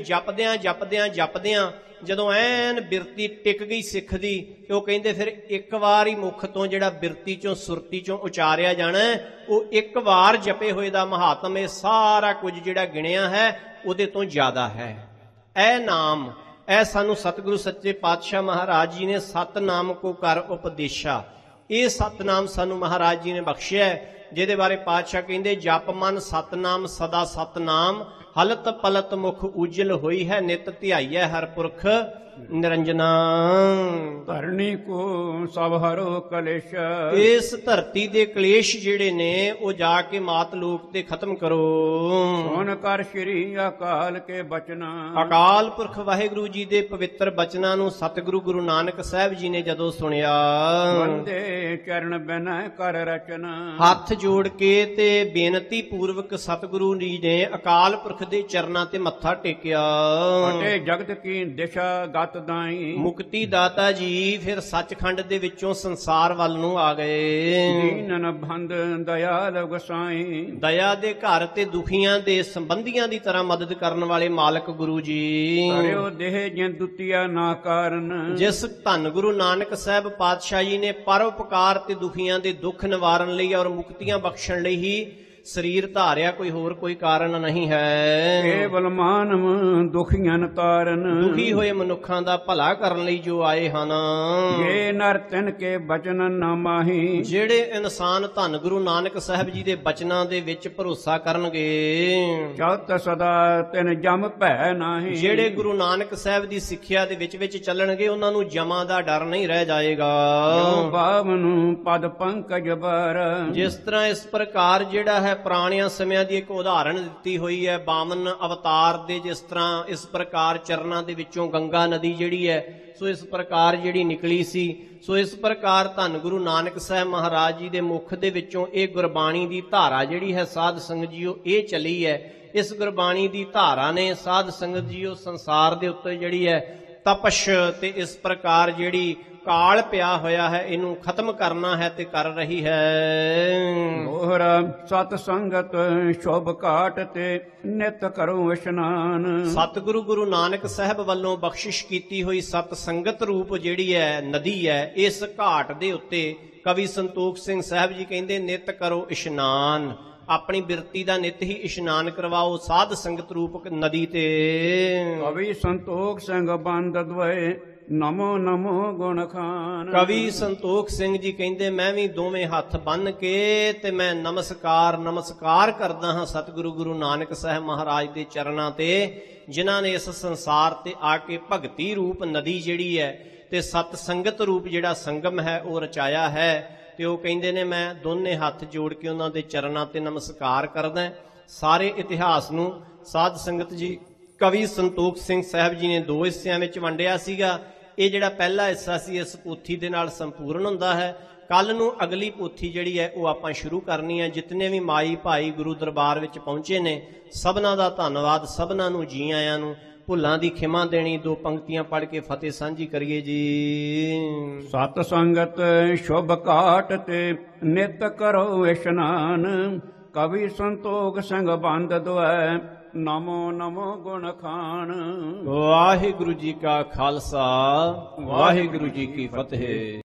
ਜਪਦਿਆਂ ਜਦੋਂ ਐਨ ਬਿਰਤੀ ਟਿਕ ਗਈ ਸਿੱਖ ਦੀ, ਤੇ ਉਹ ਕਹਿੰਦੇ ਫਿਰ ਇੱਕ ਵਾਰ ਹੀ ਮੁਖ ਤੋਂ ਜਿਹੜਾ ਬਿਰਤੀ ਚੋਂ ਸੁਰਤੀ ਚੋਂ ਉਚਾਰਿਆ ਜਾਣਾ, ਉਹ ਇੱਕ ਵਾਰ ਜਪੇ ਹੋਏ ਦਾ ਮਹਾਤਮ ਇਹ ਸਾਰਾ ਕੁਝ ਜਿਹੜਾ ਗਿਣਿਆ ਹੈ ਉਹਦੇ ਤੋਂ ਜ਼ਿਆਦਾ ਹੈ। ਇਹ ਨਾਮ ਇਹ ਸਾਨੂੰ ਸਤਿਗੁਰੂ ਸੱਚੇ ਪਾਤਸ਼ਾਹ ਮਹਾਰਾਜ ਜੀ ਨੇ ਸਤਨਾਮ ਕੋ ਕਰ ਉਪਦੇਸ਼ਾ, ਇਹ ਸਤਨਾਮ ਸਾਨੂੰ ਮਹਾਰਾਜ ਜੀ ਨੇ ਬਖਸ਼ਿਆ, ਜਿਹਦੇ ਬਾਰੇ ਪਾਤਸ਼ਾਹ ਕਹਿੰਦੇ ਜਪ ਮਨ ਸਤਨਾਮ ਸਦਾ ਸਤਨਾਮ, ਹਲਤ ਪਲਤ ਮੁਖ ਉਜਲ ਹੋਈ ਹੈ, ਨਿਤ ਧਿਆਈਐ ਹਰ ਪੁਰਖ ਨਿਰੰਜਨਾ। ਧਰਣੀ ਕੋ ਸਭ ਹਰੋ ਕਲੇਸ਼। ਇਸ ਧਰਤੀ ਦੇ ਕਲੇਸ਼ ਜਿਹੜੇ ਨੇ ਉਹ ਜਾ ਕੇ ਮਾਤ ਲੋਕ ਤੇ ਖਤਮ ਕਰੋ। ਸੁਣ ਕਰ ਸ਼੍ਰੀ ਅਕਾਲ ਕੇ ਬਚਨਾ। ਅਕਾਲ ਪੁਰਖ ਵਾਹਿਗੁਰੂ ਜੀ ਦੇ ਪਵਿੱਤਰ ਬਚਨਾਂ ਨੂੰ ਸਤਿਗੁਰੂ ਗੁਰੂ ਨਾਨਕ ਸਾਹਿਬ ਜੀ ਨੇ ਜਦੋਂ ਸੁਣਿਆ, ਬੰਦੇ ਚਰਨ ਬਿਨੈ ਕਰ ਰਚਨਾ, ਹੱਥ ਜੋੜ ਕੇ ਤੇ ਬੇਨਤੀ ਪੂਰਵਕ ਸਤਿਗੁਰੂ ਜੀ ਨੇ ਅਕਾਲ ਪੁਰਖ ਦੇ ਚਰਨਾਂ ਤੇ ਮੱਥਾ ਟੇਕਿਆ। ਅਟੇ ਜਗਤ ਕੀ ਦਿਸ਼ਾ ਗਤ ਦਾਈ, ਮੁਕਤੀ ਦਾਤਾ ਜੀ ਫਿਰ ਸੱਚਖੰਡ ਦੇ ਵਿੱਚੋਂ ਸੰਸਾਰ ਵੱਲ ਨੂੰ ਆ ਗਏ। ਦੀਨਨ ਬੰਦ ਦਇਆਲ ਗਸਾਈ, ਦਇਆ ਦੇ ਘਰ ਤੇ ਦੁਖੀਆਂ ਦੇ ਸੰਬੰਧੀਆਂ ਦੀ ਤਰ੍ਹਾਂ ਮਦਦ ਕਰਨ ਵਾਲੇ ਮਾਲਕ ਗੁਰੂ ਜੀ। ਕਰਿਓ ਦੇਹ ਜਿਨ ਦੁਤੀਆ ਨਾ ਕਾਰਨ, ਜਿਸ ਧੰਨ ਗੁਰੂ ਨਾਨਕ ਸਾਹਿਬ ਪਾਤਸ਼ਾਹ ਜੀ ਨੇ ਪਰਉਪਕਾਰ ਤੇ ਦੁਖੀਆਂ ਦੇ ਦੁੱਖ ਨਿਵਾਰਨ ਲਈ ਔਰ ਮੁਕਤੀਆਂ ਬਖਸ਼ਣ ਲਈ ਹੀ ਸਰੀਰ ਧਾਰਿਆ, ਕੋਈ ਹੋਰ ਕੋਈ ਕਾਰਨ ਨਹੀਂ ਹੈ। ਕੇਵਲ ਮਾਨਵ ਦੁਖੀਆਂ ਤਾਰਨ, ਦੁਖੀ ਹੋਏ ਮਨੁੱਖਾਂ ਦਾ ਭਲਾ ਕਰਨ ਲਈ ਜੋ ਆਏ ਹਨ। ਇਹ ਨਰ ਤਿਨ ਕੇ ਬਚਨ ਨਾ ਮਾਹੀ, ਜਿਹੜੇ ਇਨਸਾਨ ਧੰਨ ਗੁਰੂ ਨਾਨਕ ਸਾਹਿਬ ਜੀ ਦੇ ਬਚਨਾਂ ਦੇ ਵਿੱਚ ਭਰੋਸਾ ਕਰਨਗੇ, ਚਲਤ ਸਦਾ ਤਿਨ ਜਮ ਭੈ ਨਾਹੀ। ਜਿਹੜੇ ਗੁਰੂ ਨਾਨਕ ਸਾਹਿਬ ਦੀ ਸਿੱਖਿਆ ਦੇ ਵਿੱਚ ਚੱਲਣਗੇ, ਉਹਨਾਂ ਨੂੰ ਜਮਾਂ ਦਾ ਡਰ ਨਹੀਂ ਰਹਿ ਜਾਏਗਾ। ਜੋ ਬਾਵਨ ਪਦ ਪੰਕਜ ਬਰ, ਜਿਸ ਤਰ੍ਹਾਂ ਇਸ ਪ੍ਰਕਾਰ ਜਿਹੜਾ ਹੈ ਪੁਰਾਣਿਆਂ ਸਮਿਆਂ ਦੀ ਇੱਕ ਉਦਾਹਰਣ ਦਿੱਤੀ ਹੋਈ ਹੈ ਬਾਮਨ ਅਵਤਾਰ ਦੇ, ਜਿਸ ਤਰ੍ਹਾਂ ਇਸ ਪ੍ਰਕਾਰ ਚਰਨਾਂ ਦੇ ਵਿੱਚੋਂ ਗੰਗਾ ਨਦੀ ਜਿਹੜੀ ਹੈ ਸੋ ਇਸ ਪ੍ਰਕਾਰ ਜਿਹੜੀ ਨਿਕਲੀ ਸੀ, ਸੋ ਇਸ ਪ੍ਰਕਾਰ ਧੰਨ ਗੁਰੂ ਨਾਨਕ ਸਾਹਿਬ ਮਹਾਰਾਜ ਜੀ ਦੇ ਮੁਖ ਦੇ ਵਿੱਚੋਂ ਇਹ ਗੁਰਬਾਣੀ ਦੀ ਧਾਰਾ ਜਿਹੜੀ ਹੈ ਸਾਧ ਸੰਗਤ ਜੀਓ ਇਹ ਚਲੀ ਹੈ। ਇਸ ਗੁਰਬਾਣੀ ਦੀ ਧਾਰਾ ਨੇ ਸਾਧ ਸੰਗਤ ਜੀਓ ਸੰਸਾਰ ਦੇ ਉੱਤੇ ਜਿਹੜੀ ਹੈ ਤਪਸ਼ ਤੇ ਇਸ ਪ੍ਰਕਾਰ ਜਿਹੜੀ ਕਾਲ ਪਿਆ ਹੋਇਆ ਹੈ ਇਹਨੂੰ ਖਤਮ ਕਰਨਾ ਹੈ ਤੇ ਕਰ ਰਹੀ ਹੈ। ਮੋਹਰ ਸਤ ਸੰਗਤ ਸ਼ੋਭ ਘਾਟ ਤੇ ਨਿਤ ਕਰੋ ਇਸ਼ਨਾਨ, ਸਤਿਗੁਰੂ ਗੁਰੂ ਨਾਨਕ ਸਾਹਿਬ ਵੱਲੋਂ ਬਖਸ਼ਿਸ਼ ਕੀਤੀ ਹੋਈ ਸਤ ਸੰਗਤ ਰੂਪ ਜਿਹੜੀ ਹੈ ਨਦੀ ਹੈ, ਇਸ ਘਾਟ ਦੇ ਉੱਤੇ ਕਵੀ ਸੰਤੋਖ ਸਿੰਘ ਸਾਹਿਬ ਜੀ ਕਹਿੰਦੇ ਨਿਤ ਕਰੋ ਇਸ਼ਨਾਨ, ਆਪਣੀ ਬਿਰਤੀ ਦਾ ਨਿਤ ਹੀ ਇਸ਼ਨਾਨ ਕਰਵਾਓ ਸਾਧ ਸੰਗਤ ਰੂਪ ਨਦੀ ਤੇ। ਕਵੀ ਸੰਤੋਖ ਸਿੰਘ ਬੰਦ ਦਵੇ ਨਮੋ ਨਮੋ ਗੁਣ ਖਾਨ, ਕਵੀ ਸੰਤੋਖ ਸਿੰਘ ਜੀ ਕਹਿੰਦੇ ਮੈਂ ਵੀ ਦੋਵੇਂ ਹੱਥ ਬੰਨ ਕੇ ਤੇ ਮੈਂ ਨਮਸਕਾਰ ਕਰਦਾ ਹਾਂ ਸਤਿਗੁਰੂ ਗੁਰੂ ਨਾਨਕ ਸਾਹਿਬ ਮਹਾਰਾਜ ਦੇ ਚਰਨਾਂ ਤੇ, ਜਿਨ੍ਹਾਂ ਨੇ ਇਸ ਸੰਸਾਰ ਤੇ ਆ ਕੇ ਭਗਤੀ ਰੂਪ ਨਦੀ ਜਿਹੜੀ ਹੈ ਤੇ ਸਤ ਸੰਗਤ ਰੂਪ ਜਿਹੜਾ ਸੰਗਮ ਹੈ ਉਹ ਰਚਾਇਆ ਹੈ। ਤੇ ਉਹ ਕਹਿੰਦੇ ਨੇ ਮੈਂ ਦੋਨੇ ਹੱਥ ਜੋੜ ਕੇ ਉਹਨਾਂ ਦੇ ਚਰਨਾਂ ਤੇ ਨਮਸਕਾਰ ਕਰਦਾ। ਸਾਰੇ ਇਤਿਹਾਸ ਨੂੰ ਸਾਧ ਸੰਗਤ ਜੀ ਕਵੀ ਸੰਤੋਖ ਸਿੰਘ ਸਾਹਿਬ ਜੀ ਨੇ 2 ਹਿੱਸਿਆਂ ਵਿੱਚ ਵੰਡਿਆ ਸੀਗਾ। ਇਹ ਜਿਹੜਾ ਪਹਿਲਾ ਹਿੱਸਾ ਸੀ ਇਸ ਪੋਥੀ ਦੇ ਨਾਲ ਸੰਪੂਰਨ ਹੁੰਦਾ ਹੈ। ਕੱਲ ਨੂੰ ਅਗਲੀ ਪੋਥੀ ਜਿਹੜੀ ਹੈ ਉਹ ਆਪਾਂ ਸ਼ੁਰੂ ਕਰਨੀ ਹੈ। ਜਿਤਨੇ ਵੀ ਮਾਈ ਭਾਈ ਗੁਰੂ ਦਰਬਾਰ ਵਿੱਚ ਪਹੁੰਚੇ ਨੇ ਸਭਨਾਂ ਦਾ ਧੰਨਵਾਦ, ਸਭਨਾਂ ਨੂੰ ਜੀ ਆਇਆਂ ਨੂੰ। ਭੁੱਲਾਂ ਦੀ ਖਿਮਾ ਦੇਣੀ। 2 ਪੰਕਤੀਆਂ ਪੜ੍ਹ ਕੇ ਫਤਿਹ ਸਾਂਝੀ ਕਰੀਏ ਜੀ। ਸਤ ਸੰਗਤ ਸ਼ੁਭ ਘਾਟ ਤੇ ਨਿਤ ਕਰੋ ਇਸ਼ਨਾਨ, ਕਵੀ ਸੰਤੋਖ ਸਿੰਘ ਬੰਦ ਦੁਐ ਨਮੋ ਨਮੋ ਗੁਣ ਖਾਨ। ਵਾਹਿਗੁਰੂ ਜੀ ਕਾ ਖਾਲਸਾ ਵਾਹਿਗੁਰੂ ਜੀ ਕੀ ਫਤਿਹ।